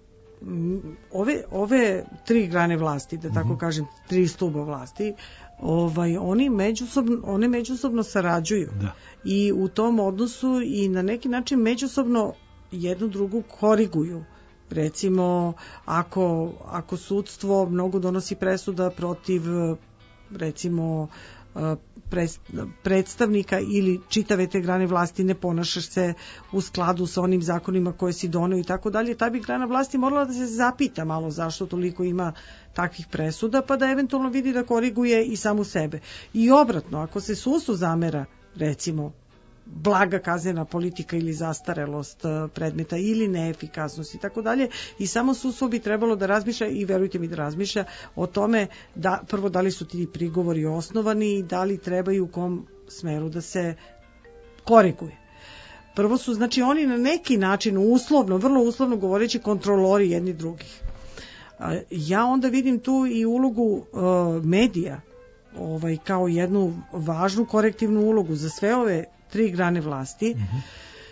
ove, ove tri grane vlasti, da tako kažem, tri stuba vlasti, ovaj, oni međusobno, one međusobno sarađuju. Da. I u tom odnosu i na neki način međusobno jednu drugu koriguju. Recimo, ako, ako sudstvo mnogo donosi presuda protiv, recimo, predstavnika ili čitave te grane vlasti, ne ponašaš se u skladu sa onim zakonima koje si doneo i tako dalje, ta bi grana vlasti morala da se zapita malo zašto toliko ima takvih presuda, pa da eventualno vidi da koriguje i samu sebe. I obratno, ako se sudstvu zamera, recimo, blaga kaznena politika ili zastarelost predmeta ili neefikasnost i tako dalje, i samo sudstvo bi trebalo da razmišlja, i verujte mi da razmišlja o tome da prvo da li su ti prigovori osnovani i da li trebaju u kom smeru da se koriguje. Prvo su, znači, oni na neki način uslovno, vrlo uslovno govoreći, kontrolori jedni drugih. Ja onda vidim tu i ulogu uh, medija, ovaj, kao jednu važnu korektivnu ulogu za sve ove tri grane vlasti. Mm-hmm.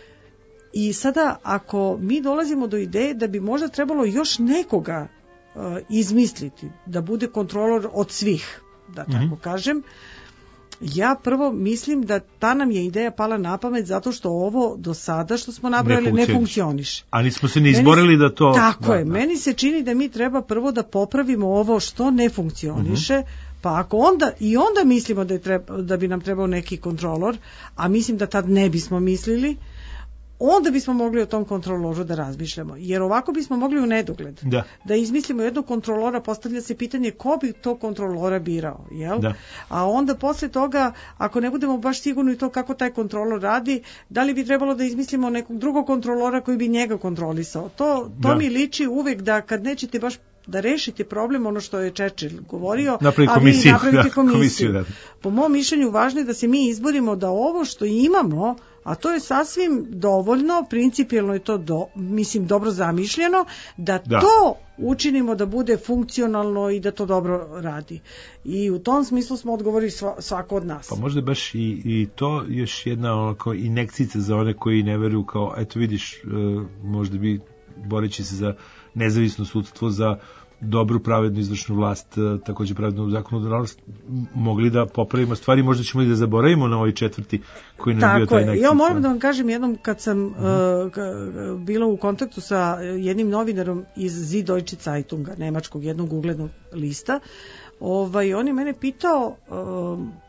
I sada ako mi dolazimo do ideje da bi možda trebalo još nekoga uh, izmisliti da bude kontrolor od svih, da tako mm-hmm. kažem, ja prvo mislim da ta nam je ideja pala na pamet zato što ovo do sada što smo nabrali ne funkcioniše. A nismo se ne izborili da to... Tako da, je, da. Meni se čini da mi treba prvo da popravimo ovo što ne funkcioniše, mm-hmm. pa ako onda, i onda mislimo da, je treba, da bi nam trebao neki kontrolor, a mislim da tad ne bismo mislili, onda bismo mogli o tom kontroloru da razmišljamo. Jer ovako bismo mogli u nedogled. Da. Da izmislimo jednog kontrolora, postavlja se pitanje ko bi to kontrolora birao. Jel? Da. A onda posle toga, ako ne budemo baš sigurni to kako taj kontrolor radi, da li bi trebalo da izmislimo nekog drugog kontrolora koji bi njega kontrolisao. To, to da. mi liči uvek da kad nećete baš da rešite problem, ono što je Churchill govorio, Napravi a vi napravite da, komisiju. komisiju da. Po mom mišljenju važno je da se mi izborimo da ovo što imamo, a to je sasvim dovoljno, principijelno je to do, mislim dobro zamišljeno, da, da to učinimo da bude funkcionalno i da to dobro radi. I u tom smislu smo odgovorili svako od nas. Pa možda baš i, i to još jedna onako injekcica za one koji ne veruju, kao eto vidiš, možda bi boreći se za nezavisno sudstvo, za dobru pravednu izvršnu vlast, takođe pravednu zakonodavnost, mogli da popravimo stvari, možda ćemo i da zaboravimo na ovaj četvrti koji nam bio taj neki. Ja moram da vam kažem, jednom kad sam uh-huh. uh, bila u kontaktu sa jednim novinarom iz Süddeutsche Zeitunga, nemačkog jednog uglednog lista, ovaj, on je mene pitao uh,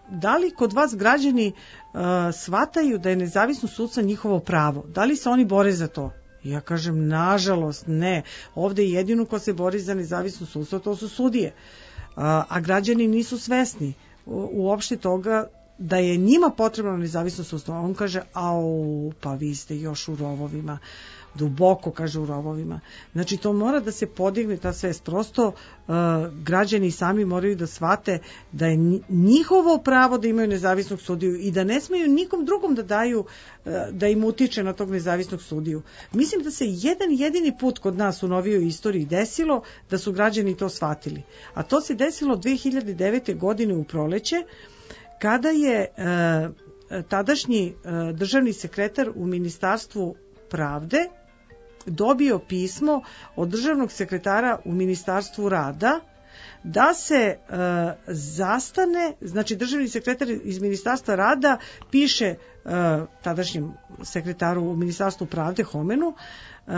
da li kod vas građani uh, shvataju da je nezavisnost sudstva njihovo pravo? Da li se oni bore za to? Ja kažem, nažalost, ne. Ovde jedino ko se bori za nezavisnost sudstva, to su sudije. A, a građani nisu svesni u, uopšte toga da je njima potrebno nezavisno sudstvo. On kaže, au, pa vi ste još u rovovima. Duboko, kaže, u rovovima. Znači, to mora da se podigne, ta svest. Prosto uh, građani sami moraju da shvate da je njihovo pravo da imaju nezavisnog sudiju i da ne smeju nikom drugom da daju, uh, da im utiče na tog nezavisnog sudiju. Mislim da se jedan jedini put kod nas u novijoj istoriji desilo da su građani to shvatili. A to se desilo dve hiljade devete. godine u proleće, kada je uh, tadašnji uh, državni sekretar u Ministarstvu pravde dobio pismo od državnog sekretara u Ministarstvu rada da se e, zastane, znači državni sekretar iz Ministarstva rada piše e, tadašnjem sekretaru u Ministarstvu pravde Homenu e,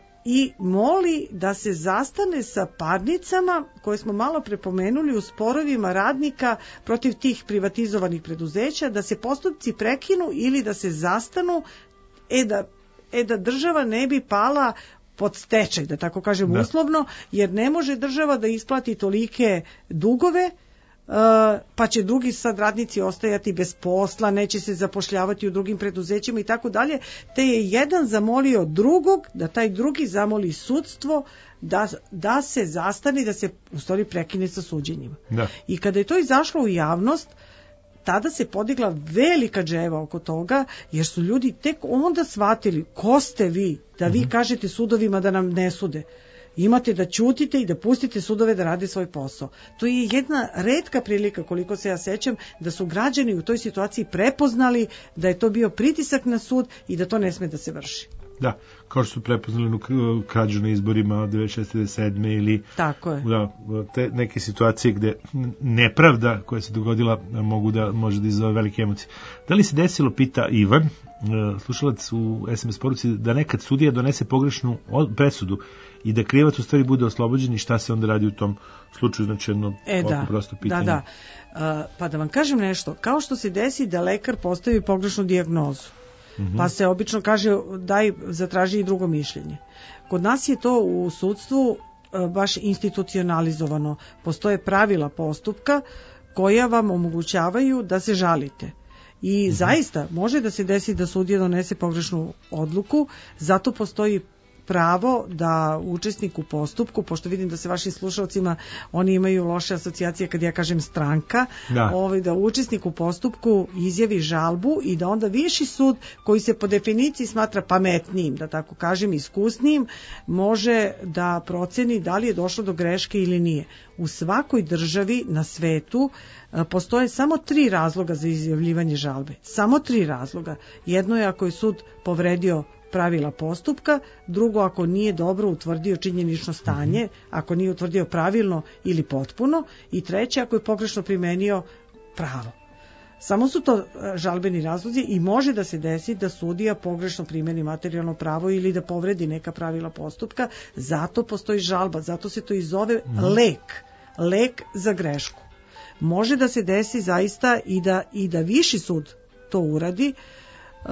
i moli da se zastane sa parnicama koje smo malo prepomenuli u sporovima radnika protiv tih privatizovanih preduzeća, da se postupci prekinu ili da se zastanu, e da e da država ne bi pala pod stečaj, da tako kažem, da, uslovno, jer ne može država da isplati tolike dugove, uh, pa će drugi sad radnici ostajati bez posla, neće se zapošljavati u drugim preduzećima i tako dalje, te je jedan zamolio drugog, da taj drugi zamoli sudstvo da, da se zastani, da se u stvari prekine sa suđenjima. Da. I kada je to izašlo u javnost, tada se podigla velika dževa oko toga, jer su ljudi tek onda shvatili ko ste vi, da vi kažete sudovima da nam ne sude. Imate da ćutite i da pustite sudove da rade svoj posao. To je jedna retka prilika, koliko se ja sećam, da su građani u toj situaciji prepoznali da je to bio pritisak na sud i da to ne sme da se vrši. Da, kao što su prepoznali krađu na izborima od devedeset šeste devedeset sedme ili tako je. Da, te neke situacije gde nepravda koja se dogodila mogu da može da izazove velike emocije. Da li se desilo, pita Ivan, slušalac u es em es poruci, da nekad sudija donese pogrešnu presudu i da krivac u stvari bude oslobođen i šta se onda radi u tom slučaju, znači jedno e, da, prosto pitanje. Da, da. Uh, pa da vam kažem nešto, kao što se desi da lekar postavi pogrešnu dijagnozu, mm-hmm. pa se obično kaže daj, zatraži i drugo mišljenje. Kod nas je to u sudstvu uh, baš institucionalizovano. Postoje pravila postupka koja vam omogućavaju da se žalite. I mm-hmm. zaista može da se desi da sudija donese pogrešnu odluku, zato postoji pravo da učesnik u postupku, pošto vidim da se vašim slušalcima oni imaju loše asocijacije kad ja kažem stranka, da, ovaj, da učesnik u postupku izjavi žalbu i da onda viši sud, koji se po definiciji smatra pametnijim, da tako kažem, iskusnijim, može da proceni da li je došlo do greške ili nije. U svakoj državi na svetu postoje samo tri razloga za izjavljivanje žalbe. Samo tri razloga. Jedno je ako je sud povredio pravila postupka, drugo ako nije dobro utvrdio činjenično stanje, ako nije utvrdio pravilno ili potpuno, i treće ako je pogrešno primenio pravo. Samo su to žalbeni razlozi i može da se desi da sudija pogrešno primeni materijalno pravo ili da povredi neka pravila postupka, zato postoji žalba, zato se to i zove lek, lek za grešku. Može da se desi zaista i da, i da viši sud to uradi, uh,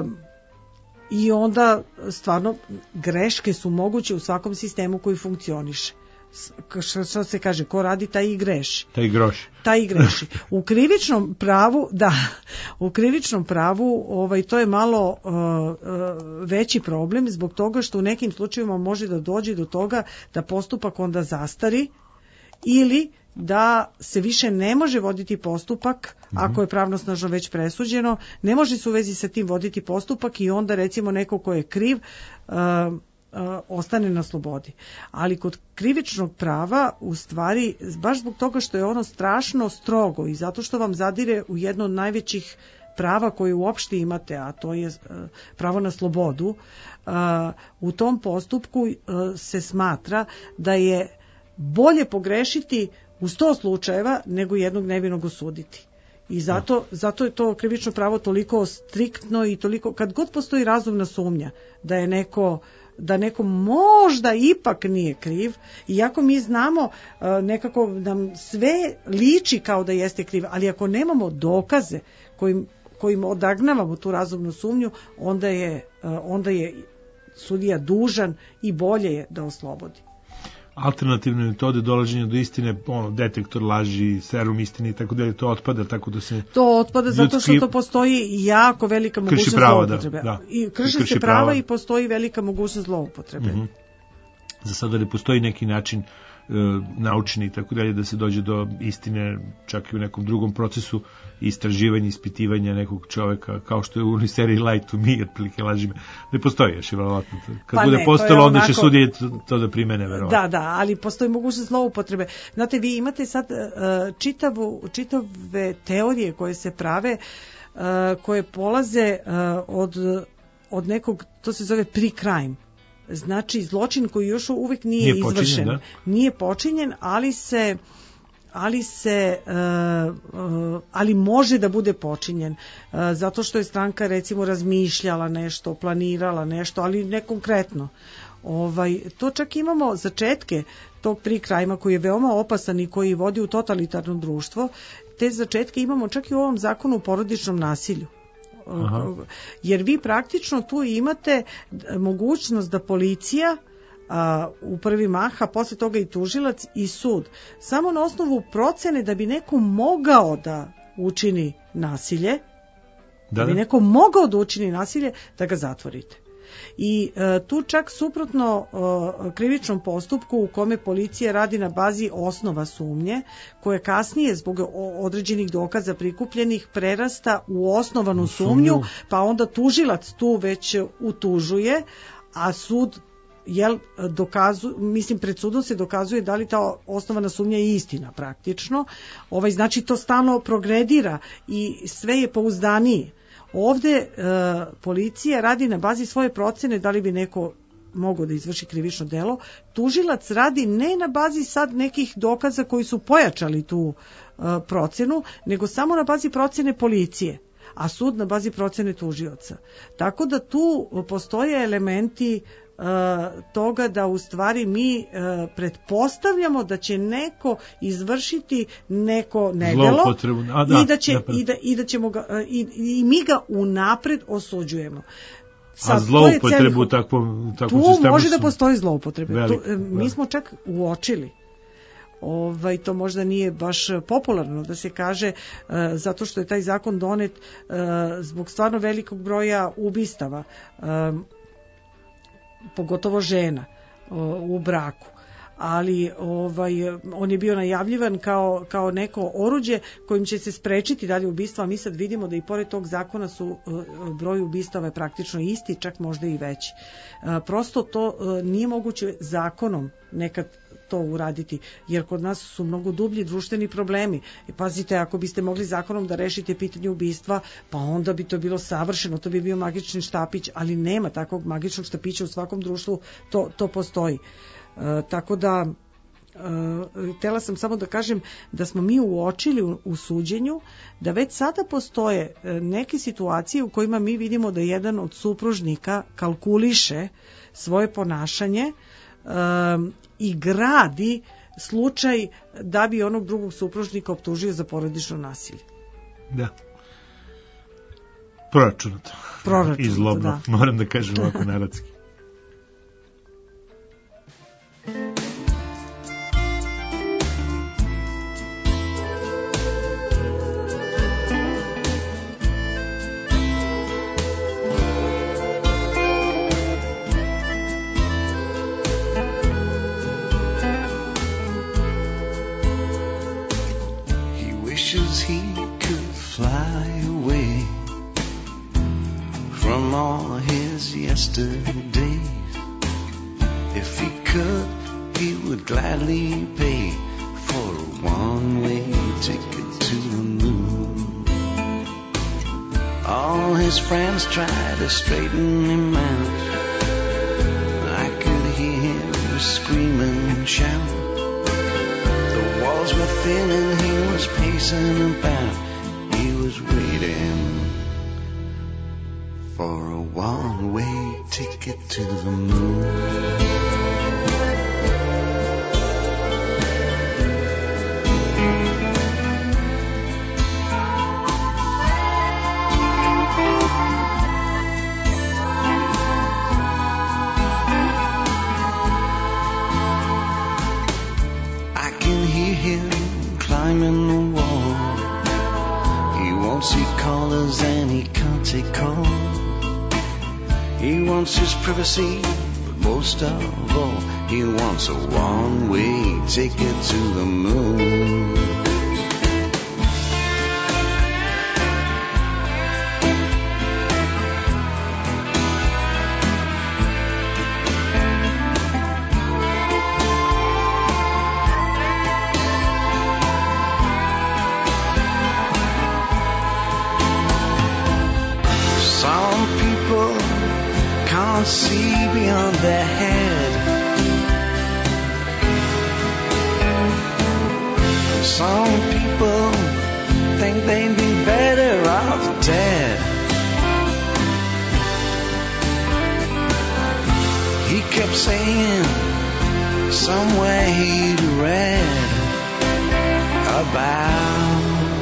i onda stvarno greške su moguće u svakom sistemu koji funkcioniše. Što se kaže, ko radi taj i greši. Taj i groši. Taj i greši. U krivičnom pravu, da, u krivičnom pravu ovaj, to je malo uh, uh, veći problem zbog toga što u nekim slučajevima može da dođe do toga da postupak onda zastari ili da se više ne može voditi postupak, mm-hmm. ako je pravnosnažno već presuđeno, ne može se u vezi sa tim voditi postupak i onda recimo neko ko je kriv uh, uh, ostane na slobodi. Ali kod krivičnog prava u stvari, baš zbog toga što je ono strašno strogo i zato što vam zadire u jedno od najvećih prava koje uopšte imate, a to je uh, pravo na slobodu, uh, u tom postupku uh, se smatra da je bolje pogrešiti u sto slučajeva nego jednog nevinog osuditi. I zato, zato je to krivično pravo toliko striktno i toliko, kad god postoji razumna sumnja da je neko da neko možda ipak nije kriv, iako mi znamo e, nekako nam sve liči kao da jeste kriv, ali ako nemamo dokaze kojim, kojim odagnavamo tu razumnu sumnju, onda je, e, onda je sudija dužan i bolje je da oslobodi. Alternativne metode dolaženja do istine, ono, detektor laži, serum istine i tako dalje, to otpada, tako da se... To otpada ljudski... zato što to postoji jako velika mogućnost zloupotrebe. Da, da. I krši, krši se prava, prava i postoji velika mogućnost zloupotrebe. Mm-hmm. Za sada ne postoji neki način e, naučni i tako dalje da se dođe do istine čak i u nekom drugom procesu istraživanja, ispitivanja nekog čoveka, kao što je u onoj seriji Lie to Me, otprilike laži me. Ne postoji još, verovatno. Kad pa bude ne, postalo, onda onako... će sudije to, to da primene, verovatno. Da, da, ali postoji mogućnost zloupotrebe. Znate, vi imate sad uh, čitavu, čitave teorije koje se prave, uh, koje polaze uh, od, od nekog, to se zove pre-crime. Znači, zločin koji još uvijek nije, nije izvršen. Počinjen, da? Nije počinjen, ali se... ali se uh, uh, ali može da bude počinjen uh, zato što je stranka recimo razmišljala nešto, planirala nešto, ali ne konkretno. Ovaj, to čak imamo začetke tog pre-crime-a koji je veoma opasan i koji vodi u totalitarno društvo. Te začetke imamo čak i u ovom zakonu o porodičnom nasilju. Aha. Jer vi praktično tu imate mogućnost da policija a, u prvi mah, a posle toga i tužilac i sud, samo na osnovu procene da bi neko mogao da učini nasilje, da, da bi neko mogao da učini nasilje, da ga zatvorite. I e, tu čak suprotno e, krivičnom postupku u kome policija radi na bazi osnova sumnje, koje kasnije zbog određenih dokaza prikupljenih prerasta u osnovanu sumnju, pa onda tužilac tu već utužuje, a sud jel dokazu, mislim pred sudom se dokazuje da li ta osnovana sumnja je istina praktično. Ovaj znači to stalno progredira i sve je pouzdanije. Ovde e, policija radi na bazi svoje procene da li bi neko mogao da izvrši krivično delo. Tužilac radi ne na bazi sad nekih dokaza koji su pojačali tu e, procenu, nego samo na bazi procene policije, a sud na bazi procene tužioca. Tako da tu postoje elementi Uh, toga da u stvari mi uh, pretpostavljamo da će neko izvršiti neko nedelo A, da, i da će i da i da ćemo ga uh, i, i mi ga unapred osuđujemo. Sad, a zloupotrebu u takvom takvom tu sistemu može da postoji zloupotrebe. Velik, tu, mi da. smo čak uočili. Ovaj, to možda nije baš popularno da se kaže uh, zato što je taj zakon donet uh, zbog stvarno velikog broja ubistava. Um, pogotovo žena u braku, ali ovaj on je bio najavljivan kao kao neko oruđe kojim će se sprečiti dalje ubistva, a mi sad vidimo da i pored tog zakona su broj ubistava je praktično isti, čak možda i veći. Prosto to nije moguće zakonom nekad to uraditi, jer kod nas su mnogo dublji društveni problemi. I pazite, ako biste mogli zakonom da rešite pitanje ubistva, pa onda bi to bilo savršeno, to bi bio magični štapić, ali nema takvog magičnog štapića u svakom društvu, to, to postoji. E, tako da e, htela sam samo da kažem da smo mi uočili u, u suđenju da već sada postoje neke situacije u kojima mi vidimo da jedan od supružnika kalkuliše svoje ponašanje Um, i gradi slučaj da bi onog drugog supružnika optužio za porodično nasilje. Da. Proračunato. Proračunato, i zlobno, da. Moram da kažem ovako narodski. He could fly away from all his yesterdays. If he could, he would gladly pay for a one-way ticket to the moon. All his friends tried to straighten him out. I could hear him scream and shout. The walls were thin and he was pacing about. He was waiting for a one-way ticket to the moon. Climbing the wall, he wants see callers and he can't take calls. He wants his privacy, but most of all, he wants a one-way ticket to the moon. See beyond their head. Some people think they'd be better off dead. He kept saying somewhere he'd read about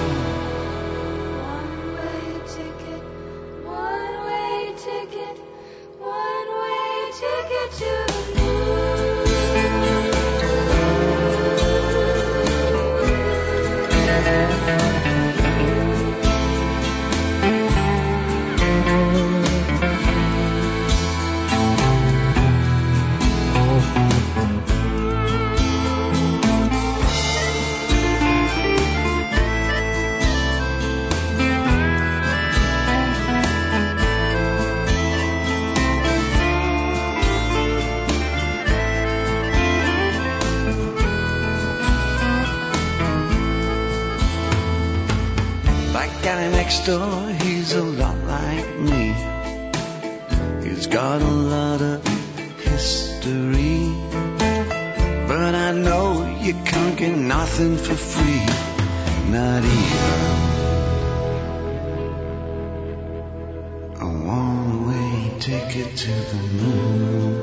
next door, he's a lot like me. He's got a lot of history, but I know you can't get nothing for free, not even a one-way ticket to the moon.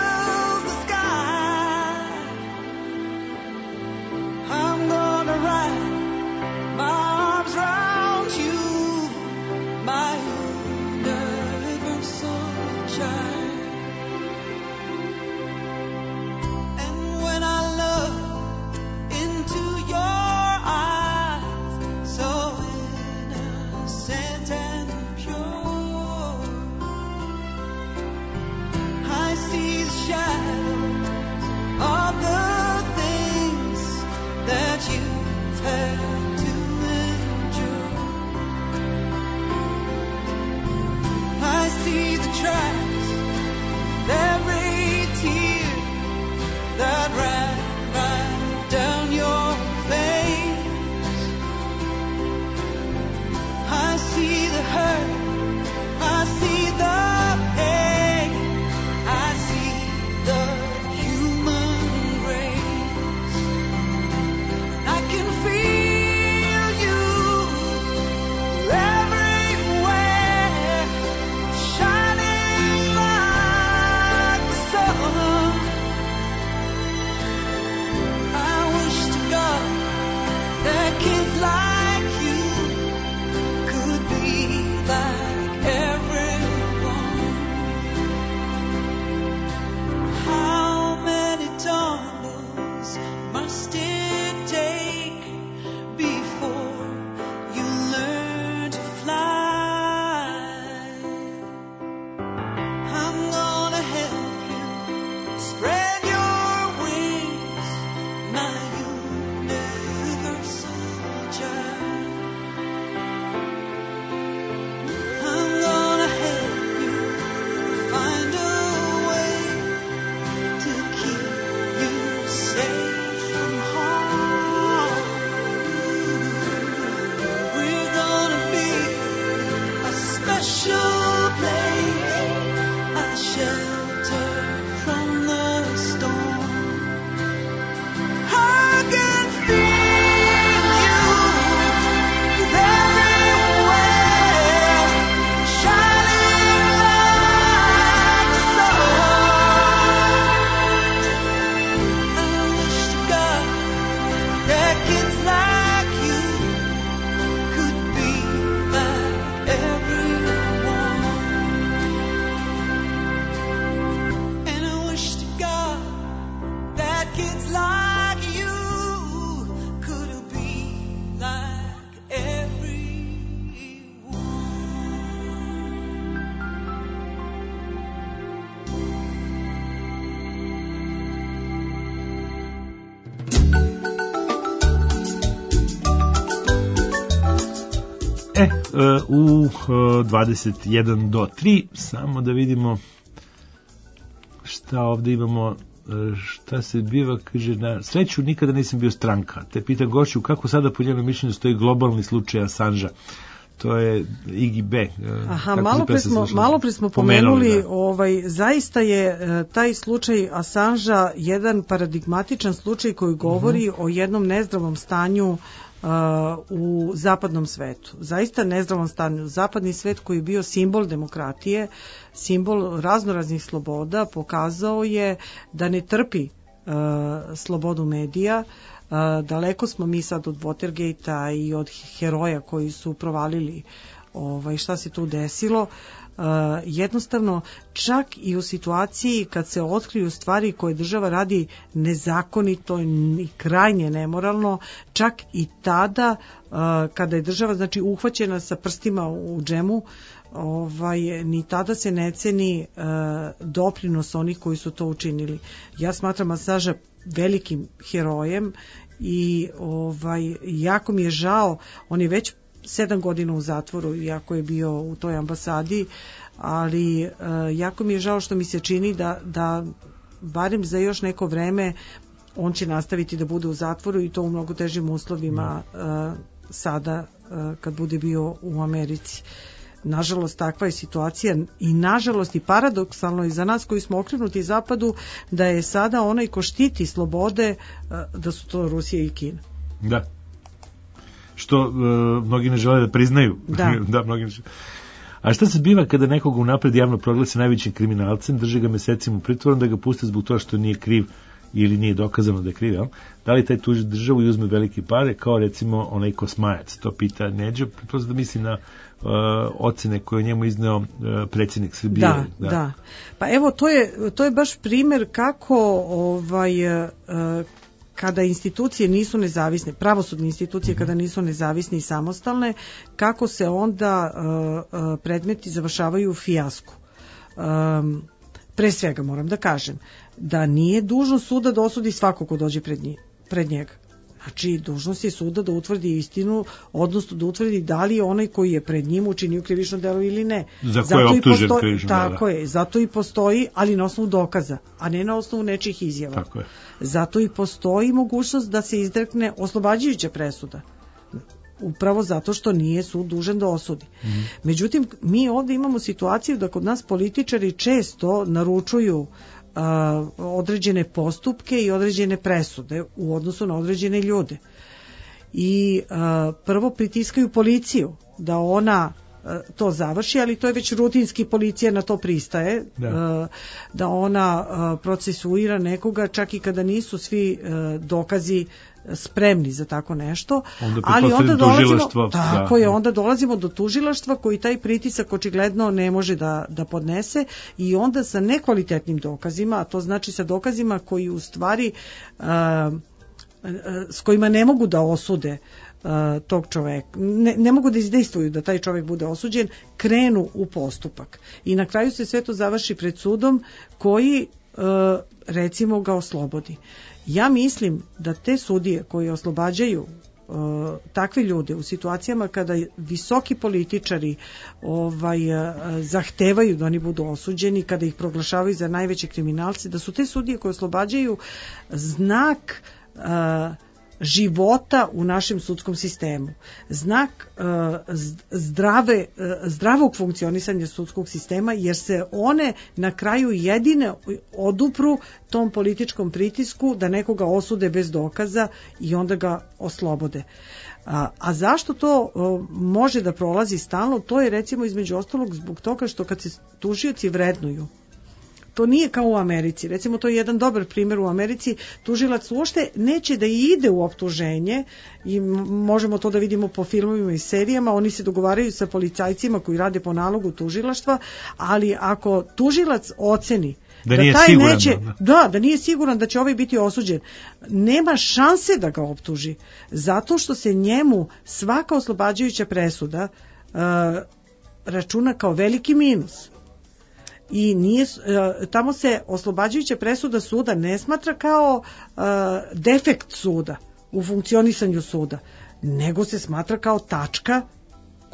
I'm gonna ride E, u dvadeset jedan do tri, samo da vidimo šta ovde imamo, šta se biva, kaže, na sreću nikada nisam bio stranka. Te pitam gošću kako sada po njenom mišljenju stoji globalni slučaj Assangea. To je I G B. Aha, malo pre smo, malo pre smo pomenuli, pomenuli da. ovaj, zaista je taj slučaj Assangea jedan paradigmatičan slučaj koji govori uh-huh. o jednom nezdravom stanju Uh, u zapadnom svetu. Zaista nezdravom stanju. Zapadni svet koji je bio simbol demokratije, simbol raznoraznih sloboda, pokazao je da ne trpi uh, slobodu medija. Uh, daleko smo mi sad od Watergate-a i od heroja koji su provalili ovaj, šta se tu desilo. Uh, jednostavno, čak i u situaciji kad se otkriju stvari koje država radi nezakonito i krajnje nemoralno, čak i tada uh, kada je država znači uhvaćena sa prstima u džemu, ovaj, ni tada se ne ceni uh, doprinos onih koji su to učinili. Ja smatram Assangea velikim herojem i ovaj, jako mi je žao, on je već sedam godina u zatvoru, iako je bio u toj ambasadi, ali e, jako mi je žao što mi se čini da, da barem za još neko vreme on će nastaviti da bude u zatvoru i to u mnogo težim uslovima e, sada e, kad bude bio u Americi. Nažalost, takva je situacija i nažalost i paradoksalno i za nas koji smo okrenuti zapadu da je sada onaj ko štiti slobode e, da su to Rusija i Kina. Da. Što uh, mnogi ne žele da priznaju. Da. da mnogi ne žele. A šta se biva kada nekoga unapred javno proglasi najvećim kriminalcem, drže ga mesecima u pritvoru, da ga puste zbog toga što nije kriv ili nije dokazano da je kriv, jel? Da li taj tuži državu i uzme velike pare, kao recimo onaj Kosmajac? To pita Neđo, pretpostavljam da misli na uh, ocene koje je njemu izneo uh, predsjednik Srbije. Da, da, da. Pa evo, to je, to je baš primer kako ovaj... Uh, kada institucije nisu nezavisne, pravosudne institucije kada nisu nezavisne i samostalne, kako se onda uh, uh, predmeti završavaju u fijasku. Um, pre svega moram da kažem da nije dužnost suda da osudi svako ko dođe pred, nje, pred njega. Znači, dužnost je suda da utvrdi istinu, odnosno da utvrdi da li je onaj koji je pred njim učinio krivično delo ili ne. Za koje je optužen krivično delo. Tako je, zato i postoji, ali na osnovu dokaza, a ne na osnovu nečijih izjava. Tako je. Zato i postoji mogućnost da se izrekne oslobađajuća presuda. Upravo zato što nije sud dužan da osudi. Mm-hmm. Međutim, mi ovdje imamo situaciju da kod nas političari često naručuju Uh, određene postupke i određene presude u odnosu na određene ljude. I uh, prvo pritiskaju policiju da ona uh, to završi, ali to je već rutinski, policija na to pristaje, da, uh, da ona uh, procesuira nekoga čak i kada nisu svi uh, dokazi spremni za tako nešto, onda ali onda dolazimo, tako da. je, onda dolazimo do tužilaštva koji taj pritisak očigledno ne može da, da podnese i onda sa nekvalitetnim dokazima, a to znači sa dokazima koji u stvari uh, s kojima ne mogu da osude uh, tog čoveka, ne, ne mogu da izdejstvuju da taj čovek bude osuđen, krenu u postupak i na kraju se sve to završi pred sudom koji uh, recimo ga oslobodi. Ja mislim da te sudije koje oslobađaju uh, takve ljude u situacijama kada visoki političari ovaj, uh, zahtevaju da oni budu osuđeni, kada ih proglašavaju za najveće kriminalce, da su te sudije koje oslobađaju znak uh, života u našem sudskom sistemu, znak uh, zdrave, uh, zdravog funkcionisanja sudskog sistema, jer se one na kraju jedine odupru tom političkom pritisku da nekoga osude bez dokaza i onda ga oslobode. A, a zašto to uh, može da prolazi stalno? To je recimo između ostalog zbog toga što kad se tužioci vrednuju, to nije kao u Americi. Recimo, to je jedan dobar primjer u Americi. Tužilac uopšte neće da ide u optuženje i možemo to da vidimo po filmovima i serijama. Oni se dogovaraju sa policajcima koji rade po nalogu tužilaštva, ali ako tužilac oceni da, da nije taj siguran, neće, da, da nije siguran da će ovaj biti osuđen, nema šanse da ga optuži, zato što se njemu svaka oslobađajuća presuda uh, računa kao veliki minus. I nije, tamo se oslobađajuća presuda suda ne smatra kao uh, defekt suda u funkcionisanju suda, nego se smatra kao tačka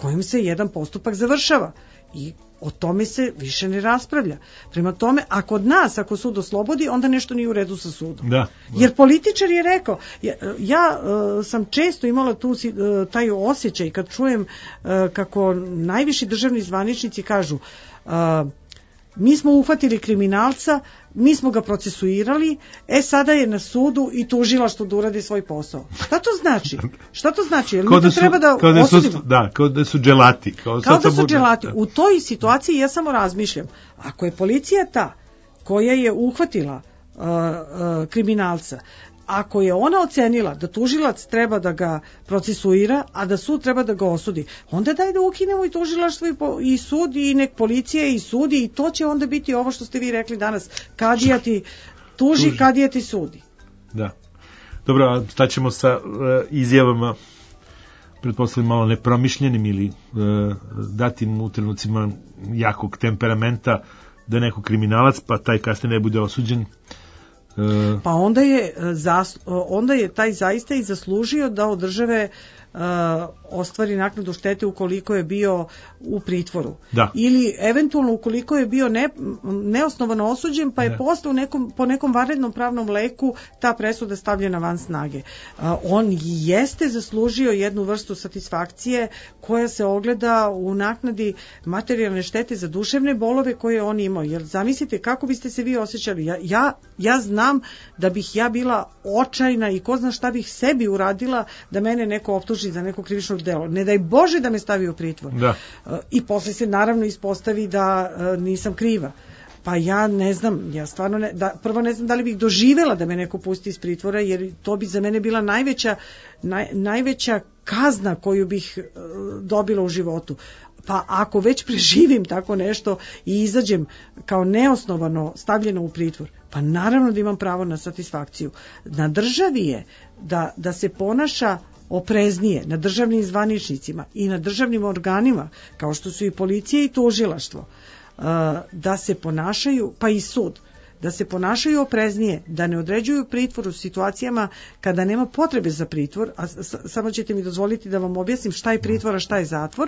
kojim se jedan postupak završava i o tome se više ne raspravlja. Prema tome, a kod nas, ako sud oslobodi, onda nešto nije u redu sa sudom. Da, da. Jer političar je rekao, ja, ja uh, sam često imala tu, uh, taj osjećaj kad čujem uh, kako najviši državni zvaničnici kažu uh, mi smo uhvatili kriminalca, mi smo ga procesuirali, e sada je na sudu i tužilaštvo da uradi svoj posao. Šta to znači? Šta to znači? Jel mi to su, treba da osudimo? Da, kao da su dželati. Kao, kao da su dželati. U toj situaciji ja samo razmišljam, ako je policija ta koja je uhvatila uh, uh, kriminalca, ako je ona ocenila da tužilac treba da ga procesuira, a da sud treba da ga osudi, onda daj da ukinemo i tužilaštvo i, po, i sud i nek policija i sudi i to će onda biti ovo što ste vi rekli danas. Kadija ti tuži, tuži. Kadija ti sudi. Da. Dobro, a šta ćemo sa uh, izjavama pretpostavljam malo nepromišljenim ili uh, datim u trenucima jakog temperamenta da je neko kriminalac pa taj kasnije ne bude osuđen? Pa onda je, onda je taj zaista i zaslužio da od države uh, ostvari naknadu štete ukoliko je bio u pritvoru. Da. Ili eventualno ukoliko je bio ne, neosnovano osuđen pa je posle u nekom, po nekom vanrednom pravnom leku ta presuda stavljena van snage. Uh, on jeste zaslužio jednu vrstu satisfakcije koja se ogleda u naknadi materijalne štete za duševne bolove koje je on imao. Jer zamislite kako biste se vi osjećali. Ja, ja, ja znam da bih ja bila očajna i ko zna šta bih sebi uradila da mene neko optuži za neko krivično delo. Ne daj Bože da me stavi u pritvor. Da. I posle se naravno ispostavi da nisam kriva. Pa ja ne znam, ja stvarno ne, da, prvo ne znam da li bih doživela da me neko pusti iz pritvora, jer to bi za mene bila najveća, naj, najveća kazna koju bih uh, dobila u životu. Pa ako već preživim tako nešto i izađem kao neosnovano stavljeno u pritvor, pa naravno da imam pravo na satisfakciju. Na državi je da, da se ponaša opreznije, na državnim zvaničnicima i na državnim organima, kao što su i policija i tužilaštvo, da se ponašaju, pa i sud, da se ponašaju opreznije, da ne određuju pritvor u situacijama kada nema potrebe za pritvor, a samo ćete mi dozvoliti da vam objasnim šta je pritvor, a šta je zatvor,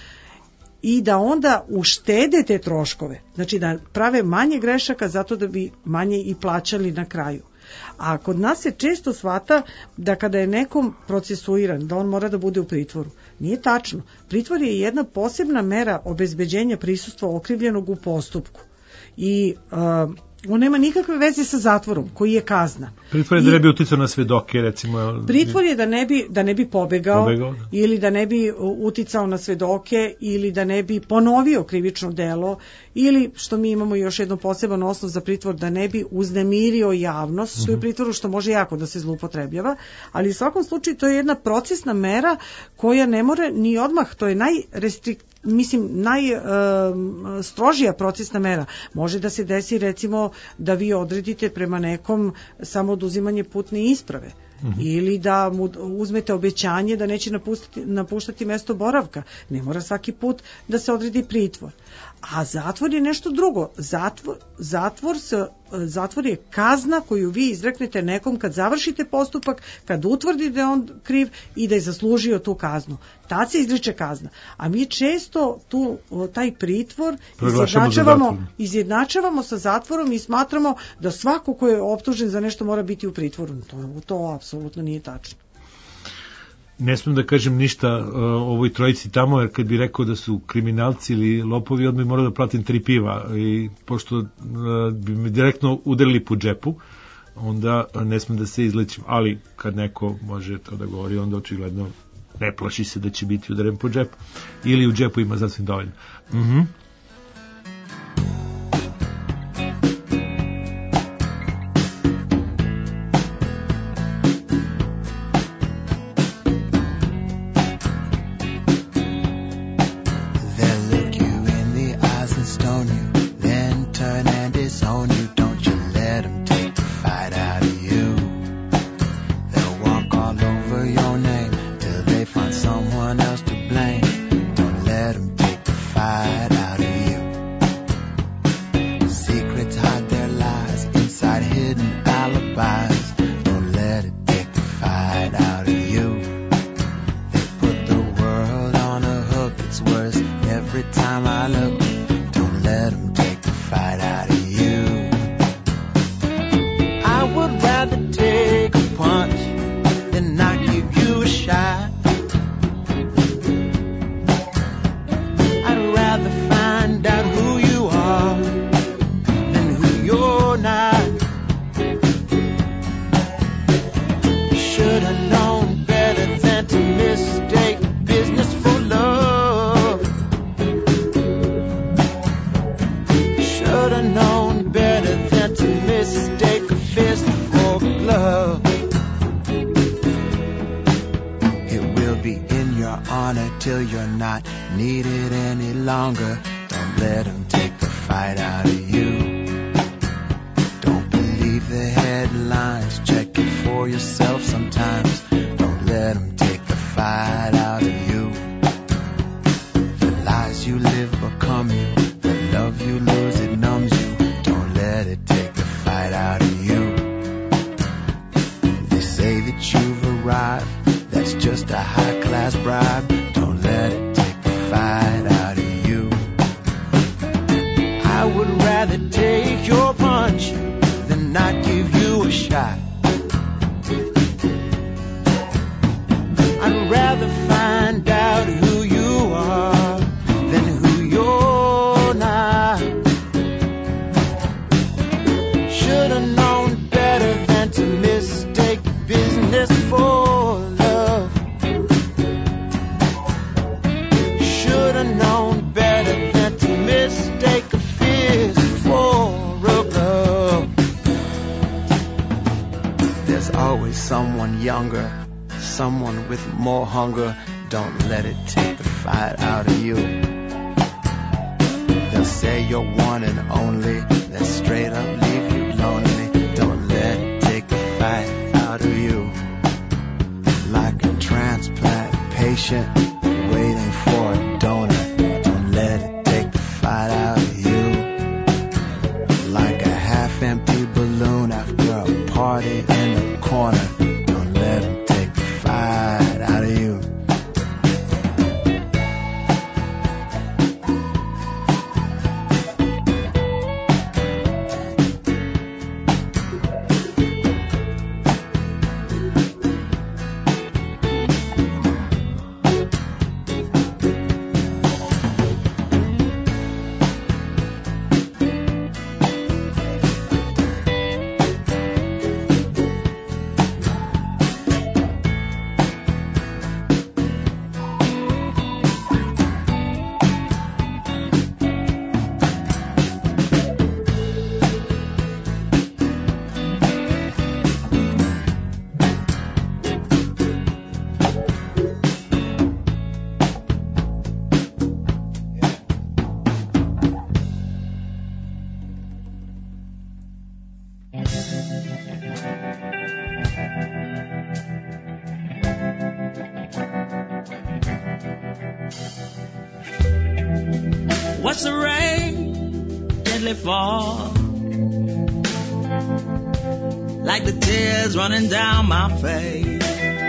i da onda uštede te troškove, znači da prave manje grešaka zato da bi manje i plaćali na kraju. A kod nas se često shvata da kada je nekom procesuiran, da on mora da bude u pritvoru. Nije tačno. Pritvor je jedna posebna mera obezbeđenja prisustva okrivljenog u postupku. I uh, on nema nikakve veze sa zatvorom, koji je kazna. Pritvor je da ne bi uticao na svedoke, recimo. Pritvor je da ne bi, da ne bi pobegao, pobegao da. Ili da ne bi uticao na svedoke, ili da ne bi ponovio krivično delo, ili, što mi imamo još jedno poseban osnov za pritvor, da ne bi uznemirio javnost, što je u pritvoru što može jako da se zloupotrebljava, ali u svakom slučaju to je jedna procesna mera koja ne mora ni odmah, to je najrestriktivnija, mislim, najstrožija uh, procesna mera. Može da se desi, recimo, da vi odredite prema nekom samo oduzimanje putne isprave. Mm-hmm. Ili da mu uzmete obećanje da neće napuštati, napuštati mesto boravka. Ne mora svaki put da se odredi pritvor. A zatvor je nešto drugo. Zatvor, zatvor, se, zatvor je kazna koju vi izreknete nekom kad završite postupak, kad utvrdi da je on kriv i da je zaslužio tu kaznu. Tad se izriče kazna. A mi često tu, taj pritvor izjednačavamo, izjednačavamo sa zatvorom i smatramo da svako ko je optužen za nešto mora biti u pritvoru. To, to apsolutno nije tačno. Ne smijem da kažem ništa uh, ovoj trojici tamo, jer kad bi rekao da su kriminalci ili lopovi, odmah morao da platim tri piva i pošto uh, bi me direktno udarili po džepu, onda ne smijem da se izlečim, ali kad neko može to da govori, onda očigledno ne plaši se da će biti udaren po džepu ili u džepu ima sasvim dovoljno. Mhm. Someone else to blame. Don't let them take the fight out of till you're not needed any longer. Don't let them take the fight out of you. Don't believe the headlines, check it for yourself sometimes. Don't let them take the fight out of you. The lies you live become you. The love you lose, it numbs you. Don't let it take the fight out of you. They say that you've arrived, that's just a high-class bribe. Don't let it take the fight out of you. I would rather take your punch than not give you a shot. I'd rather find out who you are than who you're not. Should've known better than to mistake business for love. Should've known better than to mistake a fist for a glove. There's always someone younger, someone with more hunger. Don't let it take the fight out of you. They'll say you're one and only, they'll straight up leave you lonely. Don't let it take the fight out of you. Like a transplant patient waiting for a donor. Don't let it take the fight out of you. Like a half-empty balloon after a party in the corner. Don't let it take the fight out of you. Watch the rain gently fall, like the tears running down my face.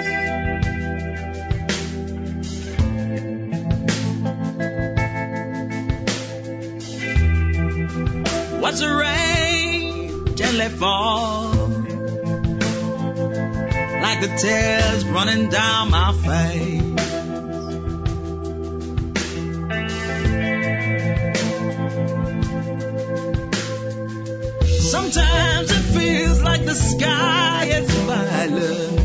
Watch the rain gently fall, like the tears running down my face. Sometimes it feels like the sky is violet.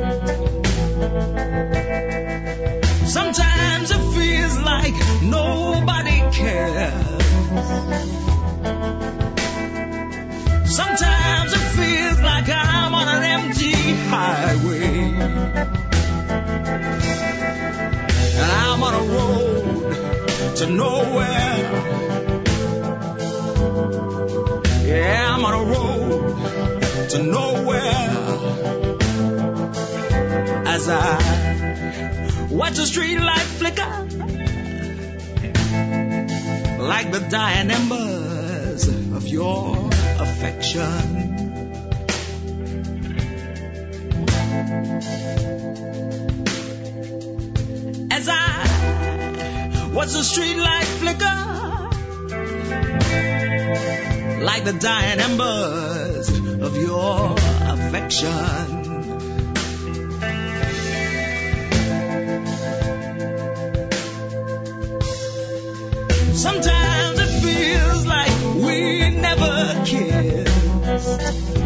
Sometimes it feels like nobody cares. Sometimes it feels like I'm on an empty highway, and I'm on a road to nowhere. Yeah, I'm on a road to nowhere. As I watch the street light flicker, like the dying embers of your affection. As I watch the street light flicker, like the dying embers of your affection. Sometimes it feels like we never kissed.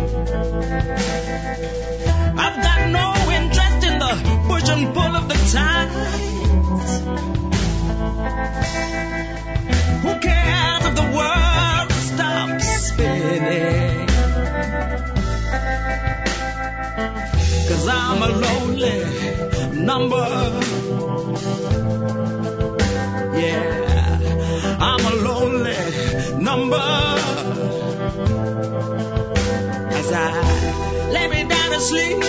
I've got no interest in the push and pull of the tides. Who cares if the world stops spinning? 'Cause I'm a lonely number. number. As I lay me down to sleep,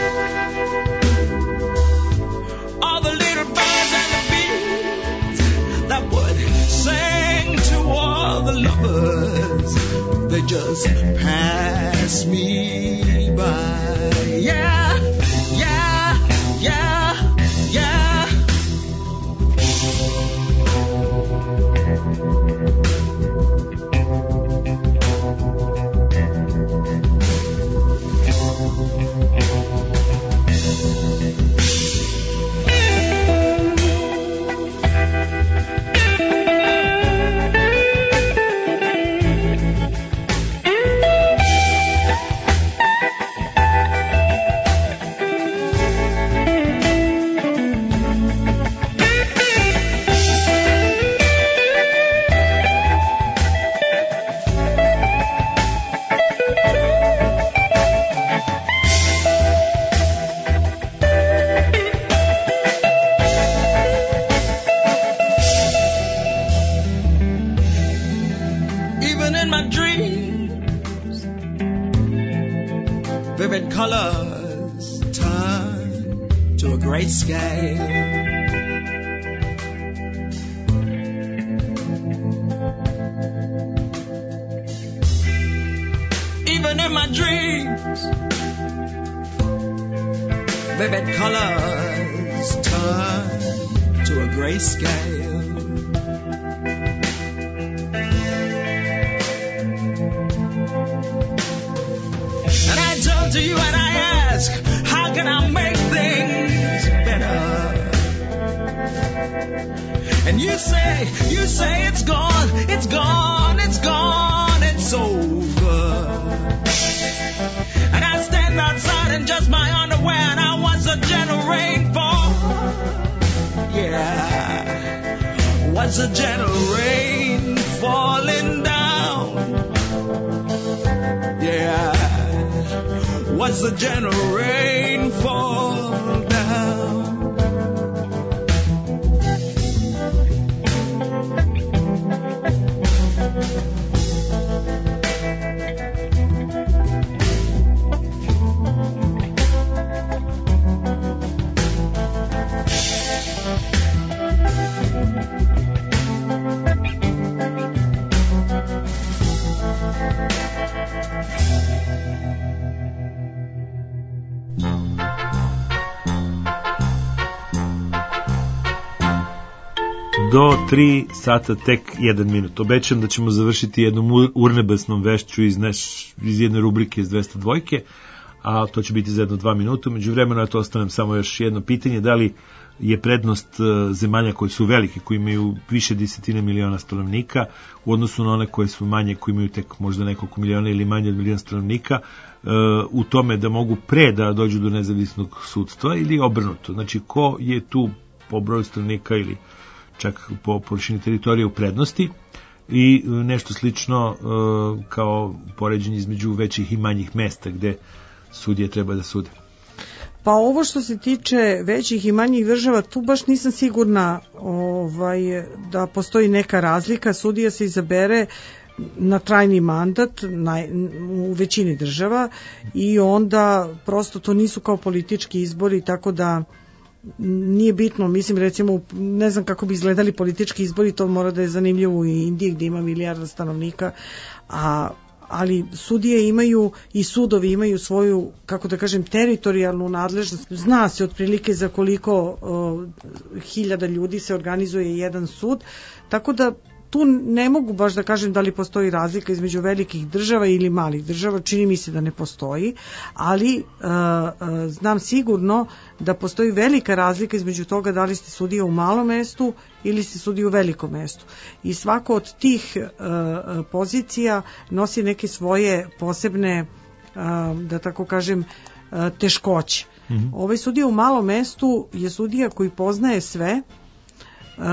all the little birds and the bees that would sing to all the lovers, they just pass me by. Yeah, yeah, yeah, yeah. Even in my dreams, vivid colors turn to a grayscale. Even in my dreams, vivid colors turn to a grayscale. And I turn to you and I ask, how can I make things better? And you say, you say it's gone, it's gone, it's gone, it's over. And I stand outside in just my underwear and I watch the gentle rain fall. Yeah, watch the gentle rain falling down. Yeah, watch the gentle rain fall down. Do tri sata tek jedan minut. Obećam da ćemo završiti jednom urnebesnom vešću iz, neš, iz jedne rubrike iz dvesta dvojke, a to će biti za jedno dva minuta. Među vremena to ostanem samo još jedno pitanje, da li je prednost zemalja koje su velike, koji imaju više desetine miliona stanovnika, u odnosu na one koje su manje, koji imaju tek možda nekoliko miliona ili manje od miliona stanovnika, u tome da mogu pre da dođu do nezavisnog sudstva ili obrnuto. Znači, ko je tu po broju stanovnika ili čak po površini teritorije u prednosti, i nešto slično kao poređenje između većih i manjih mesta gde sudije treba da sude. Pa ovo što se tiče većih i manjih država, tu baš nisam sigurna ovaj, da postoji neka razlika. Sudija se izabere na trajni mandat na, u većini država i onda prosto to nisu kao politički izbori, tako da nije bitno. Mislim, recimo, ne znam kako bi izgledali politički izbori, to mora da je zanimljivo u Indiji gdje ima milijarda stanovnika, a ali sudije imaju i sudovi imaju svoju, kako da kažem, teritorijalnu nadležnost. Zna se otprilike za koliko o, hiljada ljudi se organizuje jedan sud, tako da tu ne mogu baš da kažem da li postoji razlika između velikih država ili malih država, čini mi se da ne postoji, ali uh, uh, znam sigurno da postoji velika razlika između toga da li ste sudija u malom mestu ili ste sudija u velikom mestu. I svako od tih uh, pozicija nosi neke svoje posebne, uh, da tako kažem, uh, teškoće. Mm-hmm. Ovaj sudija u malom mestu je sudija koji poznaje sve. Uh,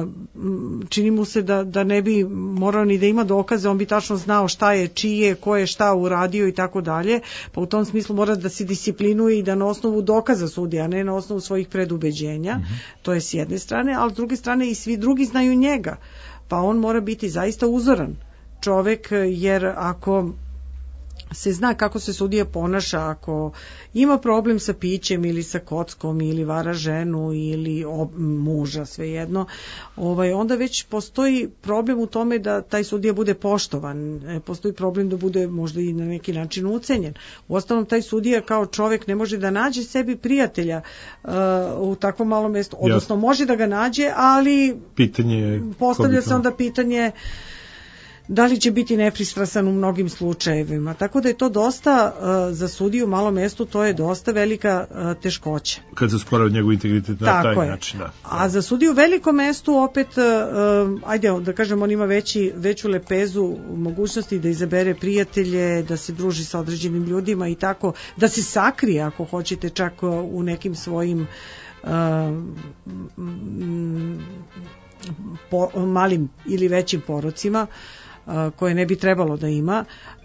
čini mu se da, da ne bi morao ni da ima dokaze, on bi tačno znao šta je čije, ko je šta uradio i tako dalje, pa u tom smislu mora da se disciplinuje i da na osnovu dokaza sudi, a ne na osnovu svojih predubeđenja. Mm-hmm. To je s jedne strane, ali s druge strane i svi drugi znaju njega, pa on mora biti zaista uzoran čovek, jer ako se zna kako se sudija ponaša, ako ima problem sa pićem ili sa kockom ili vara ženu ili ob, muža, svejedno, ovaj, onda već postoji problem u tome da taj sudija bude poštovan, postoji problem da bude možda i na neki način ucenjen. Uostalom, taj sudija kao čovek ne može da nađe sebi prijatelja uh, u takvom malom mestu, odnosno može da ga nađe, ali pitanje postavlja se onda pitanje da li će biti nepristrasan u mnogim slučajevima. Tako da je to dosta, uh, za sudiju u malom mestu, to je dosta velika uh, teškoća. Kad se osporava njegov integritet na Tako taj je. način. Da. A za sudiju u velikom mestu opet, uh, ajde da kažem, on ima veći, veću lepezu mogućnosti da izabere prijatelje, da se druži sa određenim ljudima i tako, da se sakrije ako hoćete čak u nekim svojim uh, po, malim ili većim porocima koje ne bi trebalo da ima.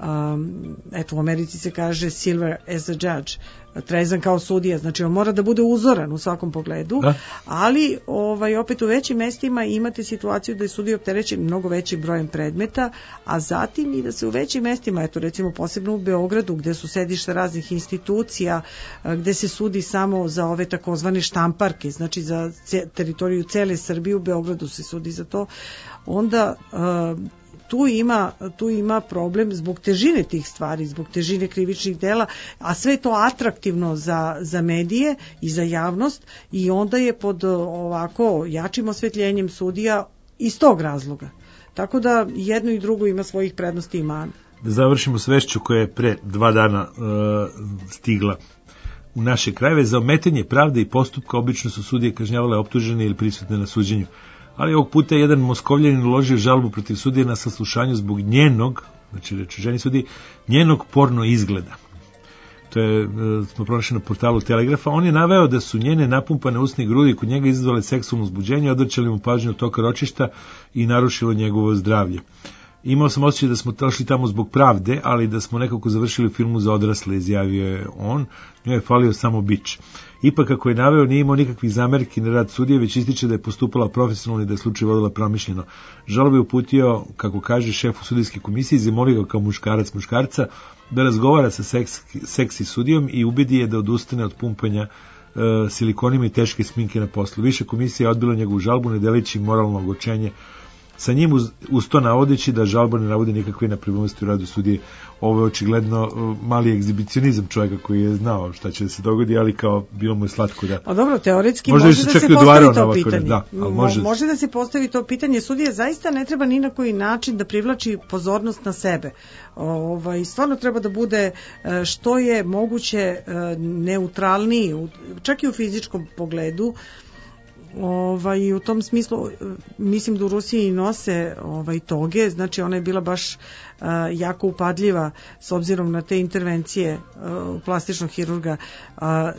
Eto, u Americi se kaže silver as a judge, trezan kao sudija, znači on mora da bude uzoran u svakom pogledu, da. Ali ovaj, opet u većim mestima imate situaciju da je sudija opterećen mnogo većim brojem predmeta, a zatim i da se u većim mestima, eto recimo posebno u Beogradu gde su sedišta raznih institucija, gde se sudi samo za ove takozvane štamparke, znači za ce, teritoriju cele Srbije, u Beogradu se sudi za to, onda uh, Tu ima, tu ima problem zbog težine tih stvari, zbog težine krivičnih dela, a sve je to atraktivno za, za medije i za javnost i onda je pod ovako jačim osvetljenjem sudija iz tog razloga. Tako da jedno i drugo ima svojih prednosti i mana. Da završimo s vešću koja je pre dva dana uh, stigla u naše krajeve. Za ometanje pravde i postupka obično su sudije kažnjavale optužene ili prisutne na suđenju. Ali ovog puta je jedan Moskovljanin uložio žalbu protiv sudije na saslušanju zbog njenog, znači reći ženi sudiji, njenog porno izgleda. To je, e, smo pronašli na portalu Telegrafa. On je naveo da su njene napumpane usne grudi kod njega izazvale seksualno uzbuđenje, odvrćali mu pažnju od toka ročišta i narušilo njegovo zdravlje. Imao sam osjećaj da smo došli tamo zbog pravde, ali da smo nekako završili filmu za odrasle, izjavio je on. Njoj je falio samo bič. Ipak, kako je naveo, nije imao nikakvih zamerki na rad sudije, već ističe da je postupala profesionalno i da je slučaj vodila promišljeno. Žalbu je uputio, kako kaže, šefu sudijske komisije i zamolio ga kao muškarac muškarca da razgovara sa seks, seksi sudijom i ubedi je da odustane od pumpanja e, silikonima i teške sminke na poslu. Više komisija je odbila njegovu žalbu, ne delići moralno ogorčenje sa njim, uz, uz to navodeći da žalba ne navodi nikakve nepravilnosti u radu sudije. Ovo je očigledno mali egzibicionizam čovjeka koji je znao šta će da se dogodi, ali kao bilo mu je slatko da... A dobro, teoretski može, može da se postavi to pitanje. Da, može... može da se postavi to pitanje. Sudija zaista ne treba ni na koji način da privlači pozornost na sebe. Ovaj, stvarno treba da bude što je moguće neutralniji, čak i u fizičkom pogledu. Ovaj, u tom smislu mislim da u Rusiji nose ovaj, toge, znači ona je bila baš uh, jako upadljiva s obzirom na te intervencije uh, plastičnog hirurga. Uh,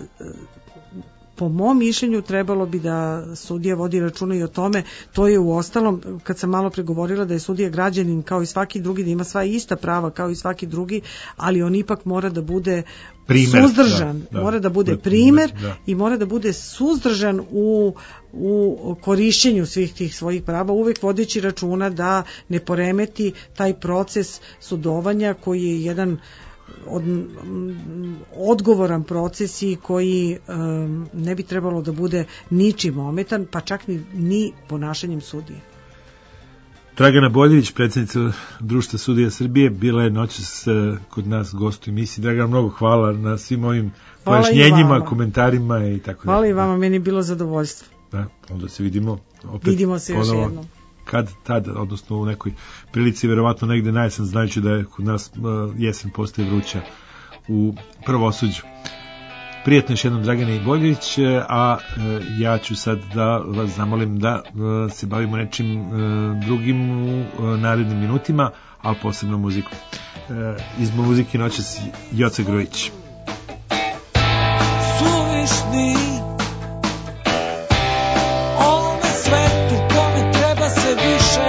po mom mišljenju trebalo bi da sudija vodi računa i o tome. To je u ostalom, kad sam malo pregovorila da je sudija građanin kao i svaki drugi, da ima sva ista prava kao i svaki drugi, ali on ipak mora da bude primer, suzdržan, da, da, mora da bude primer da. I mora da bude suzdržan u, u korišćenju svih tih svojih prava, uvek vodeći računa da ne poremeti taj proces sudovanja koji je jedan od, odgovoran proces i koji um, ne bi trebalo da bude ničim ometan, pa čak ni, ni ponašanjem sudije. Dragana Boljević, predsjednica Društva sudija Srbije, bila je noćas kod nas gost u emisiji. Dragana, mnogo hvala na svim ovim pojašnjenjima, komentarima i tako da. Hvala i vama, meni je bilo zadovoljstvo. Da, onda se vidimo opet. Vidimo se još jednom. Kad tad, odnosno u nekoj prilici, verovatno negde na jesen, znajući da je kod nas jesen postaje vruća u pravosuđu. Prijetno još jednom, Dragana Boljević, a ja ću sad da vas zamolim da se bavimo nečim drugim u narednim minutima, ali posebno muzikom. Izbor muzike noćas Joca Grujić. Suvišni ovome svetu kome treba se više,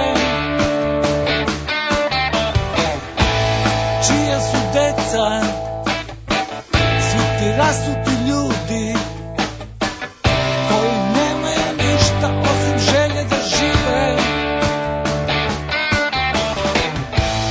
čija su deca svi ti rasuti ljudi koji nemaju ništa osim želje da žive.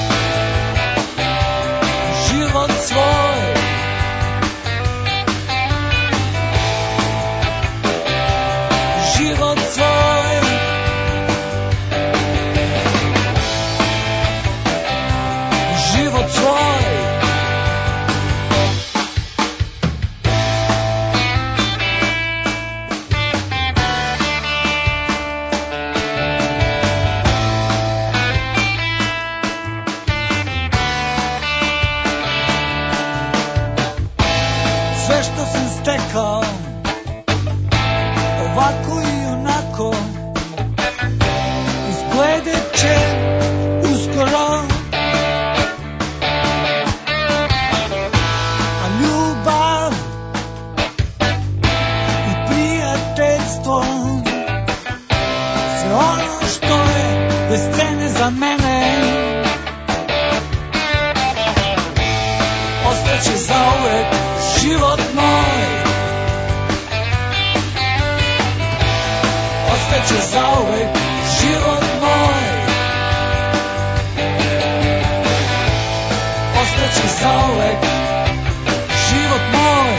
rekao, ovako i onako, izgledat će uskoro. A ljubav i prijateljstvo, sve ono što je bez cene za mene, ostaće zauvek život moj. Ostaće zauvek život moj. Ostaće zauvek život moj.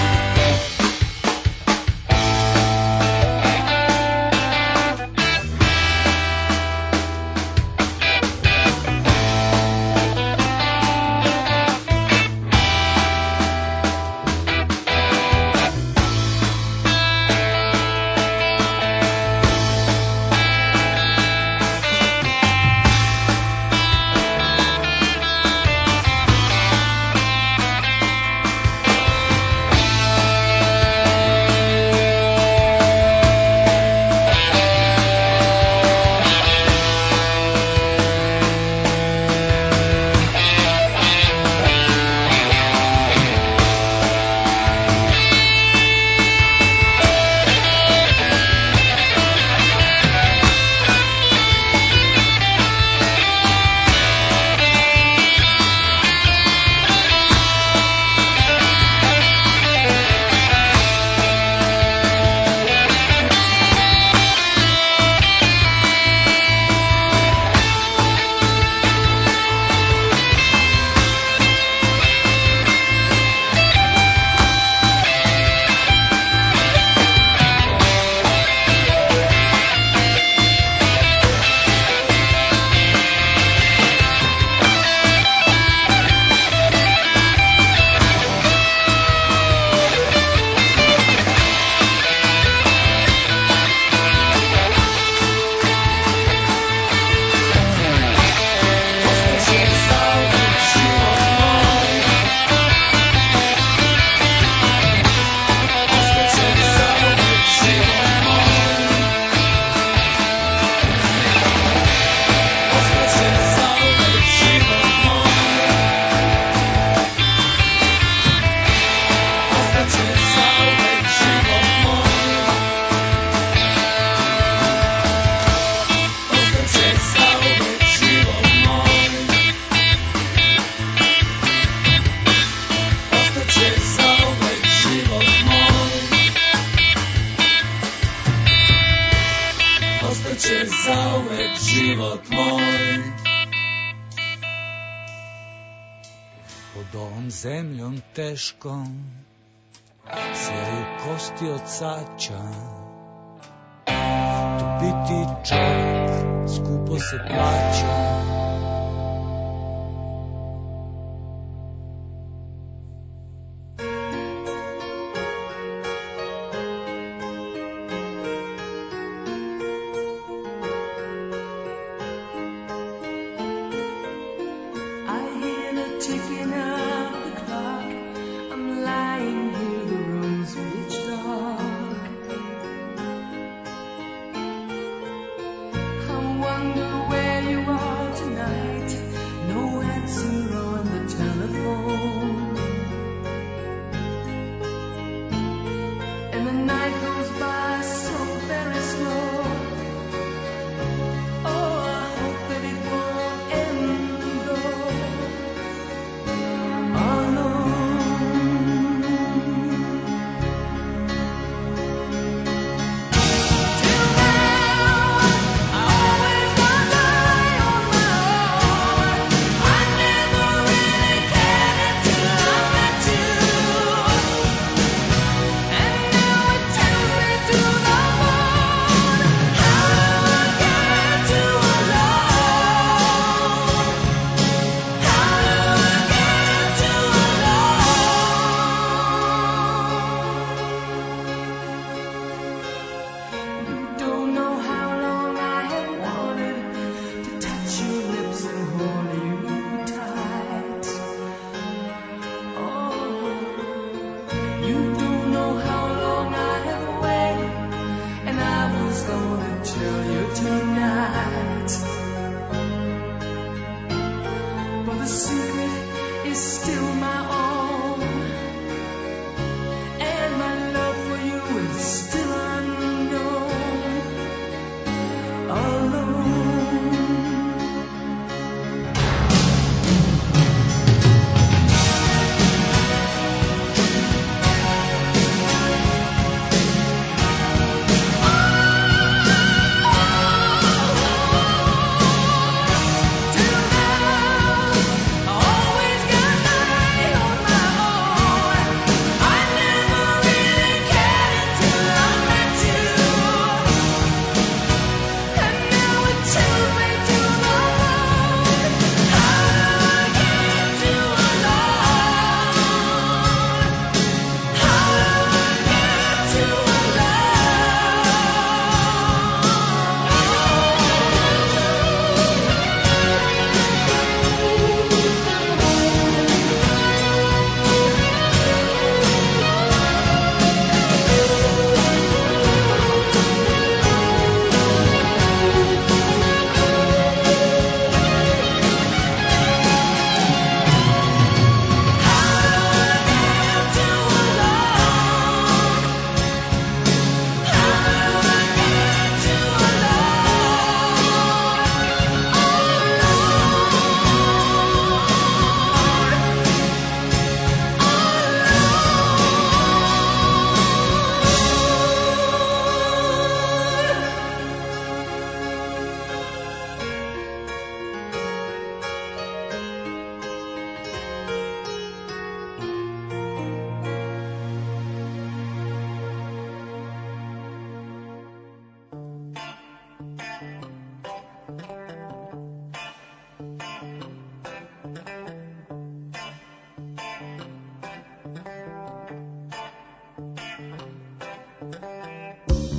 Zemljom teškom sjaju kosti od sača. Tu biti čovjek skupo se plaća. Wonder where you are tonight.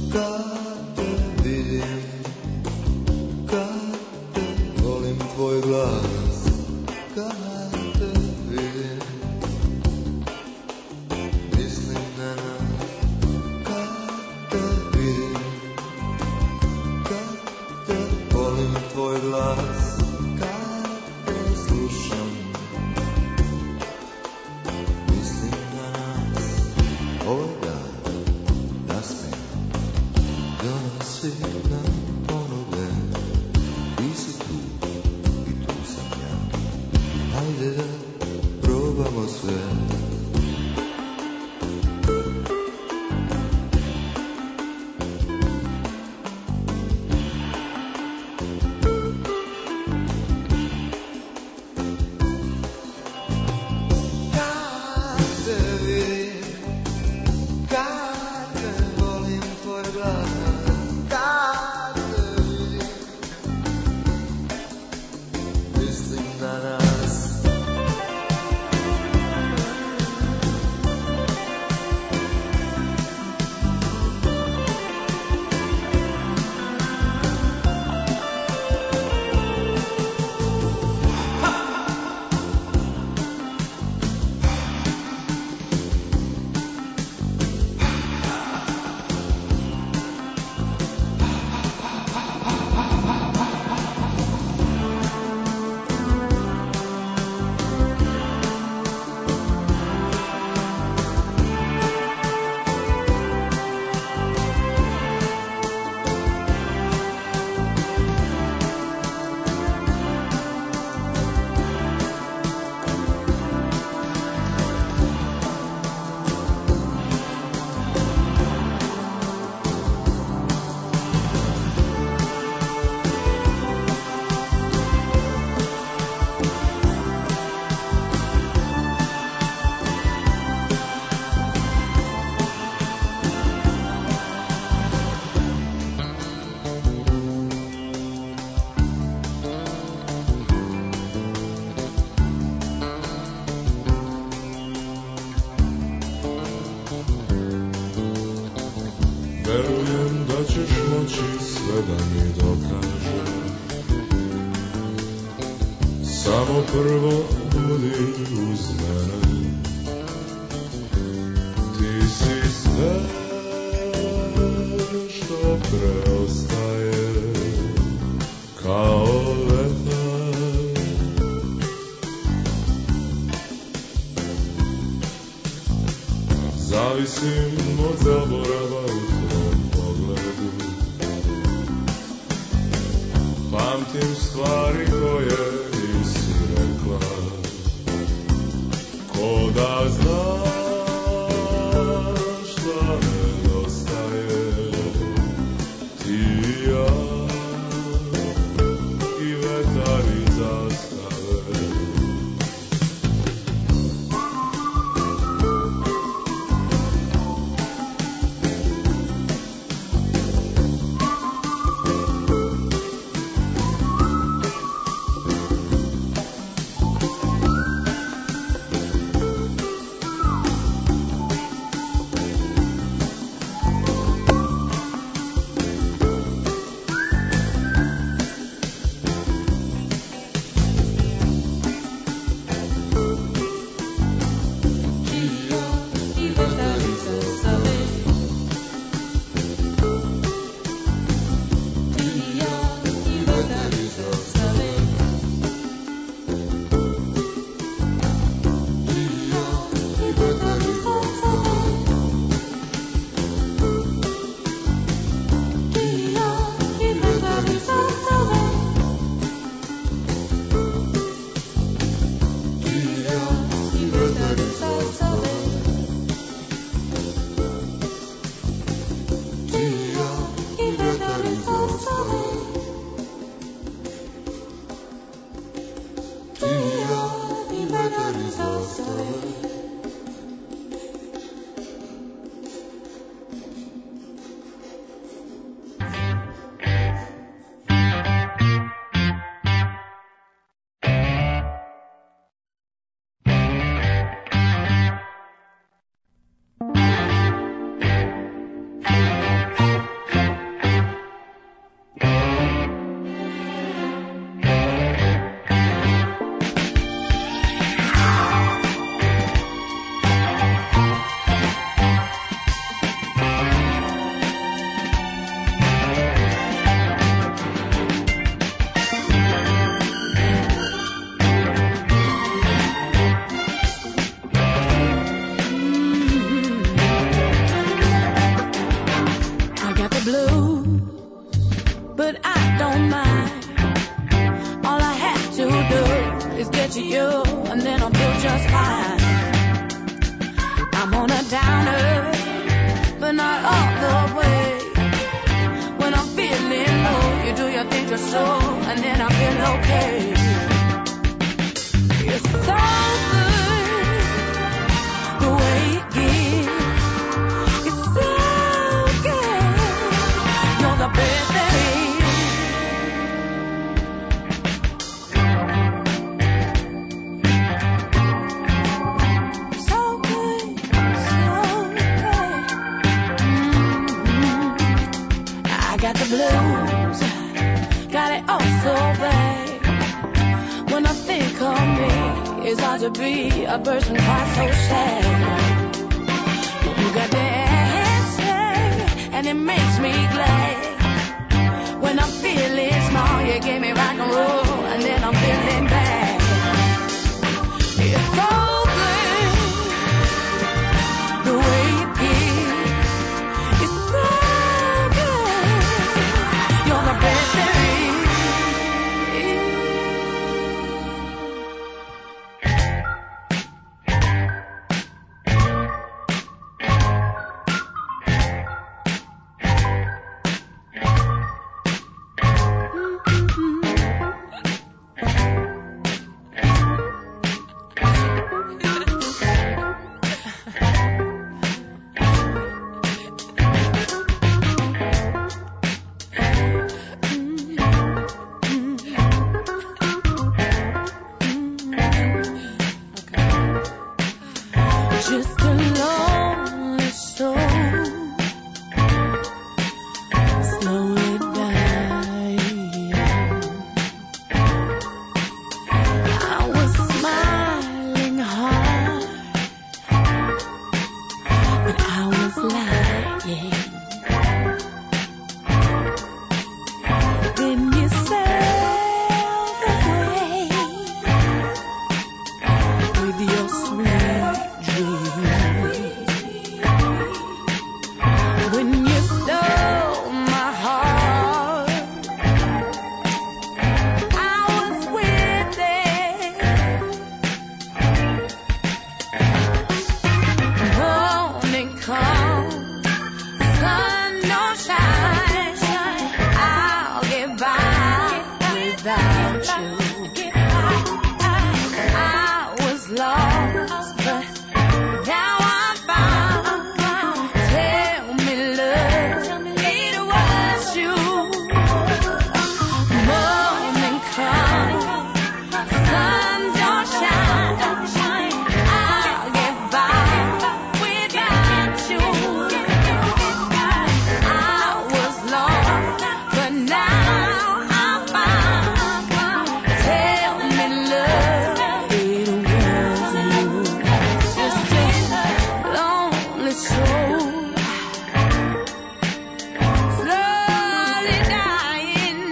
Kad te vidim, kad te volim tvoj glas, kad te vidim, mislim na nas. Kad te vidim, kad te volim tvoj glas, kad te slušam, mislim na nas. Ovaj dan da smijem, donosi nam ponude. Ti si tu i tu sam ja. Hajde da probamo sve. Kad te vidim, kad te volim tvoj glas, kad te vidim, mislim na nas. Verujem da ćeš moći sve da mi dokažeš. Samo prvo budi uz mene. Ti si sve što preostaje, kao vetar. Zavisim od zaborava u tvom pogledu. Pamtim stvari koje nisi rekla, ko da znaš šta nedostaje. Ti i ja, i vetar i zastave. got the blues, got it all so bad. When I think of me, it's hard to be a person quite so sad. You got the answer, and it makes me glad. When I'm feeling small, you gave me rock and roll, and then I'm feeling bad. It's so good, the way you feel. It's so good, you're the best there is. Just a lonely soul, slowly dying. I was smiling hard, but I was lying. Then you sailed away with your sweet when you stole my heart, I was with it. Morning come, sun don't shine, I'll get by without you. I was lost, but now I'm found. Tell me, love, it was you. Morning come, sun don't shine, I'll get by without you. I was lost, but now I'm found. Tell me, love, it was you. Just a lonely soul, slowly dying.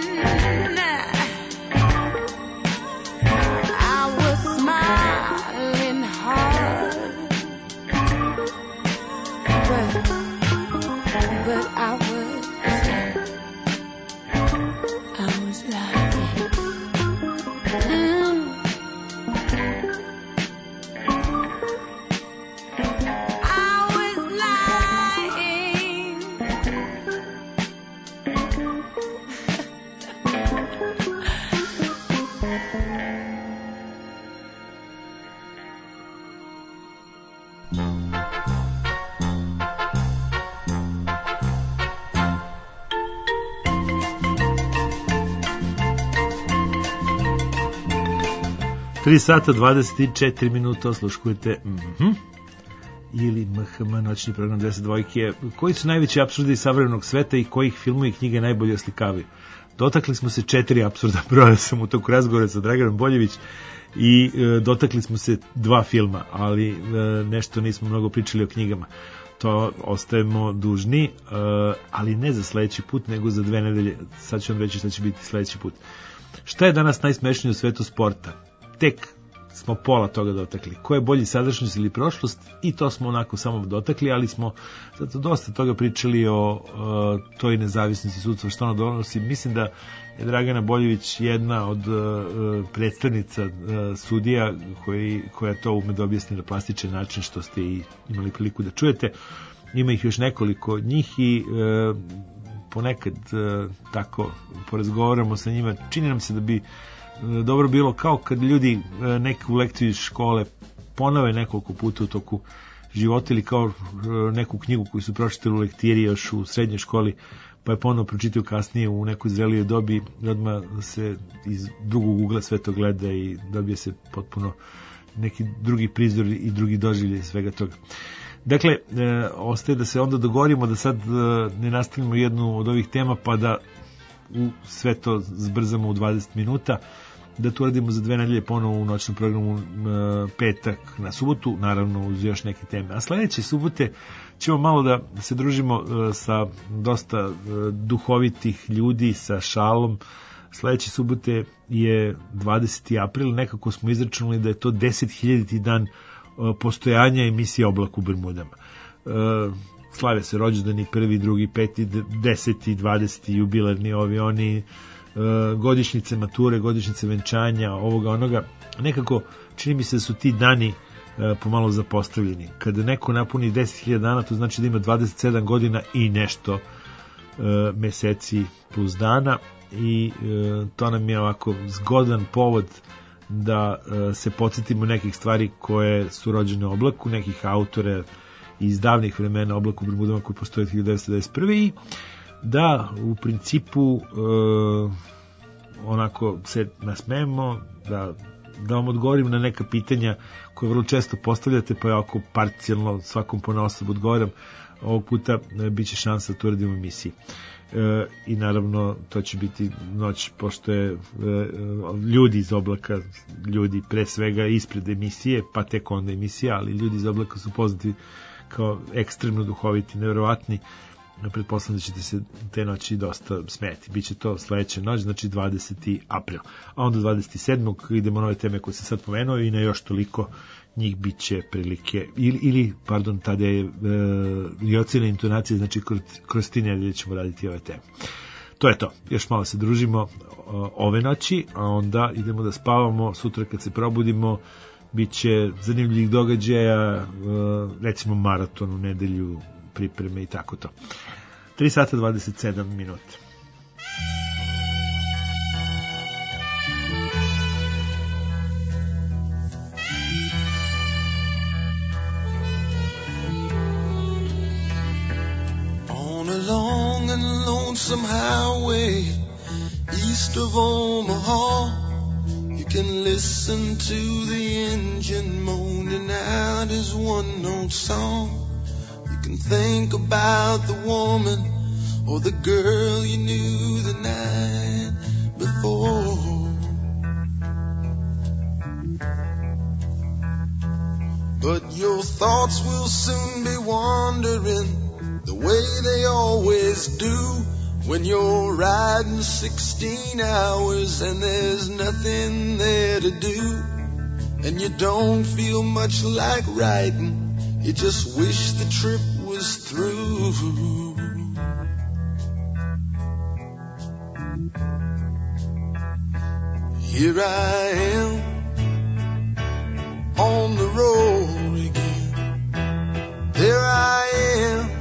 I was smiling hard, but, but I was, I was lying. Mm. I was lying. tri sata dvadeset četiri minuta osluškujete mhm ili M H M noćni program dvadeset dva. Koji su najveći apsurdi savremenog sveta i kojih filmova i knjige najbolje oslikavaju? Dotakli smo se četiri apsurda, brojao sam u toku razgovora sa Draganom Boljević i e, dotakli smo se dva filma, ali e, nešto nismo mnogo pričali o knjigama. To ostajemo dužni, e, ali ne za sledeći put, nego za dve nedelje. Sad ću vam reći šta će biti sledeći put. Šta je danas najsmešnije u svetu sporta? Tek smo pola toga dotakli. Ko je bolji sadašnjost ili prošlost? I to smo onako samo dotakli, ali smo zato dosta toga pričali o, o toj nezavisnosti sudstva, što ono donosi. Mislim da je Dragana Boljević jedna od uh, predstavnica uh, sudija koji, koja to ume da objasni na plastičan način, što ste i imali priliku da čujete. Ima ih još nekoliko od njih i uh, ponekad uh, tako porazgovaramo sa njima. Čini nam se da bi dobro bilo kao kad ljudi neku lekciju iz škole ponove nekoliko puta u toku života ili kao neku knjigu koju su pročitali u lektiri još u srednjoj školi pa je ponovo pročitaju kasnije u nekoj zrelijoj dobi i odmah se iz drugog ugla sve to gleda i dobije se potpuno neki drugi prizor i drugi doživljaj svega toga. Dakle, e, ostaje da se onda dogovorimo da sad e, ne nastavimo jednu od ovih tema pa da u sve to zbrzamo u dvadeset minuta, da to radimo za dve nedelje ponovo u noćnom programu e, petak na subotu, naravno uz još neke teme. A sledeće subote ćemo malo da se družimo e, sa dosta e, duhovitih ljudi, sa šalom. Sledeće subote je dvadeseti april, nekako smo izračunali da je to deset hiljaditi dan postojanja emisije Oblak u Bermudama. E, slave se rođendani, prvi, drugi, peti, deseti, dvadeseti, jubilarni ovi, oni, e, godišnjice mature, godišnjice venčanja, ovoga, onoga. Nekako, čini mi se da su ti dani e, pomalo zapostavljeni. Kada neko napuni deset hiljada dana, to znači da ima dvadeset sedam godina i nešto e, meseci plus dana i e, to nam je ovako zgodan povod da uh, se podsjetimo nekih stvari koje su rođene u Oblaku, nekih autora iz davnih vremena Oblaku u Bermudama koji postoje od hiljadu devetsto devedeset prve i da u principu uh, onako se nasmejemo, da, da vam odgovorim na neka pitanja koje vrlo često postavljate, pa ja ako parcijalno svakom ponaosob odgovoram, ovog puta uh, bit će šansa da to radimo u emisiji. E, i naravno to će biti noć pošto je e, ljudi iz Oblaka, ljudi pre svega ispred emisije, pa tek onda emisija, ali ljudi iz Oblaka su poznati kao ekstremno duhoviti, nevjerovatni. Pretpostavljam da ćete se te noći dosta smeti. Biće to sledeća noć, znači dvadeseti april. A onda dvadeset sedmog idemo na ove teme koje sam sad pomenuo i na još toliko njih biće prilike, ili, ili pardon, tada je e, i ocena intonacije, znači kroz, kroz ti nedelje ćemo raditi ove teme. To je to. Još malo se družimo o, ove noći, a onda idemo da spavamo. Sutra kad se probudimo, bit će zanimljivih događaja, e, recimo maraton u nedelju, pripreme i tako to. tri sata dvadeset sedam minuta. On a long and lonesome highway east of Omaha, you can listen to the engine moaning out his one-note song. You can think about the woman or the girl you knew the night before. But your thoughts will soon be wandering the way they always do when you're riding sixteen hours and there's nothing there to do, and you don't feel much like riding. You just wish the trip was through. Here I am on the road again. There I am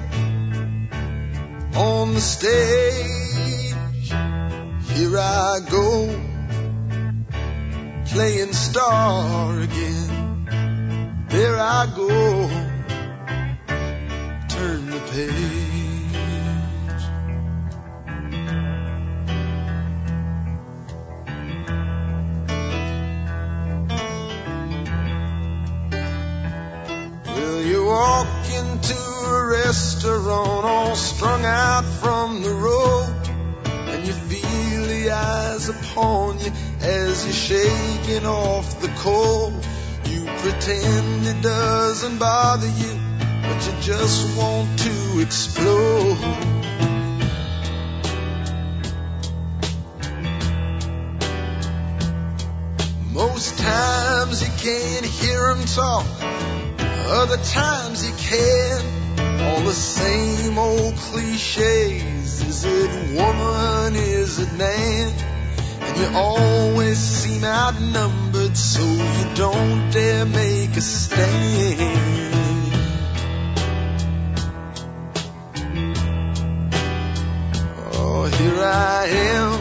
on the stage. Here I go playing star again. There I go, turn the page. Well, you walk into a restaurant all strung out from the road, and you feel the eyes upon you as you're shaking off the cold. You pretend it doesn't bother you, but you just want to explode. Most times you can't hear them talk, other times you can. All the same old cliches. Is it woman, is it man? And you always seem outnumbered, so you don't dare make a stand. Oh, here I am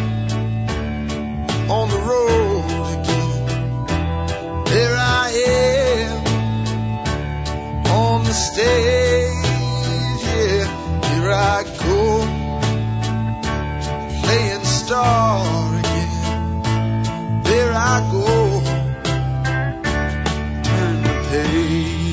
on the road again. There I am on the stage. Yeah, here I go playing star. There I go, turn the page.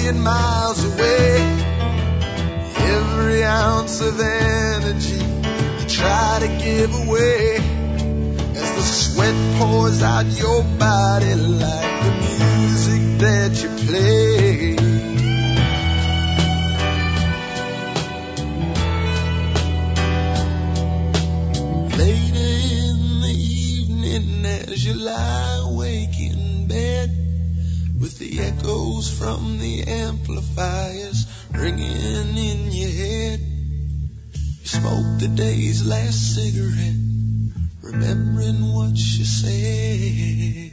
million miles away. Every ounce of energy you try to give away as the sweat pours out your body like the music that you play. Later in the evening as you lie awake in bed with the echoes from the amplifiers ringing in your head, you smoke the day's last cigarette, remembering what you said.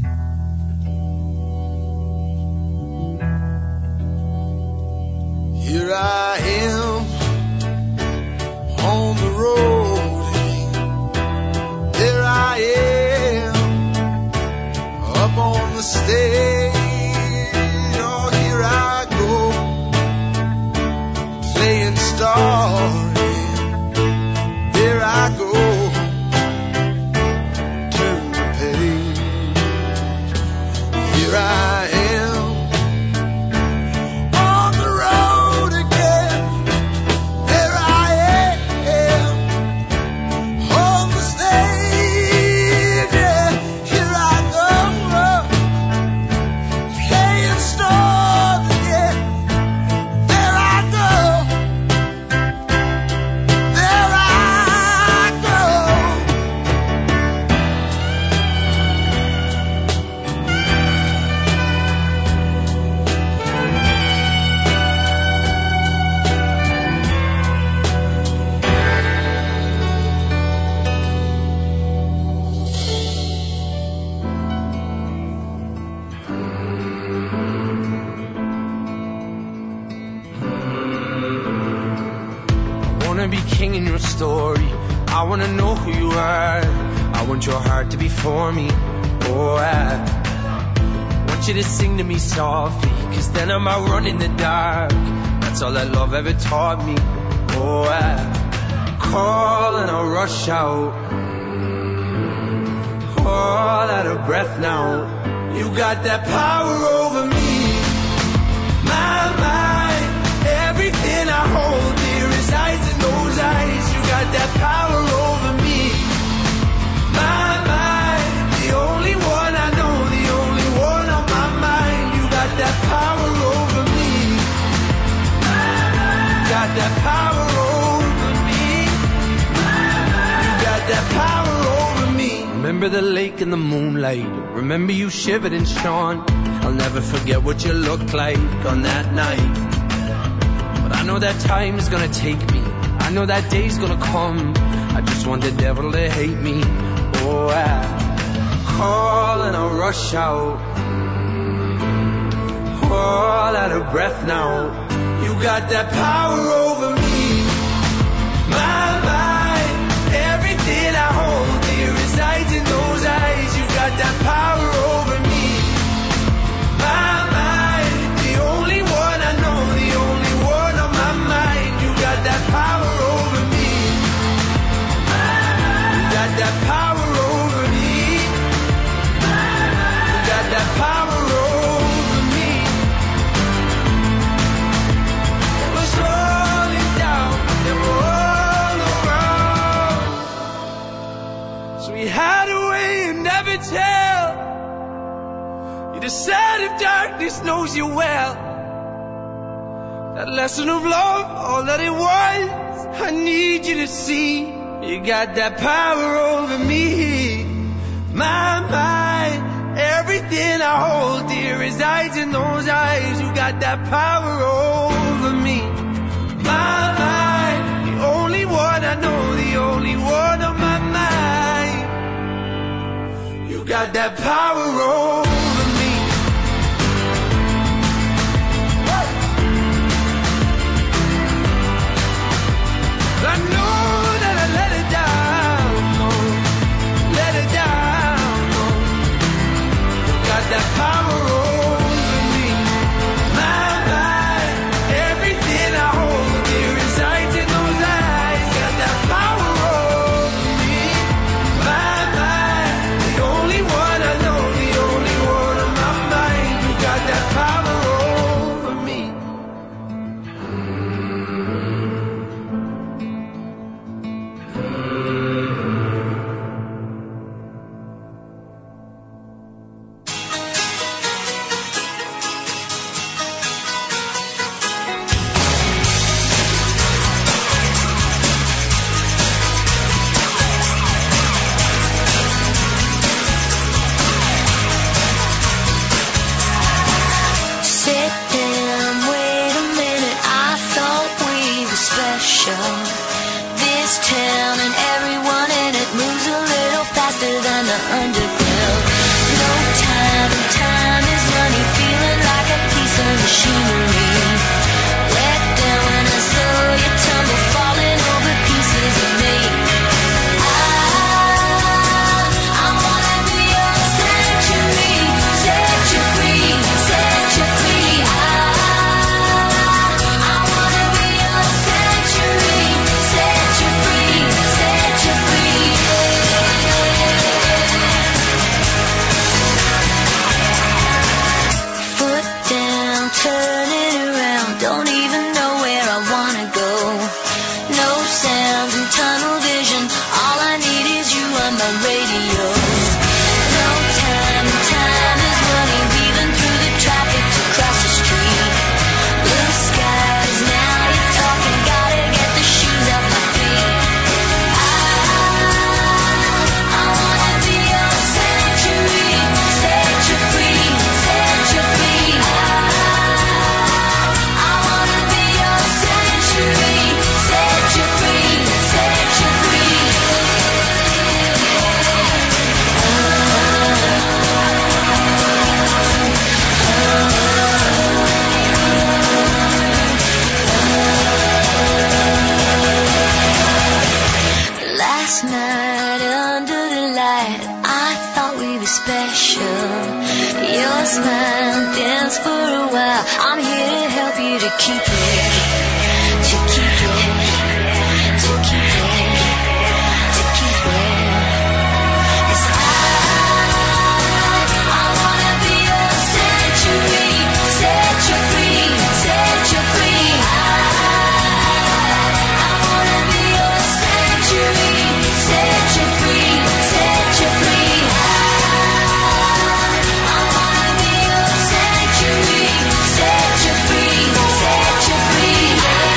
Here I am on the road, there I am up on the stage. Oh, here I go playing story, there I go, turn the page. Here I am on the road again, there I am on the stage. Yeah, here I go playing story again, there I go, there I go. I wanna be king in your story. I wanna know who you are. I want your heart to be for me. Oh, I want you to sing to me softly, cause then I'm out running the dark. That's all that love ever taught me. Oh, I call and I'll rush out, all out of breath now. You got that power over me. My mind, everything I hold dear resides in those eyes. You got that power over me. My mind, the only one I know, the only one on my mind. You got that power over me. You got that power over me. You got that power over me. Remember the lake in the moonlight. Remember you shivered and shone. I'll never forget what you looked like on that night. But I know that time is gonna take me. I know that day's gonna come. I just want the devil to hate me. Oh, I call and I'll rush out, all out of breath now. You got that power over me. My mind, everything I hold dear resides in those eyes. You got that power over me. My mind, the only one I know, the only one on my mind. You got that power over me. You got that power over me. You got that power over me. It was rolling down, they were all around. So we had a way you never tell. You decided darkness knows you well. That lesson of love, all that it was, I need you to see. You got that power over me. My mind, everything I hold dear resides in those eyes. You got that power over me. My mind, the only one I know, the only one on my mind. You got that power over me. I know that I let it down, no, let it down, no. You got that power over me. My mind, everything I hold dear resides in those eyes. Got that power over me. My mind, the only one I know, the only well, I'm here to help you to keep it, to keep it, to keep it, to keep it. 'Cause I, I wanna be your sanctuary, set you free, set you free. I, I wanna be your sanctuary, set you free, set you free. I wanna be your sanctuary, set you free, set you free.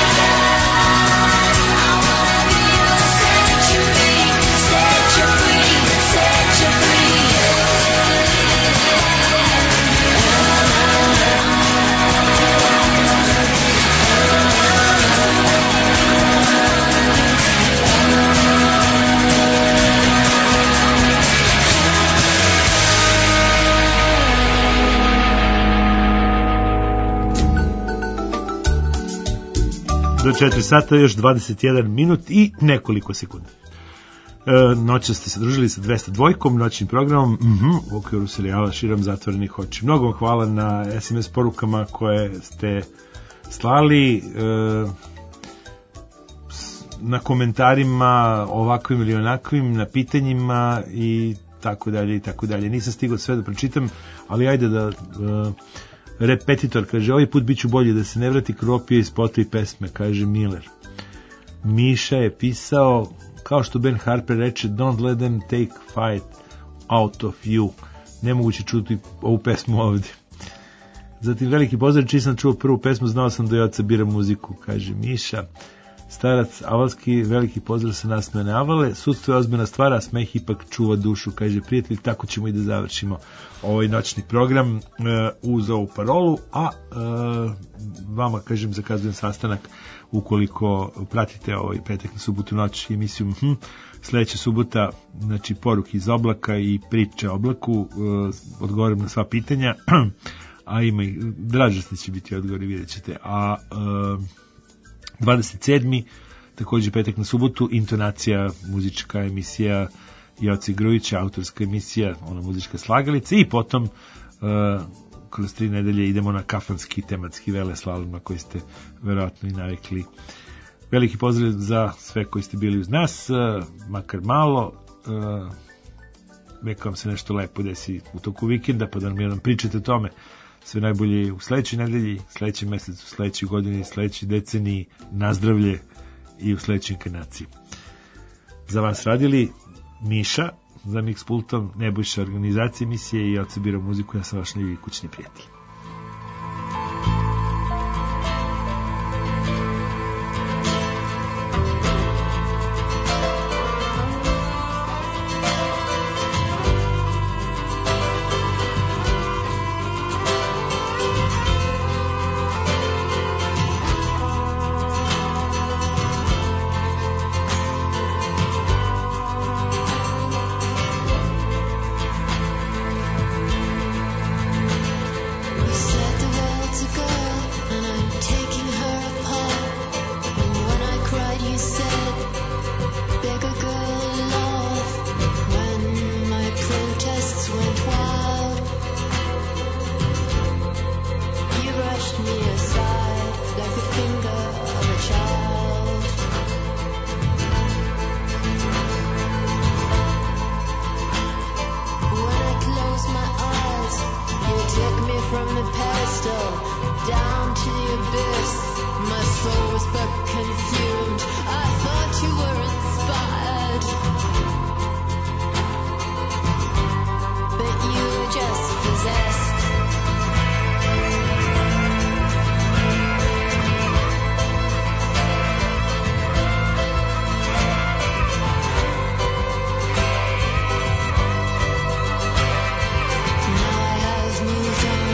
I wanna be your sanctuary, set you free, set you free. Do četiri sata još dvadeset jedan minut i nekoliko sekundi. E, noća ste se družili sa dvesta dva, noćnim programom mm-hmm, u okviru serijala Širom zatvorenih očiju. Mnogo vam hvala na es em es porukama koje ste slali, e, na komentarima ovakvim ili onakvim, na pitanjima i tako dalje i tako dalje. Nisam stigao sve da pročitam, ali ajde da... E, repetitor kaže, ovaj put bit ću bolje da se ne vrati kropije iz spota i pesme, kaže Miller. Miša je pisao, kao što Ben Harper reče, don't let them take fight out of you. Nemoguće čuti ovu pesmu ovdje. Zatim veliki pozdrav, čiji sam čuo prvu pesmu, znao sam da je oca bira muziku, kaže Miša. Starac Avalski, veliki pozdrav sa nasmejane Avale, sudstvo je ozbiljna stvar, a smeh ipak čuva dušu, kaže prijatelj. Tako ćemo i da završimo ovaj noćni program e, uz ovu parolu, a e, vama, kažem, zakazujem sastanak ukoliko pratite ovaj petak na subotu noć emisiju hm, sledeća subota, znači poruke iz oblaka i priče o oblaku, e, odgovorim na sva pitanja, a ima i dražasni će biti odgovori, vidjet ćete, a e, dvadeset sedmi takođe petak na subotu, intonacija, muzička emisija Joci Grujića, autorska emisija, ona muzička slagalica, i potom uh, kroz tri nedelje idemo na kafanski tematski veleslalom na koji ste verovatno i navikli. Veliki pozdrav za sve koji ste bili uz nas, uh, makar malo, uh, neka vam se nešto lepo desi u toku vikenda, pa da nam jedan pričate o tome. Sve najbolje u sledećoj nedelji, sledećem mesecu, sledećoj godini, sledećoj deceniji, nazdravlje i u sledećoj inkarnaciji. Za vas radili Miša, za Mix Pultom, Nebojša, organizacije emisije i Oca bira muziku, ja sam vaš najbolji kućni prijatelj.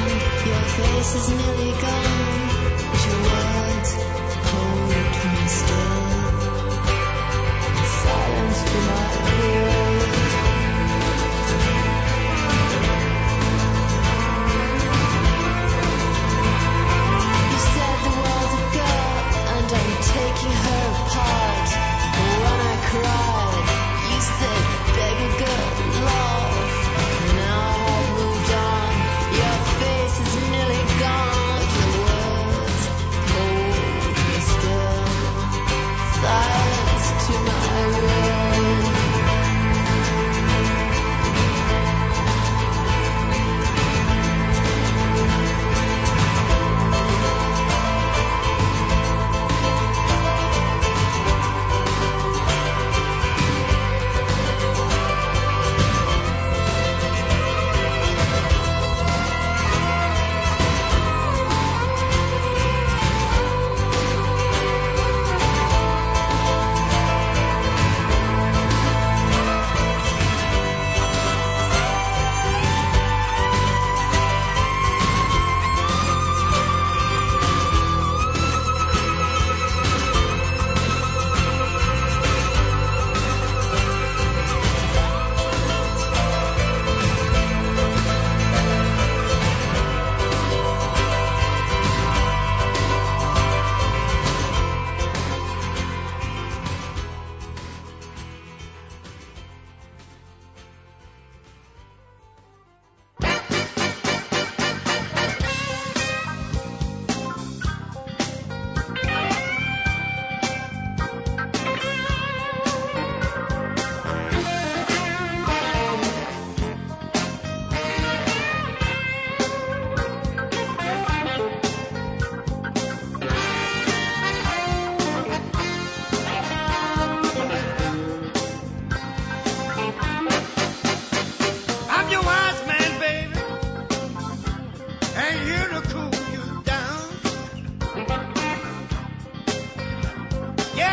Is nearly gone, but your words hold me still.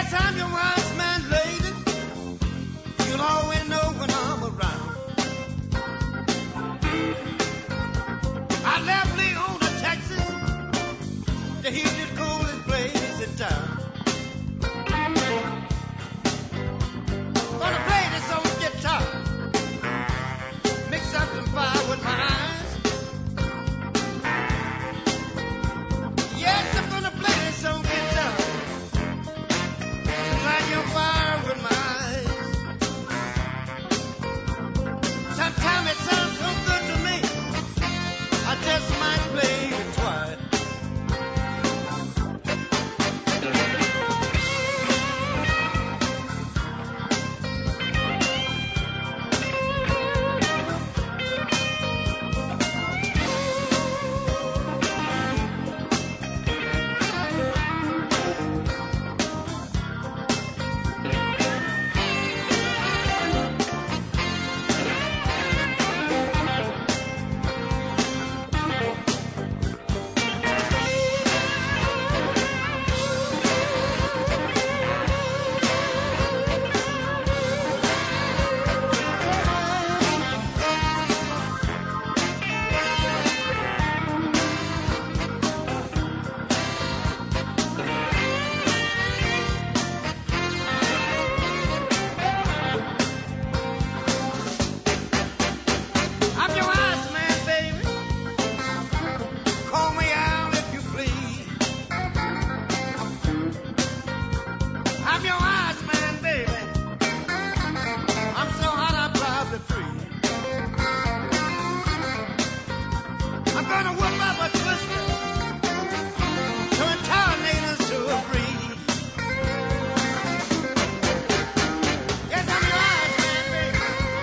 Yes, I'm your wise man, lady. You'll always know when I'm around. I left Leona, Texas, to heat the coolest place in town. Gonna play this old guitar, mix up some fire with my eyes. Yes, I'm gonna play this old guitar, light your fire with my eyes. Sometimes it sounds so good to me, I just might play it twice. I'm your wise man, baby. Call me out if you please. I'm your wise man, baby. I'm so hot I probably freeze. I'm gonna whip up a twister, turn tornadoes to a breeze. Yes, I'm your wise man, baby.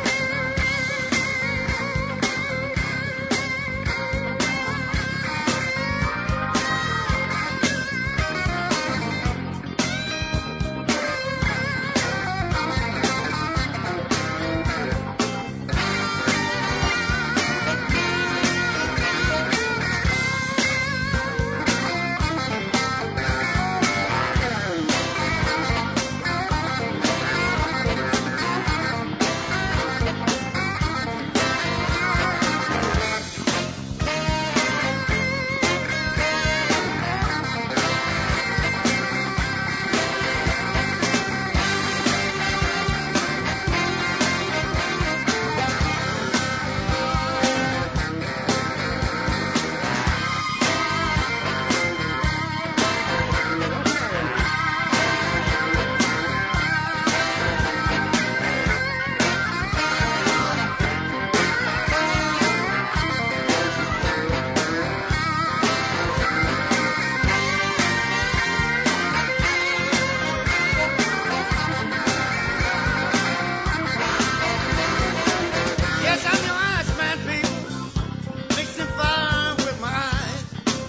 Yes, I'm your wise man, people. Mixing fire with my eyes.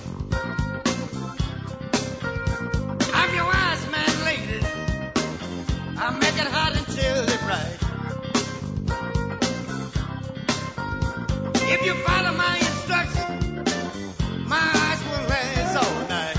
I'm your wise man, lady. I make it hot until it bright. If you follow my instructions, my eyes will last all night.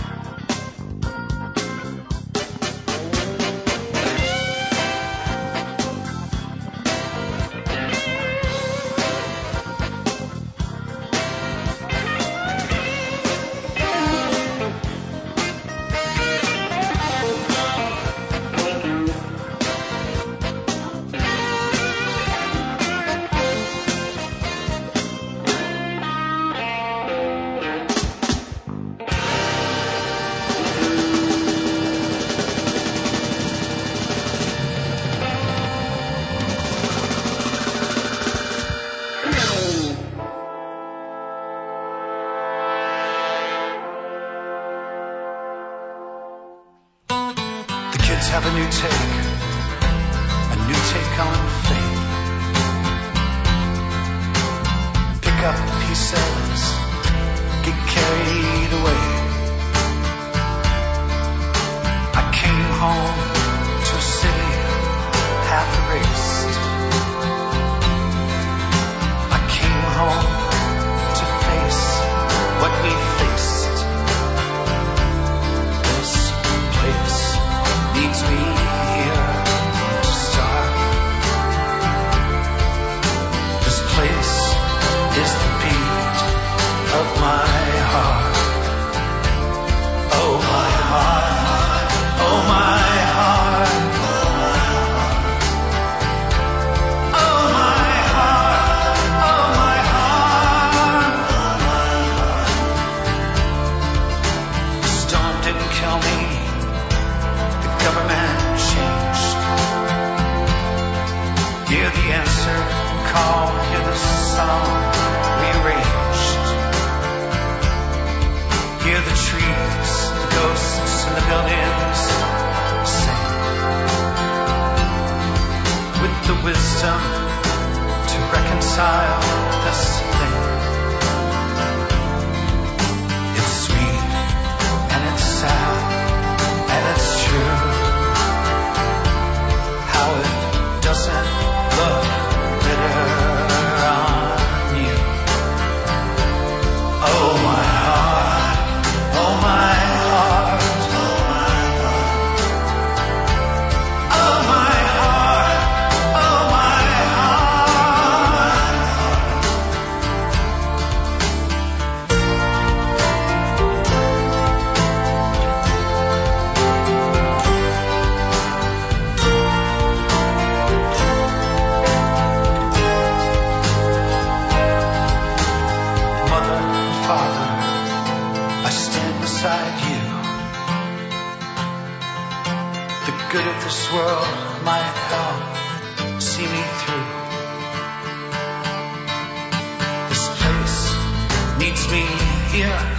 The kids have a new take, a new take on fate. Pick up pieces, get carried away. I came home to a city half erased. I came home to face what we faced. This place needs me waves, the ghosts and the buildings sing with the wisdom to reconcile this thing. It's sweet and it's sad and it's true. How it doesn't look bitter on you. Oh my heart, oh my heart, oh my heart, oh my heart, oh my heart. Mother, Father, I stand beside you. The good of this world might help see me through. This place needs me here